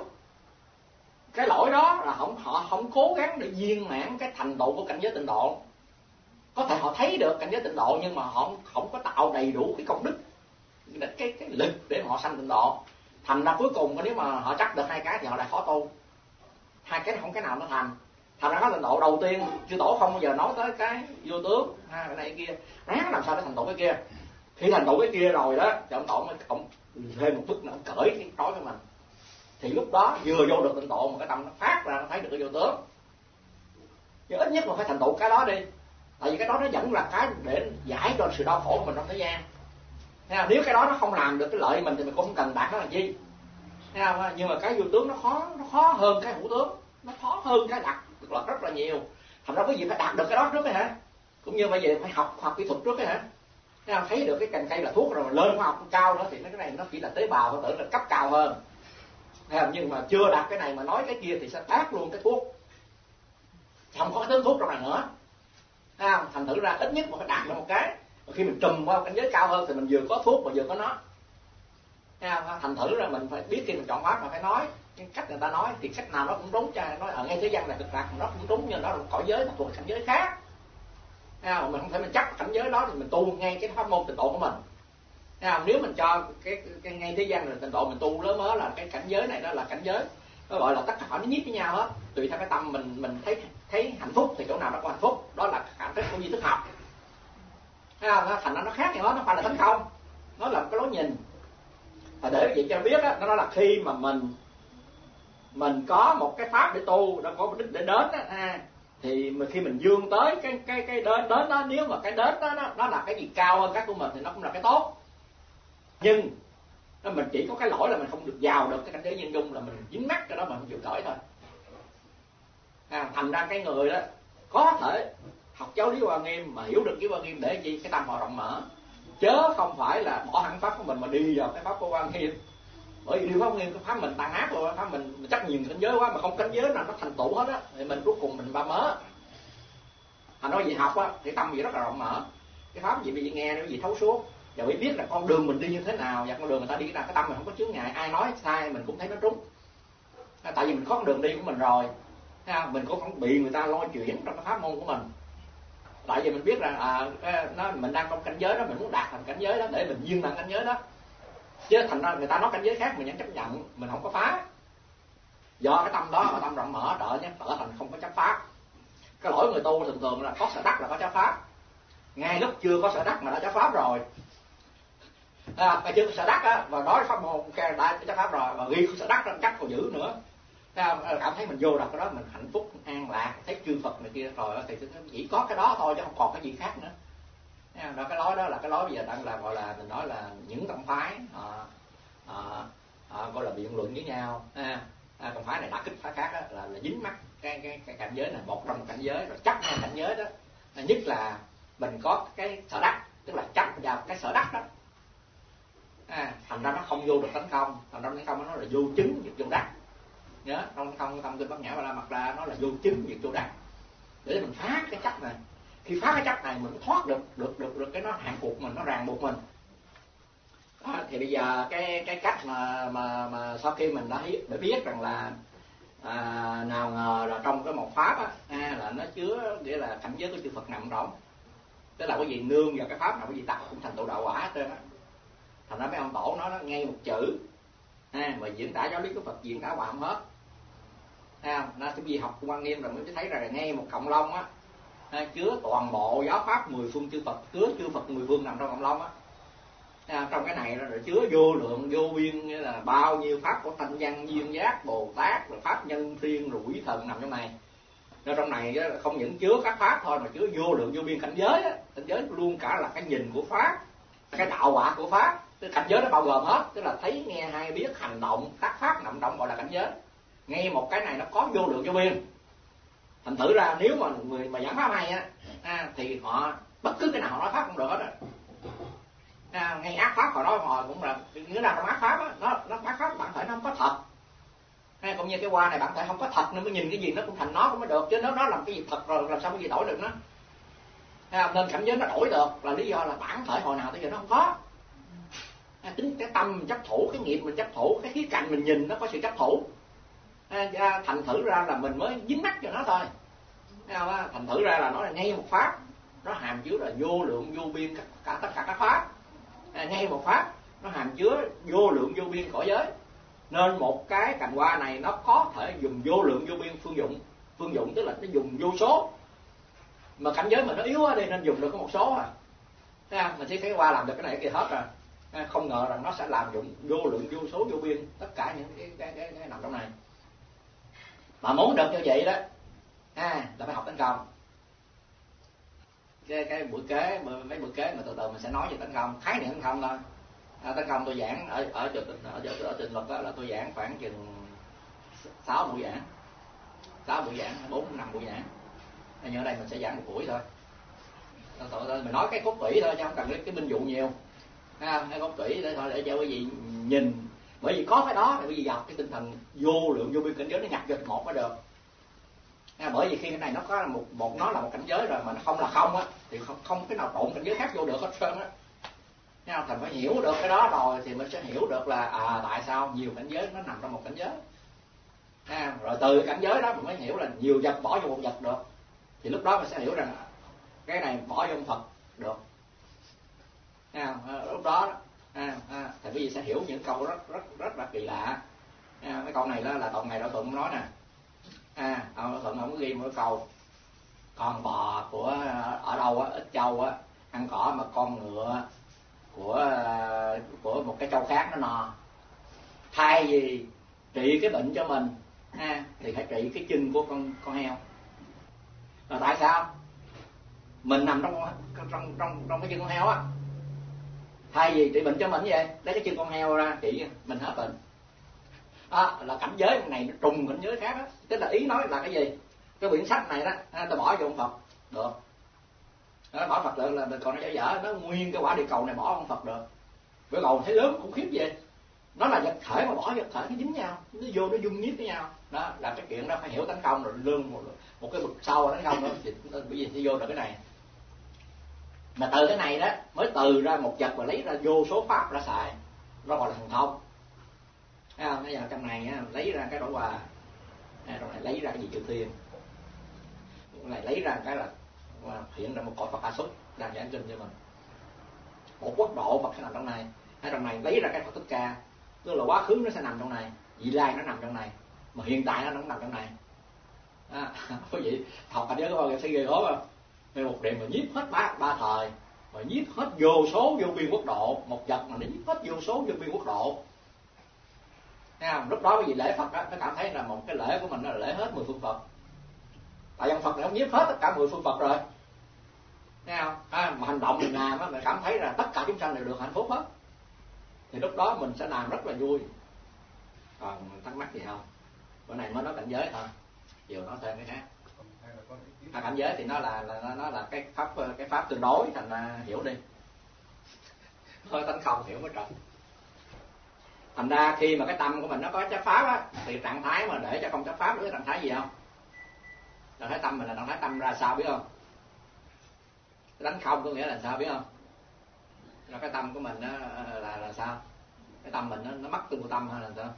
cái lỗi đó là họ không cố gắng để viên mãn cái thành tựu của cảnh giới tịnh độ. Có thể họ thấy được cảnh giới tịnh độ nhưng mà họ không có tạo đầy đủ cái công đức, cái lực để họ sanh tịnh độ. Thành ra cuối cùng nếu mà họ chắc được hai cái thì họ lại khó tu. Hai cái không cái nào nó thành ra có tịnh độ đầu tiên chư tổ không bao giờ nói tới cái vô tướng cái này kia, ráng làm sao để thành tựu cái kia. Khi thành tựu cái kia rồi đó thì ông tổ mới thêm một bước nữa, ông cởi cái trói cho mình, thì lúc đó vừa vô được tịnh độ mà cái tâm nó phát ra, nó thấy được cái vô tướng. Nhưng ít nhất mà phải thành tựu cái đó đi, tại vì cái đó nó vẫn là cái để giải cho sự đau khổ của mình trong thế gian. Nếu cái đó nó không làm được cái lợi mình thì mình cũng không cần đạt nó làm gì. Nhưng mà cái vô tướng nó khó hơn cái hữu tướng, nó khó hơn cái đạt được rất là nhiều. Thành ra quý vị phải đạt được cái đó trước đấy hả? Cũng như bây giờ phải học kỹ thuật trước đấy hả? Thấy được cái cành cây là thuốc rồi mà lên khoa học cao nữa thì cái này nó chỉ là tế bào, nó tưởng là cấp cao hơn. Nhưng mà chưa đạt cái này mà nói cái kia thì sẽ tát luôn cái thuốc, không có cái tướng thuốc trong này nữa. Thành thử ra ít nhất mà phải đạt được một cái. Khi mình trùm qua cảnh giới cao hơn thì mình vừa có thuốc mà vừa có nó. Thành thử ra mình phải biết khi mình chọn pháp mà phải nói cái cách người ta nói thì cách nào nó cũng đúng, cho nói ở ngay thế gian là cực lạc nó cũng đúng, nhưng nó là cõi giới là thuộc cảnh giới khác. Mình không thể mình chấp cảnh giới đó thì mình tu ngay cái pháp môn tịnh độ của mình. Nếu mình cho cái ngay thế gian là tịnh độ mình tu lớn mới là cái cảnh giới này đó là cảnh giới nó gọi là tất cả nó nhíp với nhau hết, tùy theo cái tâm mình thấy hạnh phúc thì chỗ nào nó có hạnh phúc, đó là cảm thức của duy thức học. Thành ra nó khác nhau hết, nó phải là tánh không, nó là một cái lối nhìn. Và để vậy cho biết á, nó nói là khi mà mình có một cái pháp để tu, nó có mục đích để đến á, thì khi mình vươn tới cái đến đó, nếu mà cái đến đó nó là cái gì cao hơn cái của mình thì nó cũng là cái tốt. Nhưng mình chỉ có cái lỗi là mình không được vào được cái cảnh giới nhân dung, là mình dính mắc cái đó mà không chịu cởi thôi. Thành ra cái người đó có thể học giáo lý Hoa Nghiêm mà hiểu được cái Hoa Nghiêm để gì, cái tâm họ rộng mở, chớ không phải là bỏ hẳn pháp của mình mà đi vào cái pháp của Hoa Nghiêm. Bởi vì đi Hoa Nghiêm cái pháp mình tàn ác rồi, pháp mình chắc nhiều cảnh giới quá mà không cảnh giới nào nó thành tựu hết á, thì mình cuối cùng mình ba mớ. Thành nói gì học á thì tâm gì rất là rộng mở, cái pháp gì bị nghe nó gì thấu suốt, và phải biết là con đường mình đi như thế nào, và con đường người ta đi cái nào, cái tâm mình không có chướng ngại, ai nói sai mình cũng thấy nó trúng. Tại vì mình có con đường đi của mình rồi, mình cũng không bị người ta lôi chuyển trong cái pháp môn của mình. Tại vì mình biết rằng mình đang trong cảnh giới đó, mình muốn đạt thành cảnh giới đó để mình viên tận cảnh giới đó, chứ thành ra người ta nói cảnh giới khác mình vẫn chấp nhận, mình không có phá. Do cái tâm đó mà tâm rộng mở trở thành không có chấp pháp. Cái lỗi người tu thường là có sở đắc là có chấp pháp, ngay lúc chưa có sở đắc mà đã chấp pháp rồi. Chưa có sở đắc á và nói pháp môn đã chấp pháp rồi, và ghi sở đắc trong cách còn giữ nữa, cảm thấy mình vô được cái đó mình hạnh phúc an lạc, thấy chư Phật này kia rồi thì chỉ có cái đó thôi chứ không còn cái gì khác nữa. Đó, cái lối đó là cái lối bây giờ đang là gọi là mình nói là những tông phái gọi là biện luận với nhau. Tông phái này đã kích phái khác là dính mắc cái cảnh giới này, một trong cảnh giới rồi chấp ngay cảnh giới đó. Nhất là mình có cái sở đắc, tức là chấp vào cái sở đắc đó. Thành ra nó không vô được tánh không, thành ra tánh không nó là vô chứng diệt vô đắc. Nhớ trong không tâm kinh Bát Nhã Ba La Mật Đa nó là vô chứng diệt vô đắc, để mình phá cái chấp này. Khi phá cái chấp này mình thoát được cái nó hạn cuộc mình, nó ràng buộc mình. Thì bây giờ cái cách mà sau khi mình đã biết rằng là nào ngờ là trong cái một pháp là nó chứa nghĩa là cảnh giới của chư Phật nằm rộng, tức là cái gì nương vào cái pháp nào cái gì tập cũng thành tựu đạo quả hết trơn á. Thành ra mấy ông tổ nói nó ngay một chữ mà diễn tả giáo lý của Phật diễn tả hoài không hết. Nó cái gì học Quan Nghiêm rồi mới thấy là ngay một cộng long á chứa toàn bộ giáo pháp 10 phương chư Phật, chứa chư Phật 10 phương nằm trong cộng long á. Trong cái này rồi chứa vô lượng vô biên, nghĩa là bao nhiêu pháp của Thanh Văn, Duyên Giác, Bồ Tát, rồi pháp nhân thiên, rồi quỷ thần nằm trong này. Rồi trong này không những chứa các pháp thôi mà chứa vô lượng vô biên cảnh giới á. Cảnh giới luôn cả là cái nhìn của pháp, cái đạo quả của pháp. Cái cảnh giới nó bao gồm hết, tức là thấy nghe hay biết hành động các pháp nằm trong gọi là cảnh giới. Ngay một cái này nó có vô lượng vô biên. Thành thử ra nếu mà người mà giảng pháp hay thì họ bất cứ cái nào họ nói pháp cũng được hết rồi. Ngay ác pháp họ nói hồi cũng là nghĩa là trong ác pháp á, nó ác pháp bản thể nó không có thật. Cũng như cái hoa này bản thể không có thật nên mới nhìn cái gì nó cũng thành nó cũng mới được, chứ nó làm cái gì thật rồi làm sao cái gì đổi được nó. Nên cảnh giới nó đổi được là lý do là bản thể hồi nào tới giờ nó không có. Tính cái tâm mình chấp thủ, cái nghiệp mình chấp thủ, cái khía cạnh mình nhìn nó có sự chấp thủ. Thành thử ra là mình mới dính mắc cho nó thôi. Thành thử ra là nó là ngay một pháp, nó hàm chứa là vô lượng vô biên tất cả các pháp. Ngay một pháp nó hàm chứa vô lượng vô biên cõi giới. Nên một cái cành hoa này nó có thể dùng vô lượng vô biên phương dụng. Phương dụng tức là nó dùng vô số, mà cảnh giới mình nó yếu đi nên dùng được có một số mình chỉ thấy hoa làm được cái này cái kia hết rồi. Không ngờ rằng nó sẽ làm dụng vô lượng vô số vô biên tất cả những cái nằm trong này. Mà muốn được như vậy đó là phải học tánh công. Cái buổi kế mấy buổi kế mà từ từ mình sẽ nói về tánh công, khái niệm tánh công thôi. Tấn công tôi giảng ở Trình Luật là tôi giảng khoảng chừng 6 buổi giảng, 4-5 buổi giảng. Nhưng ở đây mình sẽ giảng một buổi thôi. Mình nói cái cốt tủy thôi chứ không cần cái minh dụ nhiều. Cái cốt tủy để thôi để cho quý vị nhìn, bởi vì có cái đó thì quý vị gặp cái tinh thần vô lượng vô biên cảnh giới nó nhập vào một mới được. Bởi vì khi cái này nó có nó là một cảnh giới rồi mà nó không là không á, thì không cái nào trộn cảnh giới khác vô được hết trơn á. Thành phải hiểu được cái đó rồi thì mình sẽ hiểu được là tại sao nhiều cảnh giới nó nằm trong một cảnh giới. Rồi từ cảnh giới đó mình mới hiểu là nhiều vật bỏ vô một vật được, thì lúc đó mình sẽ hiểu rằng cái này bỏ vô Phật được. Lúc đó thì quý vị sẽ hiểu những câu rất là kỳ lạ. Cái câu này đó là Tòng Ngài Đạo Thuận nói nè. Đạo Thuận ông có ghi một cái câu: con bò của ở đâu á, Ích Châu á, ăn cỏ mà con ngựa của một cái châu khác nó no, thay vì trị cái bệnh cho mình thì phải trị cái chân của con heo. Là tại sao? Mình nằm trong cái chân con heo á, thay vì trị bệnh cho mình vậy, lấy cái chân con heo ra trị mình hết bệnh. Là cảnh giới này nó trùng cảnh giới khác đó. Tức là ý nói là cái gì? Cái quyển sách này đó tôi bỏ vô ông Phật được. Nó bỏ Phật được là còn nó dở, nó nguyên cái quả địa cầu này bỏ ông Phật được. Cái cầu thấy lớn khủng khiếp vậy. Nó là vật thể mà bỏ vật thể nó dính nhau, nó vô nó dung nhiếp với nhau. Đó là cái chuyện đó phải hiểu tấn công rồi lương một cái bực sâu tấn công đó thì bởi vì sẽ vô được cái này. Mà từ cái này đó mới từ ra một vật và lấy ra vô số pháp ra xài, nó gọi là thần thông. Bây giờ trong này lấy ra cái đổi quà, trong này lấy ra cái gì chư thiên, trong này lấy ra cái là hiện ra một cõi Phật A Xuất đang giảng kinh cho mình, một quốc độ Phật sẽ nằm trong này. Trong này lấy ra cái Phật Thích Ca, tức là quá khứ nó sẽ nằm trong này, vị lai nó nằm trong này, mà hiện tại nó cũng nằm trong này. Quý vị học cảnh giới của bao giờ sẽ ghê gớm không? Về một điểm mà nhiếp hết ba thời, mà nhiếp hết vô số vô biên quốc độ, một vật mà nó nhiếp hết vô số vô biên quốc độ. Lúc đó quý vị lễ Phật đó, nó cảm thấy là một cái lễ của mình là lễ hết 10 phương Phật. Tại ông Phật này ông nhiếp hết tất cả 10 phương Phật rồi. Thấy không? Mà hành động mình làm á, mình cảm thấy là tất cả chúng sanh đều được hạnh phúc hết. Thì lúc đó mình sẽ làm rất là vui. Còn thắc mắc gì không? Bữa này mới nói cảnh giới thôi, chiều nói thêm cái khác. Cảnh giới thì nó là cái pháp tương đối, thành ra hiểu đi. Thôi tánh không hiểu mới trời. Thành ra khi mà cái tâm của mình nó có chấp pháp á, thì trạng thái mà để cho không chấp pháp là trạng thái gì không? Trạng thái tâm mình là trạng thái tâm ra sao biết không? Cái đánh không có nghĩa là sao biết không? Là cái tâm của mình là sao? Cái tâm mình nó mất tương tâm hay là sao?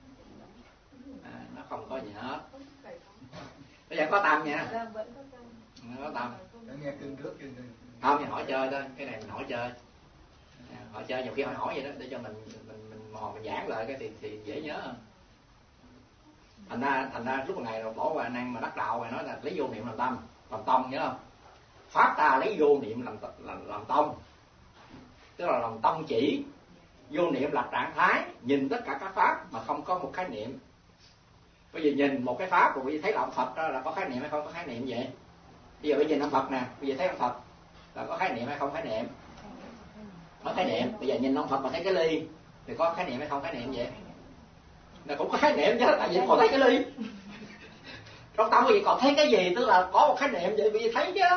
Nó không có gì hết. Bây giờ có tâm nha. Có tâm. Không, thì hỏi chơi thôi, cái này mình hỏi chơi. Hỏi chơi nhiều khi hỏi vậy đó để cho mình mò mình giảng lại cái thì dễ nhớ hơn. Thành ra lúc ngày rồi bỏ qua năng mà đắc đạo rồi nói là lấy vô niệm làm tông nhớ không? Pháp ta lấy vô niệm làm tông, tức là làm tông chỉ. Vô niệm là trạng thái nhìn tất cả các pháp mà không có một khái niệm. Bây giờ nhìn một cái pháp rồi bây giờ thấy là ông Phật đó là có khái niệm hay không có khái niệm vậy? Bây giờ nhìn ông Phật nè, bây giờ thấy ông Phật là có khái niệm hay không khái niệm? Có khái niệm. Bây giờ nhìn ông Phật mà thấy cái ly thì có khái niệm hay không khái niệm vậy? Là cũng có khái niệm chứ, tại vì còn thấy cái ly. Trong tâm quý vị còn thấy cái gì, tức là có một khái niệm vậy quý vị thấy chứ.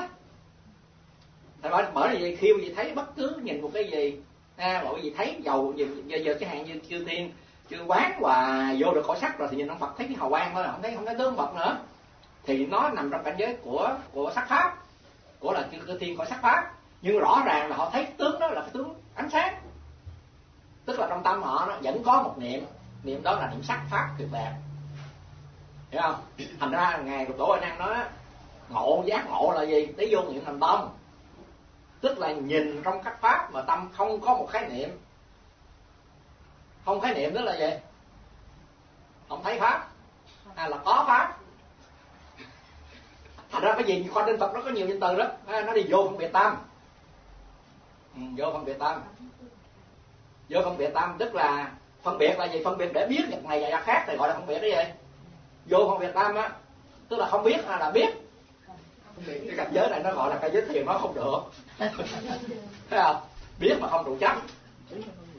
Bởi vì khi quý vị thấy bất cứ nhìn một cái gì, mà quý vị thấy dầu giờ cái hạn như chư thiên, chư quán và vô được cõi sắc rồi thì nhìn ông Phật thấy cái hào quang thôi, không thấy tướng Phật nữa. Thì nó nằm trong cảnh giới của sắc pháp, của là chư thiên cõi sắc pháp. Nhưng rõ ràng là họ thấy cái tướng đó là cái tướng ánh sáng. Tức là trong tâm họ nó vẫn có một niệm đó là niệm sắc pháp tuyệt đẹp. Hiểu không? Thành ra ngài Lục Tổ Huệ Năng nói giác ngộ là gì? Lấy vô niệm làm tông. Tức là nhìn trong các pháp mà tâm không có một khái niệm. Không khái niệm tức là gì? Không thấy pháp hay là có pháp. Thành ra cái gì khoa trên Phật nó có nhiều danh từ đó, nó đi vô phân biệt tâm. Vô phân biệt tâm. Vô phân biệt tâm tức là phân biệt là gì? Phân biệt để biết vật này và vật khác thì gọi là phân biệt cái gì? Vô phân biệt tâm á, tức là không biết hay là biết. Cái cảnh giới này nó gọi là cái giới thiền nó không được. Thấy không? Biết mà không trụ chấp.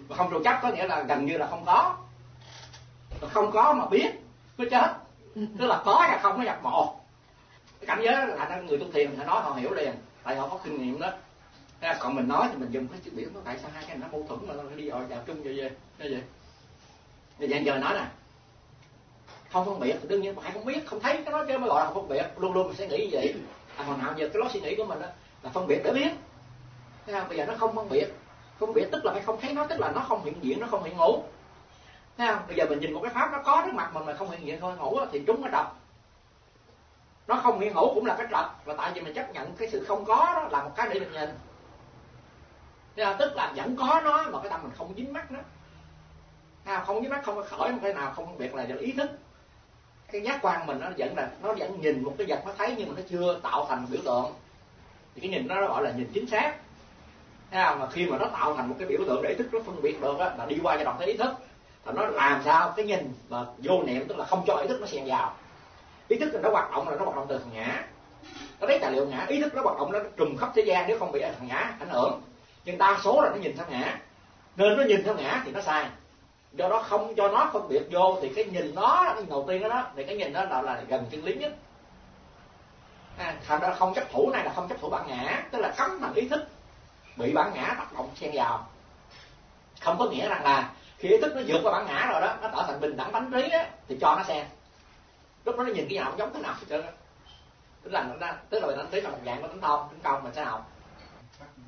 Và không trụ chấp có nghĩa là gần như là không có. Không có mà biết mới chết. Tức là có và không nó nhập một. Cái cảnh giới là thành người tu thiền họ nói họ hiểu liền, tại họ có kinh nghiệm đó. Còn mình nói thì mình dùng cái chữ biểu, tại sao hai cái nó mâu thuẫn mà nó đi vào chung vậy? Thì dạng giờ nói nè, không phân biệt thì đương nhiên phải không biết, không thấy cái đó chứ mới gọi là không phân biệt. Luôn luôn mình sẽ nghĩ như vậy. Hồi nào giờ cái lối suy nghĩ của mình đó là phân biệt để biết. Bây giờ nó không phân biệt. Phân biệt tức là phải không thấy nó, tức là nó không hiện diện, nó không hiện hữu. Bây giờ mình nhìn một cái pháp nó có trước mặt mình mà không hiện diện, không hiện hữu thì trúng cái trật. Nó không hiện hữu cũng là cái trật, là tại vì mình chấp nhận cái sự không có đó là một cái để mình nhìn. Tức là vẫn có nó mà cái tâm mình không dính mắc nó. Không dính mắc, không có khởi một cái nào không phân biệt là do ý thức. Cái giác quan mình nó vẫn nhìn một cái vật nó thấy nhưng mà nó chưa tạo thành biểu tượng. Thì cái nhìn đó nó gọi là nhìn chính xác. Mà khi mà nó tạo thành một cái biểu tượng để ý thức nó phân biệt được là đi qua giai đoạn thấy ý thức. Và nó làm sao cái nhìn mà vô niệm, tức là không cho ý thức nó xen vào. Ý thức nó hoạt động là nó hoạt động từ thằng ngã. Nó lấy tài liệu ngã, ý thức nó hoạt động nó trùm khắp thế gian nếu không bị thằng ngã ảnh hưởng. Nhưng đa số là nó nhìn theo ngã. Nên nó nhìn theo ngã thì nó sai. Do đó không cho nó phân biệt vô thì cái nhìn nó, cái đầu tiên đó thì cái nhìn đó là gần chân lý nhất. Thành ra không chấp thủ này là không chấp thủ bản ngã, tức là cấm thằng ý thức bị bản ngã tác động xen vào. Không có nghĩa rằng là khi ý thức nó vượt qua bản ngã rồi đó, nó trở thành bình đẳng tánh trí á, thì cho nó xen. Lúc đó nó nhìn cái nào cũng giống thế nào hết trơn. Tức là bình đẳng tánh trí là một dạng của tính công mà sẽ học.